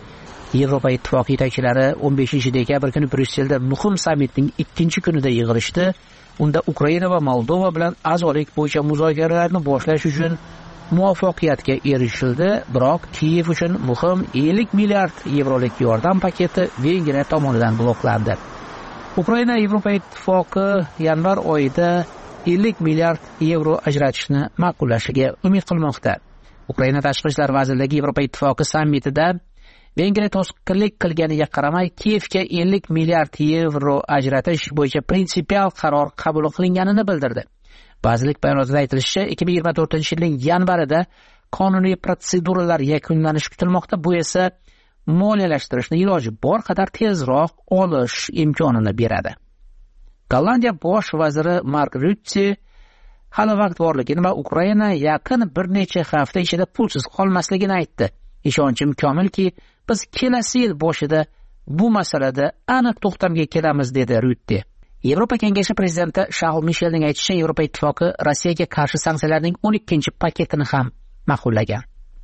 Yevropa Ittifoqi yetakchilari 15-dekabr kuni Bryusselda muhim sammitning 2-kunida yig'ilishdi. Unda Ukraina va Moldova bilan a'zolik bo'yicha muzokaralarni boshlash uchun muvaffaqiyatga erishildi, biroq Kiyev uchun muhim 50 milliard yevrolik yordam paketi Vengriya tomonidan bloklandi. Ukraina Yevropa Ittifoqi yanvar oyida 50 milliard yevro ajratishni ma'qullashiga umid qilmoqda. Ukraina tashqi ishlar vazirligi Yevropa ittifoqi sammitida Vengriya to'sqinlik qilganiga qaramay Kiyevga 50 milliard yevro ajratish bo'yicha prinsipial qaror qabul qilinganini bildirdi. Vazirlik bayonotida aytilishicha, 2024-yilning yanvarida qonuniy protseduralar yakunlanishi kutilmoqda. Bu esa moliyalashtirishni iloji bor qadar tezroq olish imkonini beradi. Gollandiya bosh vaziri Mark Rutte hali vaqt borligini va Ukraina yaqin bir necha hafta ichida pulsiz qolmasligini aytdi. Ishonchim komilki, biz kelasi yil boshida bu masalada aniq to'xtamga kelamiz, dedi Rutte. Yevropa Kengashi prezidenti Charles Michelning aytishicha, Yevropa ittifoqi Rossiyaga qarshi sanksiyalarning 12-paketini ham ma'qullagan.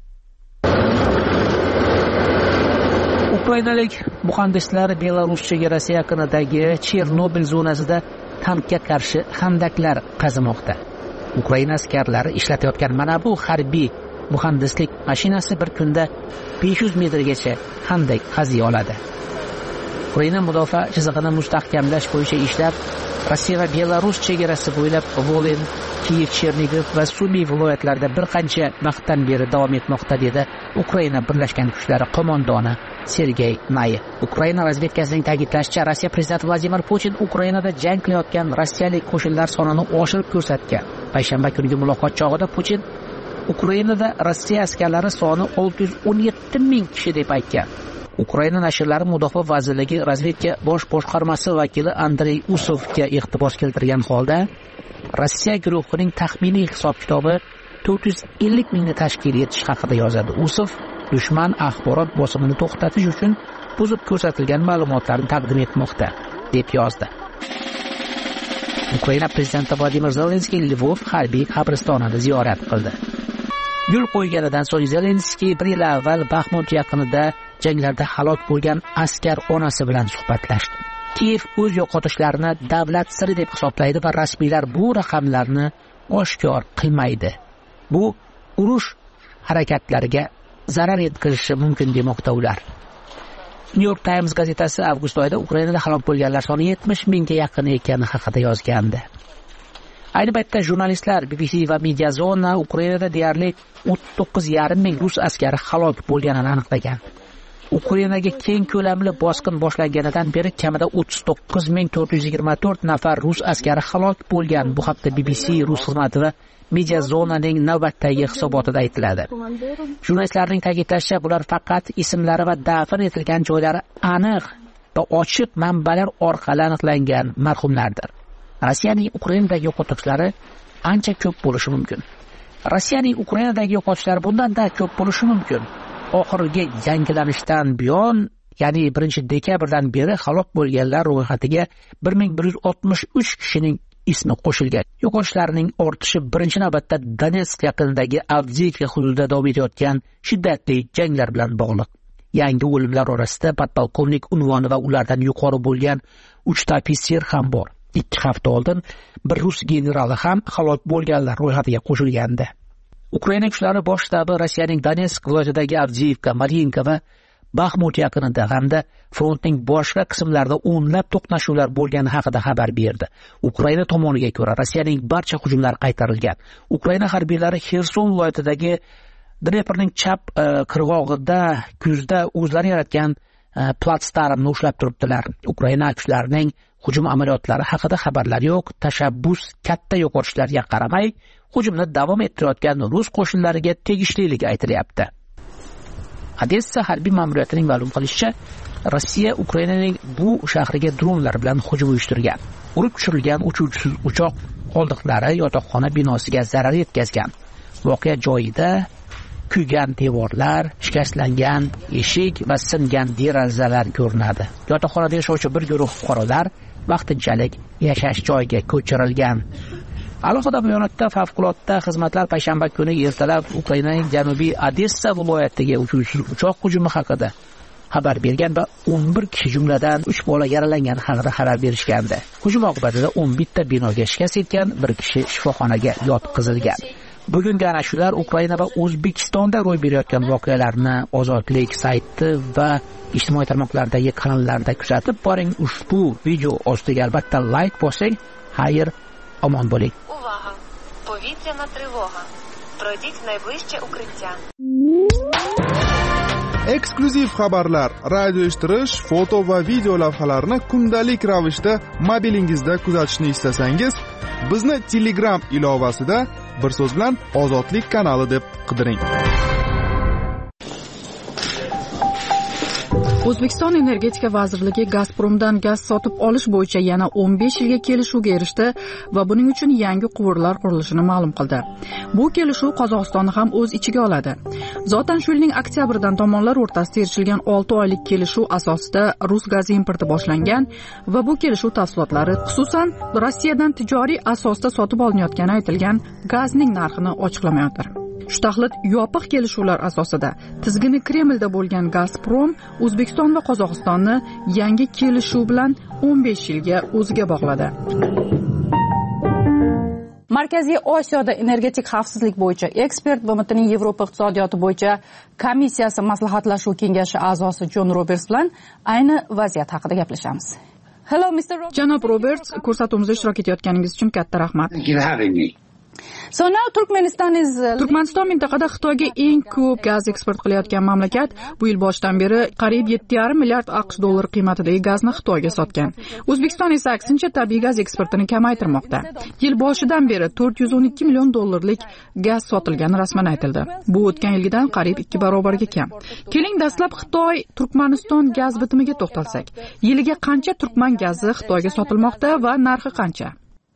Ukrainalik muhandislar Belarus chegarasi yaqinidagi Chernobil zonasida tankga qarshi xandaqlar qazimoqda. Ukraina askarlari ishlatayotgan mana bu harbiy muhandislik mashinasi bir kunda 500 metrgacha xandaq qaziy oladi. Ukraina mudofaa chizig'ini mustahkamlash bo'yicha ishlar Rossiya va Belarus chegarasi bo'ylab Volyn, Kiyev, Chernigov va Sumy viloyatlarida bir qancha vaqtdan beri davom etmoqda, dedi Ukraina Birlashgan Kuchlari qo'mondoni Sergey Nayev. Ukraina razvedkasining ta'kidlashicha, Rossiya prezidenti Vladimir Putin Ukrainada jang qilayotgan rossiyalik qo'shinlar sonini oshirib ko'rsatgan. Payshanba kungi muloqot chog'ida Putin Ukrainada Rossiya askarlari soni 617 ming kishi deb aytgan. Ukraina nashrlari Mudofaa vazirligi razvedka bosh boshqarmasi vakili Andrey Usovga e'tibor keltirgan holda, Rossiya guruhining taxminiy hisob-kitobi 450 mingni tashkil etish haqida yozadi. Usov dushman axborot bosimini to'xtatish uchun buzib ko'rsatilgan ma'lumotlarni taqdim etmoqda, deb yozdi. Ukraina prezidenti Vladimir Zelenskiy Lvov harbiy qabristonini ziyorat qildi. Yo'l qo'yganidan so'ng Zelenskiy bir yil avval Baxmut yaqinida janglarda halok bo'lgan askar onasi bilan suhbatlashdi. Kiyev o'z yo'qotishlarini davlat siri deb hisoblaydi va rasmiylar bu raqamlarni oshkor qilmaydi. Bu urush harakatlariga zarar yetkazishi mumkin demoqda ular. New York Times gazetasi avgust oyida Ukrainada halok bo'lganlar soni 70 mingga yaqin ekani haqida yozgandi. Ayni paytda jurnalistlar BBC va Mediazona Ukrainada deyarli 39,5 ming rus askari halok bo'lganini aniqlagan. Ukrainaga keng ko'lamli bosqin boshlanganidan beri kamida 39,424 nafar rus askari halok bo'lgan. Bu haqda BBC rus xizmati va Mediazonaning navbatdagi hisobotida aytiladi. Jurnalistlarning ta'kidlashicha, bular faqat ismlari va dafn etilgan joylari aniq va ochiq manbalar orqali aniqlangan marhumlardir. Rossiyaning Ukrainadagi yo'qotishlari ancha ko'p bo'lishi mumkin. Rossiyaning Ukrainadagi yo'qotishlari bundan-da ko'p bo'lishi mumkin. Oxirgi yangilanishdan buyon, ya'ni 1-dekabrdan beri halok bo'lganlar ro'yxatiga 1163 kishining ismi qo'shilgan. Yo'qotishlarning ortishi birinchi navbatda Donetsk yaqinidagi Avdiivka hududida davom etayotgan shiddatli janglar bilan bog'liq. Yangi o'limlar orasida podpolkovnik unvoni va ulardan yuqori bo'lgan 3 ta ofitser ham bor. 2 hafta oldin bir rus generali ham halok bo'lganlar ro'yxatiga qo'shilgandi. Ukraina kuchlari bosh shtabi Rossiyaning Donetsk viloyatidagi Avdiivka, Mariinka va Baxmut yaqinida hamda frontning boshqa qismlarida o'nlab to'qnashuvlar bo'lgani haqida xabar berdi. Ukraina tomoniga ko'ra, Rossiyaning barcha hujumlari qaytarilgan. Ukraina harbiylari Xerson viloyatidagi Dneprning chap qirg'og'ida kuzda o'zlari yaratgan platsdarmni ushlab turibdilar. Ukraina kuchlarining hujum amaliyotlari haqida xabarlar yo'q. Tashabbus katta yo'qotishlarga qaramay, hujumni davom ettirayotgan rus qo'shinlariga tegishliligi aytilyapti. Odessa harbiy ma'muriyatining ma'lum qilishicha, Rossiya Ukrainaning bu shahriga dronlar bilan hujum uyushtirgan. Urib tushirilgan uchuvchisiz uchoq qoldiqlari yotoqxona binosiga zarar yetkazgan. Voqea joyida kuygan devorlar, shikastlangan eshik va singan derazalar ko'rinadi. Yotoqxonada yashovchi bir guruh fuqarolar vaqtinchalik yashash joyiga ko'chirilgan. Alohida bayonotda favqulodda xizmatlar payshanba kuni ertalab Ukrainaning janubiy Odessa viloyatiga uchuvchisiz uchoq hujumi haqida xabar bergan va 11 kishi jumladan 3 bola yaralangani haqida xabar berishgandi. Hujum oqibatida 11 ta binoga shikast yetgan, bir kishi shifoxonaga yotqizilgan. Bugungi ana shular Ukraina va O'zbekistonda ro'y berayotgan voqealarni Ozodlik sayti va ijtimoiy tarmoqlardagi kanallarda kuzatib boring. Ushbu video ostiga albatta like bosing. Xayr, omon bo'ling. Увага! Повітряна тривога. Відгородіть найближче укриття. Eksklyuziv xabarlar, radio eshittirish, foto va video lavhalarni kundalik ravishda mobilingizda kuzatishni istasangiz, bizni Telegram ilovasida bir so'z bilan Ozodlik kanali deb qidiring. O'zbekiston Energetika vazirligi Gazpromdan gaz sotib olish bo'yicha yana 15 yilga kelishuvga erishdi va buning uchun yangi quvurlar qurilishini ma'lum qildi. Bu kelishuv Qozog'istonni ham o'z ichiga oladi. Zotan shu yilning oktyabridan tomonlar o'rtasida erishilgan 6 oylik kelishuv asosida rus gazi importi boshlangan va bu kelishuv tafsilotlari, xususan Rossiyadan tijoriy asosda sotib olinayotgani aytilgan gazning narxini ochiqlamayotir. Shu taxlit yopiq kelishuvlar asosida tizgini Kremlda bo'lgan Gazprom O'zbekiston va Qozog'istonni yangi kelishuv bilan 15 yilga o'ziga bog'ladi. Markaziy Osiyoda energetik xavfsizlik bo'yicha ekspert BMTning Yevropa iqtisodiyoti bo'yicha komissiyasi maslahatlashuv kengashi a'zosi Jon Roberts bilan ayni vaziyat haqida gaplashamiz. Hello Mr. Roberts. Janob Roberts, ko'rsatuvimizda ishtirok etayotganingiz uchun katta rahmat. So now Turkmaniston mintaqada Xitoyga eng ko'p gaz eksport qilayotgan mamlakat. Bu yil boshidan beri qariyb 7,5 milliard AQSh dollari qiymatidagi gazni Xitoyga sotgan. O'zbekiston esa aksincha tabiiy gaz eksportini kamaytirmoqda. Yil boshidan beri 412 million dollarlik gaz sotilgani rasman aytildi. Bu o'tgan yilgidan qariyb 2 barobarga kam. Keling dastlab Xitoy Turkmaniston gaz bitimiga to'xtalsak. Yiliga qancha turkman gazi Xitoyga sotilmoqda va narxi qancha?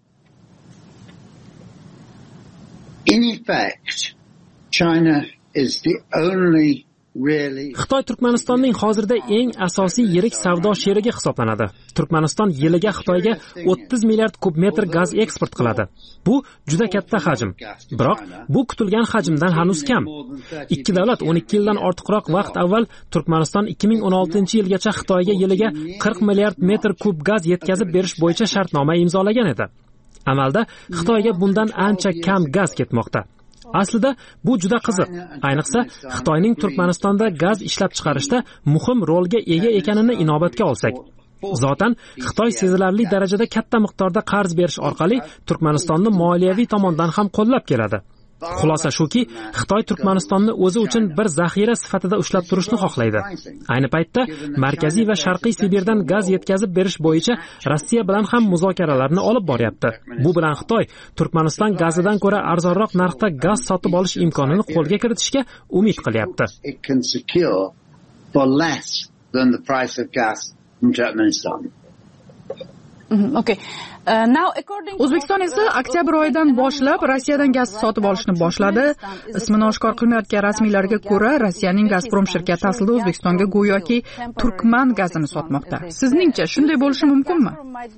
In effect, China is the only Xitoy Turkmanistonning hozirda eng asosiy yirik savdo sherigi hisoblanadi. Turkmaniston yiliga Xitoyga 30 milliard kub metr gaz eksport qiladi. Bu juda katta hajm. Biroq bu kutilgan hajmdan hanuz kam. Ikki davlat 12 yildan ortiqroq vaqt avval Turkmaniston 2016-yilgacha Xitoyga yiliga 40 milliard metr kub gaz yetkazib berish bo'yicha shartnoma imzolagan edi. Amalda Xitoyga bundan ancha kam gaz ketmoqda. Aslida bu juda qiziq. Ayniqsa Xitoyning Turkmanistonda gaz ishlab chiqarishda muhim rolga ega ekanini inobatga olsak. Zotan Xitoy sezilarli darajada katta miqdorda qarz berish orqali Turkmanistonni moliyaviy tomondan ham qo'llab keladi. Xulosa shuki, Xitoy Turkmanistonni o'zi uchun bir zaxira sifatida ushlab turishni xohlaydi. Ayni paytda Markaziy va Sharqiy Sibirdan gaz yetkazib berish bo'yicha Rossiya bilan ham muzokaralarni olib boryapti. Bu bilan Xitoy Turkmaniston gazidan ko'ra arzonroq narxda gaz sotib olish imkonini qo'lga kiritishga umid qilyapti. O'zbekiston esa oktyabr oyidan boshlab Rossiyadan gaz sotib olishni boshladi. Ismini oshkor qilmayotgan rasmiylarga ko'ra, Rossiyaning Gazprom shirkati aslida O'zbekistonga go'yoki turkman gazini sotmoqda. Sizningcha shunday bo'lishi mumkinmi?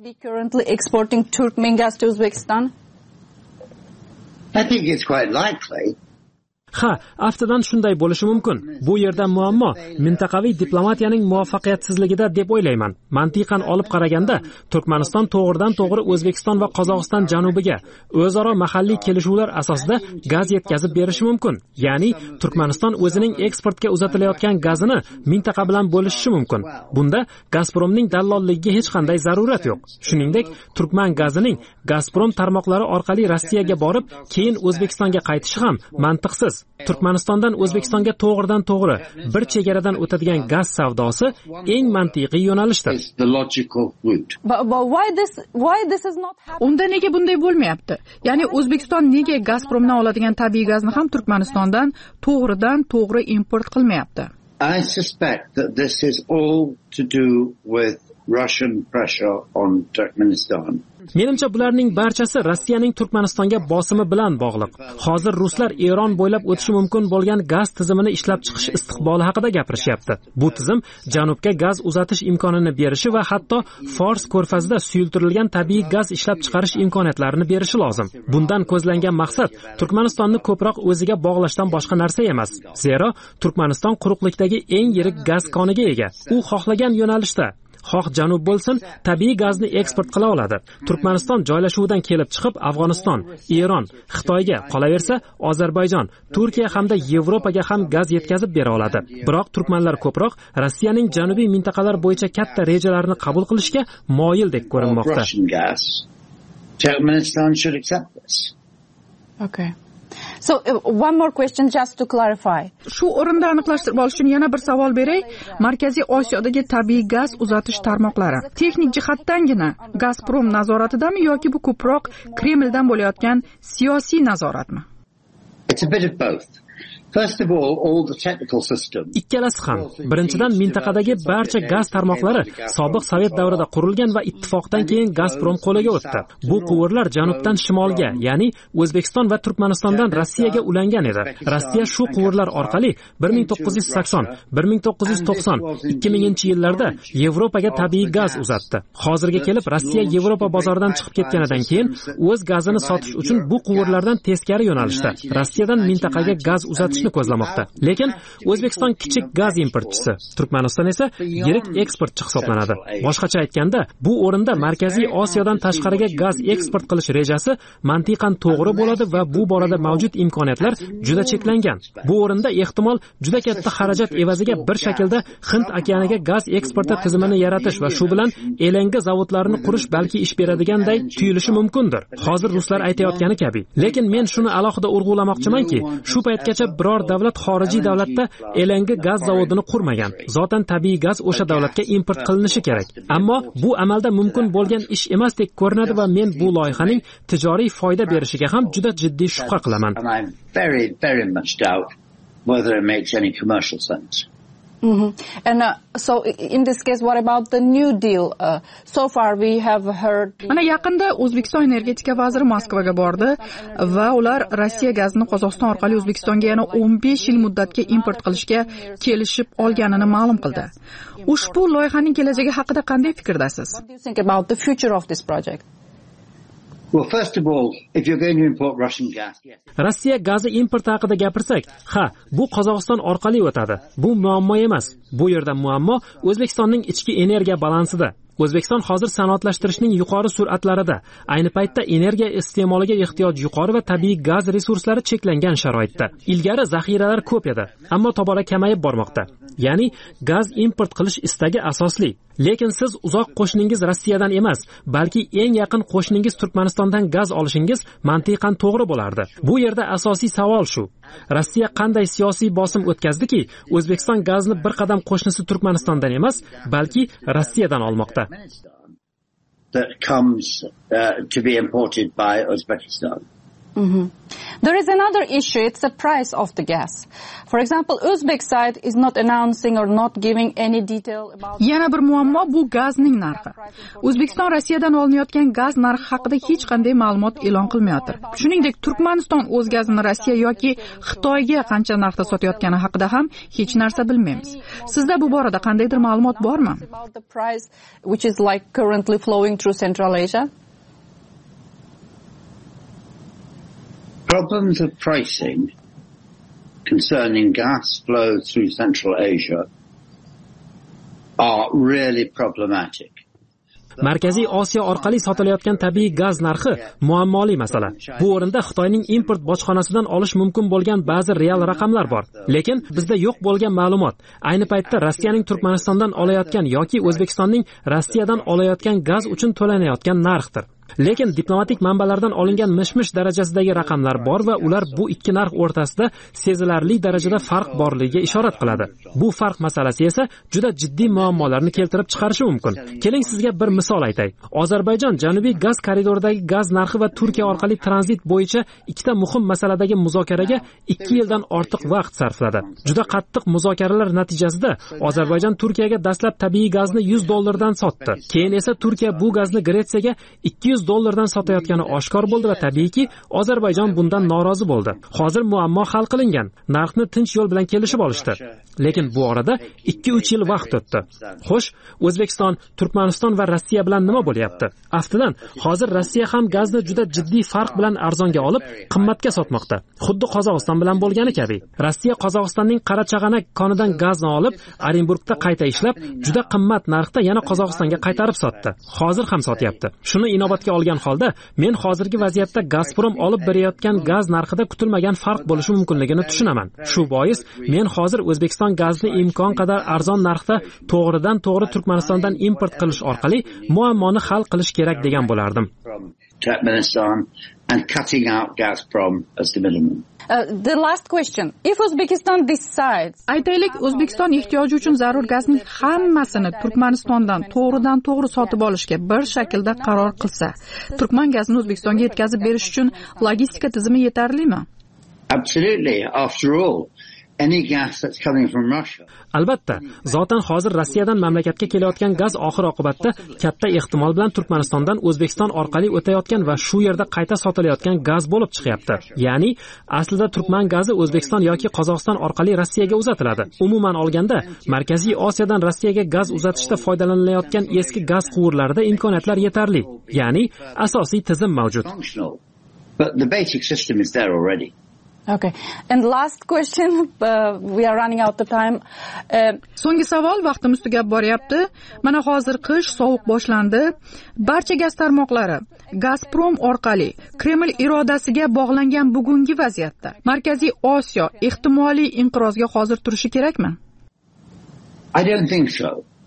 I think it's quite likely. Ha, aftidan shunday bo'lishi mumkin. Bu yerda muammo mintaqaviy diplomatiyaning muvaffaqiyatsizligida deb o'ylayman. Mantiqan olib qaraganda, Turkmaniston to'g'ridan-to'g'ri O'zbekiston va Qozog'iston janubiga o'zaro mahalliy kelishuvlar asosida gaz yetkazib berishi mumkin. Ya'ni Turkmaniston o'zining eksportga uzatilayotgan gazini mintaqa bilan bo'lishishi mumkin. Bunda Gazpromning dallolligiga hech qanday zarurat yo'q. Shuningdek, turkman gazining Gazprom tarmoqlari orqali Rossiyaga borib, keyin O'zbekistonga qaytishi ham mantiqsiz. Turkmanistondan O'zbekistonga to'g'ridan-to'g'ri bir chegaradan o'tadigan gaz savdosi eng mantiqiy yo'nalishdir. Unda nega bunday bo'lmayapti? Ya'ni O'zbekiston nega Gazpromdan oladigan tabiiy gazni ham Turkmanistondan to'g'ridan-to'g'ri import qilmayapti? I suspect that this is all to do with Russian pressure on Turkmenistan. Menimcha bularning barchasi Rossiyaning Turkmanistonga bosimi bilan bog'liq. Hozir ruslar Eron bo'ylab o'tishi mumkin bo'lgan gaz tizimini ishlab chiqish istiqboli haqida gapirishyapti. Bu tizim janubga gaz uzatish imkonini berishi va hatto Fors ko'rfazida suyultirilgan tabiiy gaz ishlab chiqarish imkoniyatlarini berishi lozim. Bundan ko'zlangan maqsad Turkmanistonni ko'proq o'ziga bog'lashdan boshqa narsa emas. Zero Turkmaniston quruqlikdagi eng yirik gaz koniga ega. U xohlagan yo'nalishda xoh janub bo'lsin, tabiiy gazni eksport qila oladi. Turkmaniston joylashuvidan kelib chiqib Afg'oniston, Eron, Xitoyga, qolaversa Ozarbayjon, Turkiya hamda Yevropaga ham gaz yetkazib bera oladi. Biroq turkmanlar ko'proq Rossiyaning janubiy mintaqalar bo'yicha katta rejalarni qabul qilishga moyildek ko'rinmoqda. Turkmeniston should accept this. Okay. So one more question just to clarify. Shu o'rinda aniqlashtirib olish uchun yana bir savol beray. Markaziy Osiyodagi tabiiy gaz uzatish tarmoqlari texnik jihatdangina Gazprom nazoratidami yoki bu ko'proq Kremldan bo'layotgan siyosiy nazoratmi? It's a bit of both. First of all the technical system. Ikkalasi ham. Birinchidan mintaqadagi barcha gaz tarmoqlari sobiq Sovet davrida qurilgan va ittifoqdan keyin Gazprom qo'liga o'tdi. Bu quvurlar janubdan shimolga, ya'ni O'zbekiston va Turkmanistondan Rossiyaga ulangan edi. Rossiya shu quvurlar orqali 1980, 1990, 2000-yillarda Yevropaga tabiiy gaz uzatdi. Hozirga kelib Rossiya Yevropa bozoridan chiqib ketganidan keyin o'z gazini sotish uchun bu quvurlardan teskari yo'nalishda Rossiyadan mintaqaga gaz uzatish ko'zlamoqda. Lekin O'zbekiston kichik gaz importchisi, Turkmaniston esa yirik eksportchi hisoblanadi. Boshqacha aytganda, bu o'rinda Markaziy Osiyodan tashqariga gaz eksport qilish rejasi mantiqan to'g'ri bo'ladi va bu borada mavjud imkoniyatlar juda cheklangan. Bu o'rinda ehtimol juda katta xarajat evaziga bir shaklda Hind okeaniga gaz eksporti tizimini yaratish va shu bilan LNG zavodlarini qurish balki ish beradiganday tuyulishi mumkindir. Hozir ruslar aytayotgani kabi. Lekin men shuni alohida urg'ulamoqchimanki, shu paytgacha biror davlat xorijiy davlatda LNG gaz zavodini qurmagan. Zotan tabiiy gaz o'sha davlatga import qilinishi kerak. Ammo bu amalda mumkin bo'lgan ish emasdek ko'rinadi va men bu loyihaning tijoriy foyda berishiga ham juda jiddiy shubha qilaman. Very much doubt whether it makes any commercial sense. And so in this case, what about the new deal? So far we have heard. Mana yaqinda O'zbekiston energetika vaziri Moskvaga bordi va ular Rossiya gazini Qozog'iston orqali O'zbekistonga yana 15 yil muddatga import qilishga kelishib olganini ma'lum qildi. Ushbu loyihaning kelajagi haqida qanday fikrdasiz? What do you think about the future of this project? Well, first of all, if you're going to import Russian gas, yes. Rossiya gazi importi haqida gapirsak, bu Qozog'iston orqali o'tadi. Bu muammo emas. Bu yerda muammo O'zbekistonning ichki energiya balansida. O'zbekiston hozir sanoatlashtirishning yuqori sur'atlarida, ayni paytda energiya iste'moliga ehtiyoj yuqori va tabiiy gaz resurslari cheklangan sharoitda. Ilgari zaxiralar ko'p edi, ammo tobora kamayib bormoqda. Ya'ni gaz import qilish istagi asosli. Lekin siz uzoq qo'shningiz Rossiyadan emas, balki eng yaqin qo'shningiz Turkmanistondan gaz olishingiz mantiqan to'g'ri bo'lardi. Bu yerda asosiy savol shu. Rossiya qanday siyosiy bosim o'tkazdiki, O'zbekiston gazni bir qadam qo'shnisi Turkmanistondan emas, balki Rossiyadan olmoqda. That comes to be imported by Uzbekistan. There is another issue. It's the price of the gas. For example, Uzbek side is not announcing or not giving any detail about. Yana bir muammo bu gazning narxi. O'zbekiston Rossiyadan olinayotgan gaz narxi haqida hech qanday ma'lumot e'lon qilmayapti. Shuningdek, Turkmaniston o'z gazini Rossiya yoki Xitoyga qancha narxda sotayotgani haqida ham hech narsa bilmaymiz. Sizda bu borada qandaydir ma'lumot bormi? About the price which is like currently flowing through Central Asia. Problems of pricing concerning gas flow through Central Asia are really problematic. Markaziy Osiyo orqali sotilayotgan tabiiy gaz narxi muammoli masala. Bu o'rinda Xitoyning import bojxonasidan olish mumkin bo'lgan ba'zi real raqamlar bor. Lekin bizda yo'q bo'lgan ma'lumot ayni paytda Rossiyaning Turkmanistondan olayotgan yoki O'zbekistonning Rossiyadan olayotgan gaz uchun to'lanayotgan narxdir. Lekin diplomatik manbalardan olingan mish-mish darajasidagi raqamlar bor va ular bu ikki narx o'rtasida sezilarli darajada farq borligiga ishorat qiladi. Bu farq masalasi esa juda jiddiy muammolarni keltirib chiqarishi mumkin. Keling sizga bir misol aytay. Ozarbayjon Janubiy gaz koridoridagi gaz narxi va Turkiya orqali tranzit bo'yicha ikkita muhim masaladagi muzokaraga 2 yildan ortiq vaqt sarfladi. Juda qattiq muzokaralar natijasida Ozarbayjon Turkiyaga dastlab tabiiy gazni $100 sotdi. Keyin esa Turkiya bu gazni Gretsiyaga $200 sotayotgani oshkor bo'ldi va tabiiyki Ozarbayjon bundan norozi bo'ldi. Hozir muammo hal qilingan. Narxni tinch yo'l bilan kelishib olishdi. Lekin bu orada 2-3 yil vaqt o'tdi. Xo'sh, O'zbekiston, Turkmaniston va Rossiya bilan nima bo'lyapti? Aftidan, hozir Rossiya ham gazni juda jiddiy farq bilan arzonga olib, qimmatga sotmoqda. Xuddi Qozog'iston bilan bo'lgani kabi. Rossiya Qozog'istonning Qarachag'anak konidan gazni olib, Orenburgda qayta ishlab, juda qimmat narxda yana Qozog'istonga qaytarib sotdi. Hozir ham sotyapti. Shuni inobatga olgan holda, men hozirgi vaziyatda Gazprom olib berayotgan gaz narxida kutilmagan farq bo'lishi mumkinligini tushunaman. Shu bois men hozir O'zbekiston gazni imkon qadar arzon narxda to'g'ridan-to'g'ri Turkmanistondan import qilish orqali muammoni hal qilish kerak degan bo'lardim. Turkmenistan and cutting out Gazprom as the middleman. The last question. If Uzbekistan decides... Aytaylik, O'zbekiston ehtiyoji uchun zarur gazning hammasini Turkmanistondan to'g'ridan-to'g'ri sotib olishga bir shaklda qaror qilsa, Turkman gazini O'zbekistonga yetkazib berish uchun logistika tizimi yetarlimi? Absolutely. After all, any gas that's coming from Russia. Albatta, zotan hozir Rossiyadan mamlakatga kelayotgan gaz oxir oqibatda katta ehtimol bilan Turkmanistondan O'zbekiston orqali o'tayotgan va shu yerda qayta sotilayotgan gaz bo'lib chiqyapti. Ya'ni, aslida Turkman gazi O'zbekiston yoki Qozog'iston orqali Rossiyaga uzatiladi. Umuman olganda, Markaziy Osiyodan Rossiyaga gaz uzatishda foydalanilayotgan eski gaz quvurlarida imkoniyatlar yetarli. Ya'ni, asosiy tizim mavjud. But the basic system is there already. Okay. And last question, we are running out of time. So'nggi savol, vaqtimiz tugab boryapti. Mana hozir qish, sovuq boshlandi. Barcha gaz tarmoqlari Gazprom orqali Kreml irodasiga bog'langan bugungi vaziyatda Markaziy Osiyo ehtimoliy inqirozga hozir turishi kerakmi? I don't think so.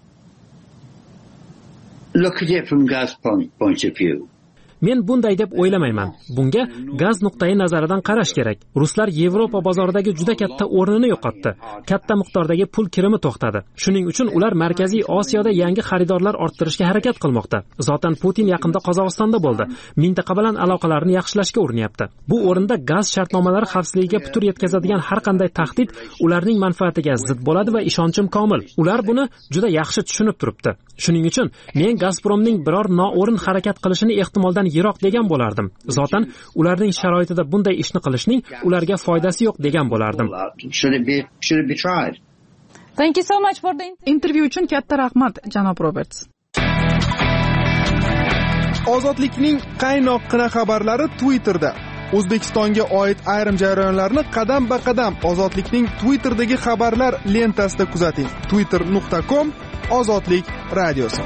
Look at it from Gazprom's point of view. Men bunday deb o'ylamayman. Bunga gaz nuqtai nazaridan qarash kerak. Ruslar Yevropa bozoridagi juda katta o'rnini yo'qotdi. Katta miqdordagi pul kirimi to'xtadi. Shuning uchun ular Markaziy Osiyoda yangi xaridorlar orttirishga harakat qilmoqda. Zotan Putin yaqinda Qozog'istonda bo'ldi. Mintaqa bilan aloqalarni yaxshilashga urinyapti. Bu o'rinda gaz shartnomalari xavfsizligiga putur yetkazadigan har qanday tahdid ularning manfaatiga zid bo'ladi va ishonchim komil. Ular buni juda yaxshi tushunib turibdi. Shuning uchun men Gazpromning biror noo'rin harakat qilishini ehtimoldan yiroq degan bo'lardim. Zotan ularning sharoitida bunday ishni qilishning ularga foydasi yo'q degan bo'lardim. Thank you so much for the interview uchun katta rahmat, janob Roberts. Ozodlikning qaynoqqina xabarlari Twitterda. O'zbekistonga oid ayrim jarayonlarni qadam-ba-qadam Ozodlikning Twitterdagi xabarlar lentasida kuzating. twitter.com Ozodlik radiosi.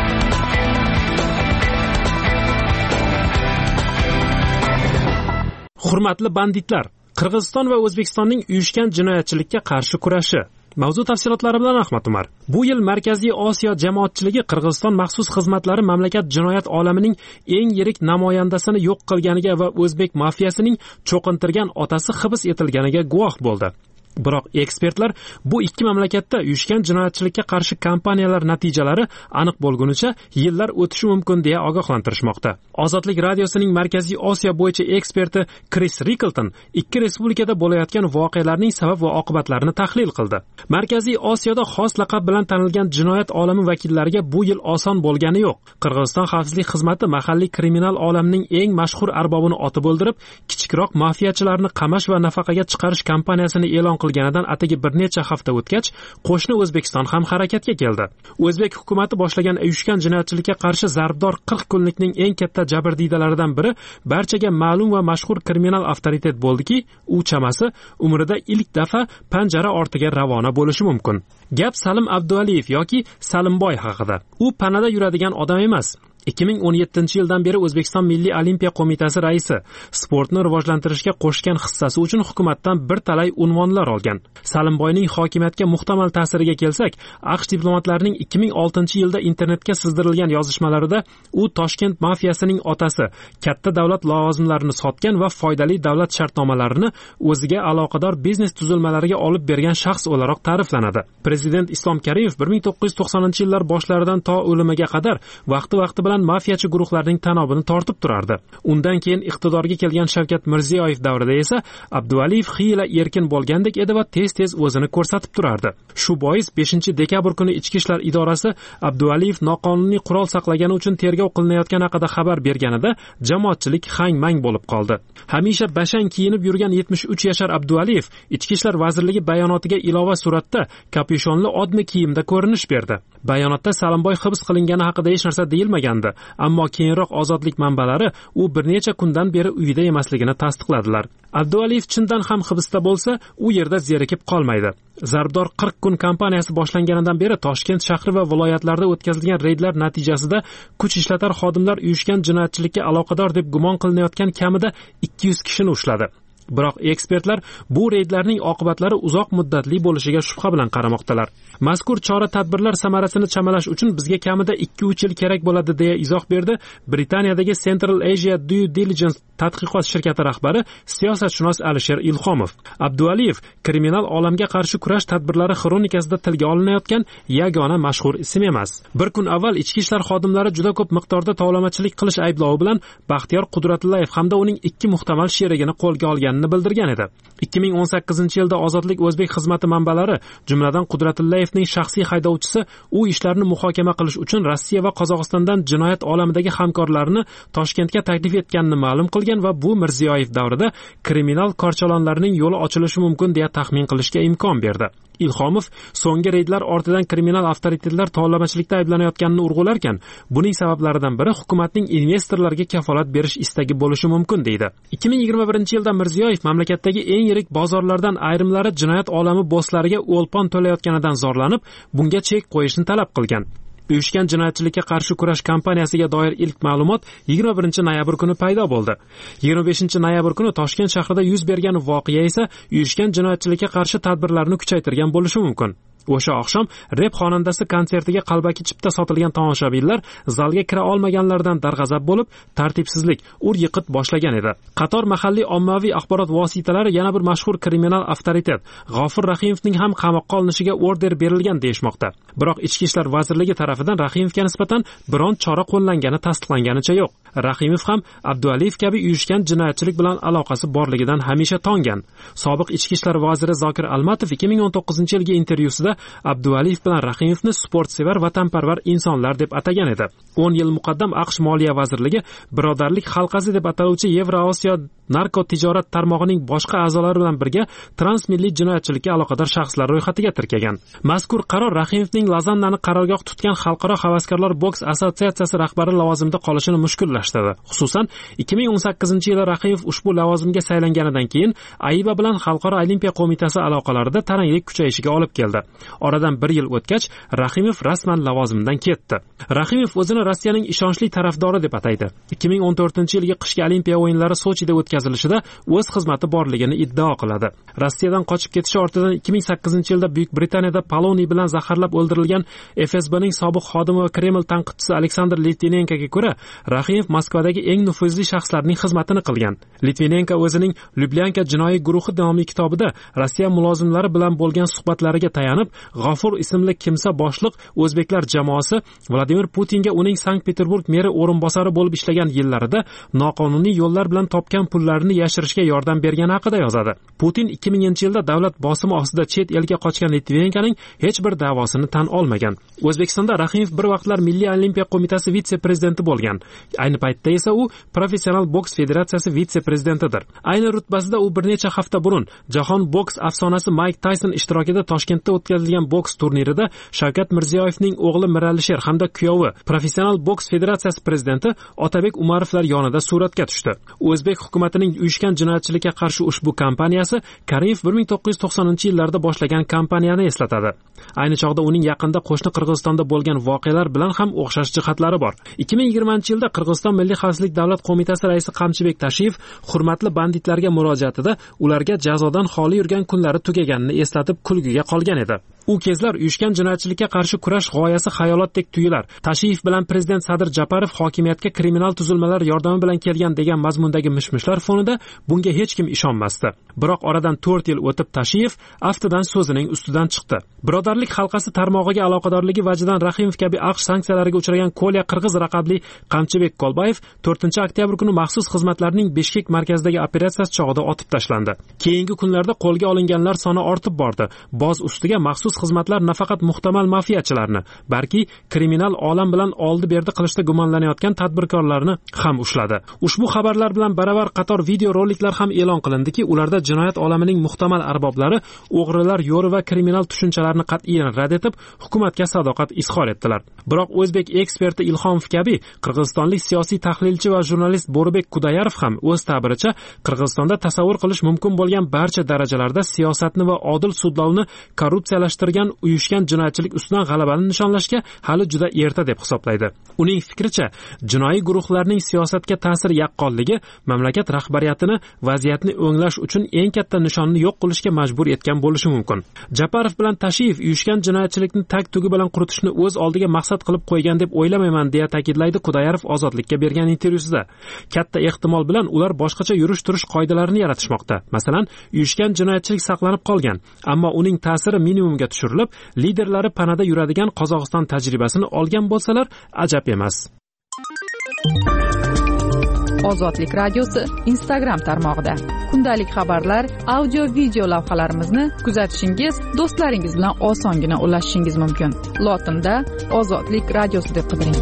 Hurmatli banditlar, Qirg'iziston va O'zbekistonning uyushgan jinoyatchilikka qarshi kurashi. Mavzu tafsilotlari bilan Ahmad Umar. Bu yil Markaziy Osiyo jamoatchiligi Qirg'iziston maxsus xizmatlari mamlakat jinoyat olamining eng yirik namoyandasini yo'q qilganiga va o'zbek mafiyasining cho'qintirgan otasi hibs etilganiga guvoh bo'ldi. Biroq ekspertlar bu ikki mamlakatda uyushgan jinoyatchilikka qarshi kampaniyalar natijalari aniq bo'lgunicha yillar o'tishi mumkin deya ogohlantirishmoqda. Ozodlik radiosining Markaziy Osiyo bo'yicha eksperti Chris Rickleton ikki respublikada bo'layotgan voqealarning sabab va oqibatlarini tahlil qildi. Markaziy Osiyoda xos laqab bilan tanilgan jinoyat olami vakillariga bu yil oson bo'lgani yo'q. Qirg'iziston xavfsizlik xizmati mahalliy kriminal olamining eng mashhur arbobini otib o'ldirib, kichikroq mafiyachilarni qamash va nafaqaga chiqarish kampaniyasini e'lon qilganidan atigi bir necha hafta o'tgach, qo'shni O'zbekiston ham harakatga keldi. O'zbek hukumatı boshlagan uyushgan jinoyatchilikka qarshi zarbdor 40 kunlikning eng katta jabrdiydalaridan biri barchaga ma'lum va mashhur kriminal avtoritet bo'ldiki, u chamasi umrida ilk dafa panjara ortiga ravona bo'lishi mumkin. Gap Salim Abdualiyev yoki Salimboy haqida. U panada yuradigan odam emas. 2017-yildan beri O'zbekiston Milliy Olimpiya qo'mitasi raisi, sportni rivojlantirishga qo'shgan hissasi uchun hukumatdan bir talay unvonlar olgan. Salimboyning hokimiyatga muhtamal ta'siriga kelsak, AQSh diplomatlarining 2006-yilda internetga sizdirilgan yozishmalarida u Toshkent mafiyasining otasi, katta davlat lavozimlarini sotgan va foydali davlat shartnomalarini o'ziga aloqador biznes tuzilmalariga olib bergan shaxs o'laroq ta'riflanadi. Prezident Islom Karimov 1990-yillar boshlaridan to o'limiga qadar vaqti bilan mafiyachi guruhlarning tanobini tortib turardi. Undan keyin iqtidorga kelgan Shavkat Mirziyoyev davrida esa Abdualiyev xiyla erkin bo'lgandek edi va tez-tez o'zini ko'rsatib turardi. Shu bois 5-dekabr kuni Ichki ishlar idorasi Abdualiyev noqonuniy qurol saqlagani uchun tergov qilinayotgani haqida xabar berganida jamoatchilik hang-mang bo'lib qoldi. Hamisha bashang kiyinib yurgan 73 yashar Abdualiyev Ichki ishlar vazirligi bayonotiga ilova suratda kapyushonli odmi kiyimda ko'rinish berdi. Bayonotda Salimboy hibs qilingani haqida hech narsa deyilmagandi, ammo keyinroq ozodlik manbalari u bir necha kundan beri uyida emasligini tasdiqladilar. Abdualiyev chindan ham hibsda bo'lsa, u yerda zerikib qolmaydi. Zarbdor 40 kun kampaniyasi boshlanganidan beri Toshkent shahri va viloyatlarda o'tkazilgan reydlar natijasida kuch ishlatar xodimlar uyushgan jinoyatchilikka aloqador deb gumon qilinayotgan kamida 200 kishini ushladi. Biroq ekspertlar bu reydlarning oqibatlari uzoq muddatli bo'lishiga shubha bilan qaramoqdalar. Mazkur chora-tadbirlar samarasini chamalash uchun bizga kamida 2-3 yil kerak bo'ladi deya izoh berdi Britaniyadagi Central Asia Due Diligence tadqiqot shirkati rahbari siyosatshunos Alisher Ilhomov. Abdualiyev kriminal olamga qarshi kurash tadbirlari xronikasida tilga olinayotgan yagona mashhur ism emas. Bir kun avval ichki ishlar xodimlari juda ko'p miqdorda tovlamachilik qilish ayblovi bilan Baxtiyor Qudratullayev hamda uning 2 muhtamal sherigini qo'lga olganini bildirgan edi. 2018-yilda Ozodlik O'zbek xizmati manbalari, jumladan Qudratullayevning shaxsiy haydovchisi u ishlarni muhokama qilish uchun Rossiya va Qozog'istondan jinoyat olamidagi hamkorlarini Toshkentga taklif etganini ma'lum qilgan va bu Mirziyoyev davrida kriminal korchalonlarning yo'li ochilishi mumkin deya taxmin qilishga imkon berdi. Ilhomov so'nggi reydlar ortidan kriminal avtoritetlar tovlamachilikda ayblanayotganini urg'ularkan, buning sabablaridan biri hukumatning investorlarga kafolat berish istagi bo'lishi mumkin deydi. 2021-yilda Mirziyoyev mamlakatdagi eng yirik bozorlardan ayrimlari jinoyat olami bosslariga o'lpon to'layotganidan zorlanib, bunga chek qo'yishni talab qilgan. Uyushgan jinoyatchilikka qarshi kurash kampaniyasiga doir ilk ma'lumot 21-noyabr kuni paydo bo'ldi. 25-noyabr kuni Toshkent shahrida yuz bergan voqea esa uyushgan jinoyatchilikka qarshi tadbirlarni kuchaytirgan bo'lishi mumkin. O'sha oqshom rep xonandasi konsertiga qalbaki chipta sotilgan tomoshabinlar zalga kira olmaganlardan darg'azab bo'lib, tartibsizlik, ur-yiqit boshlagan edi. Qator mahalliy ommaviy axborot vositalari yana bir mashhur kriminal avtoritet G'ofur Rahimovning ham qamoqqa olinishiga order berilgan deyishmoqda. Biroq Ichki ishlar vazirligi tarafidan Rahimovga nisbatan biron chora qo'llangani tasdiqlanganicha yo'q. Rahimov ham Abdualiyev kabi uyushgan jinoyatchilik bilan aloqasi borligidan hamisha tongan. Sobiq Ichki ishlar vaziri Zokir Almatov 2019-yilgi intervyusida Abdualiyev bilan Rahimovni sportsevar vatanparvar insonlar deb atagan edi. 10 yil muqaddam AQSh Moliya vazirligi Birodarlik halqasi deb ataluvchi Yevroosiyo narkotijorat tarmog'ining boshqa a'zolari bilan birga transmilliy jinoyatchilikka aloqador shaxslar ro'yxatiga tirkagan. Mazkur qaror Rahimovning Lozannani qarorgoh tutgan Xalqaro havaskorlar boks assotsiatsiyasi rahbari lavozimida qolishini mushkullashtirdi. Xususan, 2018-yilda Rahimov ushbu lavozimga saylanganidan keyin AIBA bilan Xalqaro olimpiya qo'mitasi aloqalarida taranglik kuchayishiga olib keldi. Oradan 1 yil o'tgach, Rahimov rasman lavozimdan ketdi. Rahimov o'zini Rossiyaning ishonchli tarafdori deb ataydi. 2014-yilgi qishki olimpiya o'yinlari Sochida o'tkazilishida o'z xizmati borligini iddao qiladi. Rossiyadan qochib ketishi ortidan 2008-yilda Buyuk Britaniyada poloniy bilan zaharlab o'ldirilgan FSBning sobiq xodimi va Kreml tanqidchisi Aleksandr Litvinenkoga ko'ra, Rahimov Moskvadagi eng nufuzli shaxslarning xizmatini qilgan. Litvinenko o'zining Lyubyanka jinoiy guruhi nomli kitobida Rossiya mulozimlari bilan bo'lgan suhbatlariga tayanib, G'ofur ismli kimsa boshliq o'zbeklar jamoasi Vladimir Putinga uning Sankt-Peterburg meri o'rinbosari bo'lib ishlagan yillarida noqonuniy yo'llar bilan topgan pullarini yashirishga yordam bergani haqida yozadi. Putin 2000-yilda davlat bosimi ostida chet elga qochgan Litvinenkoning hech bir da'vosini tan olmagan. O'zbekistonda Rahimov bir vaqtlar Milliy olimpiya qo'mitasi vitse-prezidenti bo'lgan. Ayni paytda esa u Professional boks federatsiyasi vitse-prezidentidir. Ayni rutbasida u bir necha hafta burun jahon boks afsonasi Mike Tyson ishtirokida Toshkentda o'tkazilgan boks turnirida Shavkat Mirziyoyevning o'g'li Miralisher hamda kuyovi Professional boks federatsiyasi prezidenti Otabek Umarovlar yonida suratga tushdi. O'zbek hukumatining uyushgan jinoyatchilikka qarshi ushbu kampaniyasi Karimov 1990-yillarda boshlagan kampaniyani eslatadi. Ayni chog'da uning yaqinda qo'shni Qirg'izistonda bo'lgan voqealar bilan ham o'xshash jihatlari bor. 2020-yilda Qirg'iziston Milliy xavfsizlik davlat qo'mitasi raisi Qamchibek Tashiyev hurmatli banditlarga murojaatida ularga jazodan xoli yurgan kunlari tugaganini eslatib kulgiga qolgan edi. U kezlar uyushgan jinoyatchilikka qarshi kurash g'oyasi xayolotdek tuyular. Tashiyev bilan prezident Sadir Japarov hokimiyatga kriminal tuzilmalar yordami bilan kelgan degan mazmundagi mishmishlar fonida bunga hech kim ishonmasdi. Biroq oradan 4 yil o'tib Tashiyev aftidan so'zining ustidan chiqdi. Birodarlik halqasi tarmog'iga aloqadorligi vajidan Rahimov kabi AQSh sanksiyalariga uchragan Kolya Qirg'iz raqamli Qamchibek Kolbayev 4-oktyabr kuni maxsus xizmatlarning Bishkek markazidagi operatsiyasi chog'ida otib tashlandi. Keyingi kunlarda qo'lga olinganlar soni ortib bordi. Boz ustiga maxsus xizmatlar nafaqat muhtamal mafiyachilarni, balki kriminal olam bilan oldi-berdi qilishda gumonlanayotgan tadbirkorlarni ham ushladi. Ushbu xabarlar bilan baravar qator video roliklar ham e'lon qilindiki, ularda jinoyat olamining muhtamal arboblari o'g'rilar yo'ri va kriminal tushunchalarni qat'iyan rad etib, hukumatga sadoqat izhor etdilar. Biroq o'zbek eksperti Ilhomov kabi qirg'izistonlik siyosiy tahlilchi va jurnalist Bo'ribek Kudayarov ham o'z ta'biricha Qirg'izistonda tasavvur qilish mumkin bo'lgan barcha darajalarda siyosatni va odil sudlovni korrupsiyalashtirib keltirgan uyushgan jinoyatchilik ustidan g'alabani nishonlashga hali juda erta deb hisoblaydi. Uning fikricha, jinoiy guruhlarning siyosatga ta'siri yaqqolligi mamlakat rahbariyatini vaziyatni o'nglash uchun eng katta nishonni yo'q qilishga majbur etgan bo'lishi mumkin. Japarov bilan Tashiyev uyushgan jinoyatchilikni tag-tugi bilan quritishni o'z oldiga maqsad qilib qo'ygan deb o'ylamayman, deya ta'kidlaydi Kudayarov Ozodlikka bergan intervyusida. Katta ehtimol bilan ular boshqacha yurish-turish qoidalarini yaratishmoqda. Masalan, uyushgan jinoyatchilik saqlanib qolgan, ammo uning ta'siri minimumga tushirilib, liderlari panada yuradigan Qozog'iston tajribasini olgan bo'lsalar, ajab emas. Ozodlik radiosi Instagram tarmog'ida kundalik xabarlar, audio video lavhalarimizni kuzatishingiz, do'stlaringiz bilan osongina ulashishingiz mumkin. Lotinda Ozodlik radiosi deb qidiring.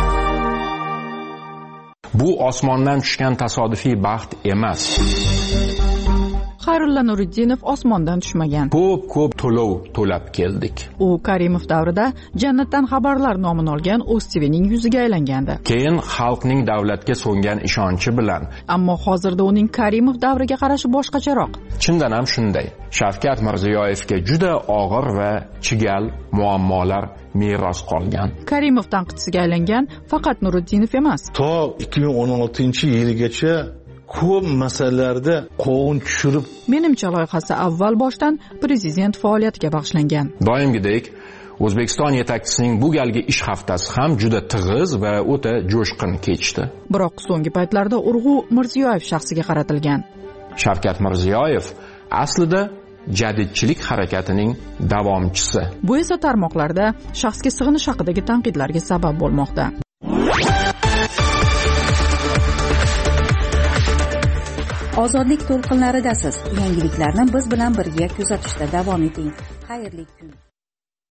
Bu osmondan tushgan tasodifiy baxt emas. Xayrulla Nuriddinov osmondan tushmagan. Ko'p to'lov to'lab keldik. U Karimov davrida Jannatdan xabarlar nomini olgan o'z TVning yuziga aylangandi. Keyin xalqning davlatga so'ngan ishonchi bilan. Ammo hozirda uning Karimov davriga qarashi boshqacharoq. Chindan ham shunday. Shavkat Mirziyoyevga juda og'ir va chigal muammolar meros qolgan. Karimov tanqidchisiga aylangan faqat Nuriddinov emas. To 2016-yilgacha ko'p masalalarda qovun tushirib, menimcha loyihasi avval boshdan prezident faoliyatiga bag'ishlangan. Doimgidek O'zbekiston yetakchisining bu galgi ish haftasi ham juda tig'iz va o'ta jo'shqin kechdi. Biroq so'nggi paytlarda urg'u Mirziyoyev shaxsiga qaratilgan. Shavkat Mirziyoyev aslida jadidchilik harakatining davomchisi. Bu esa tarmoqlarda shaxsga sig'inish haqidagi tanqidlarga sabab bo'lmoqda. Ozodlik to'lqinlaridasiz. Yangiliklarni biz bilan birga kuzatishda davom eting. Xayrli kun.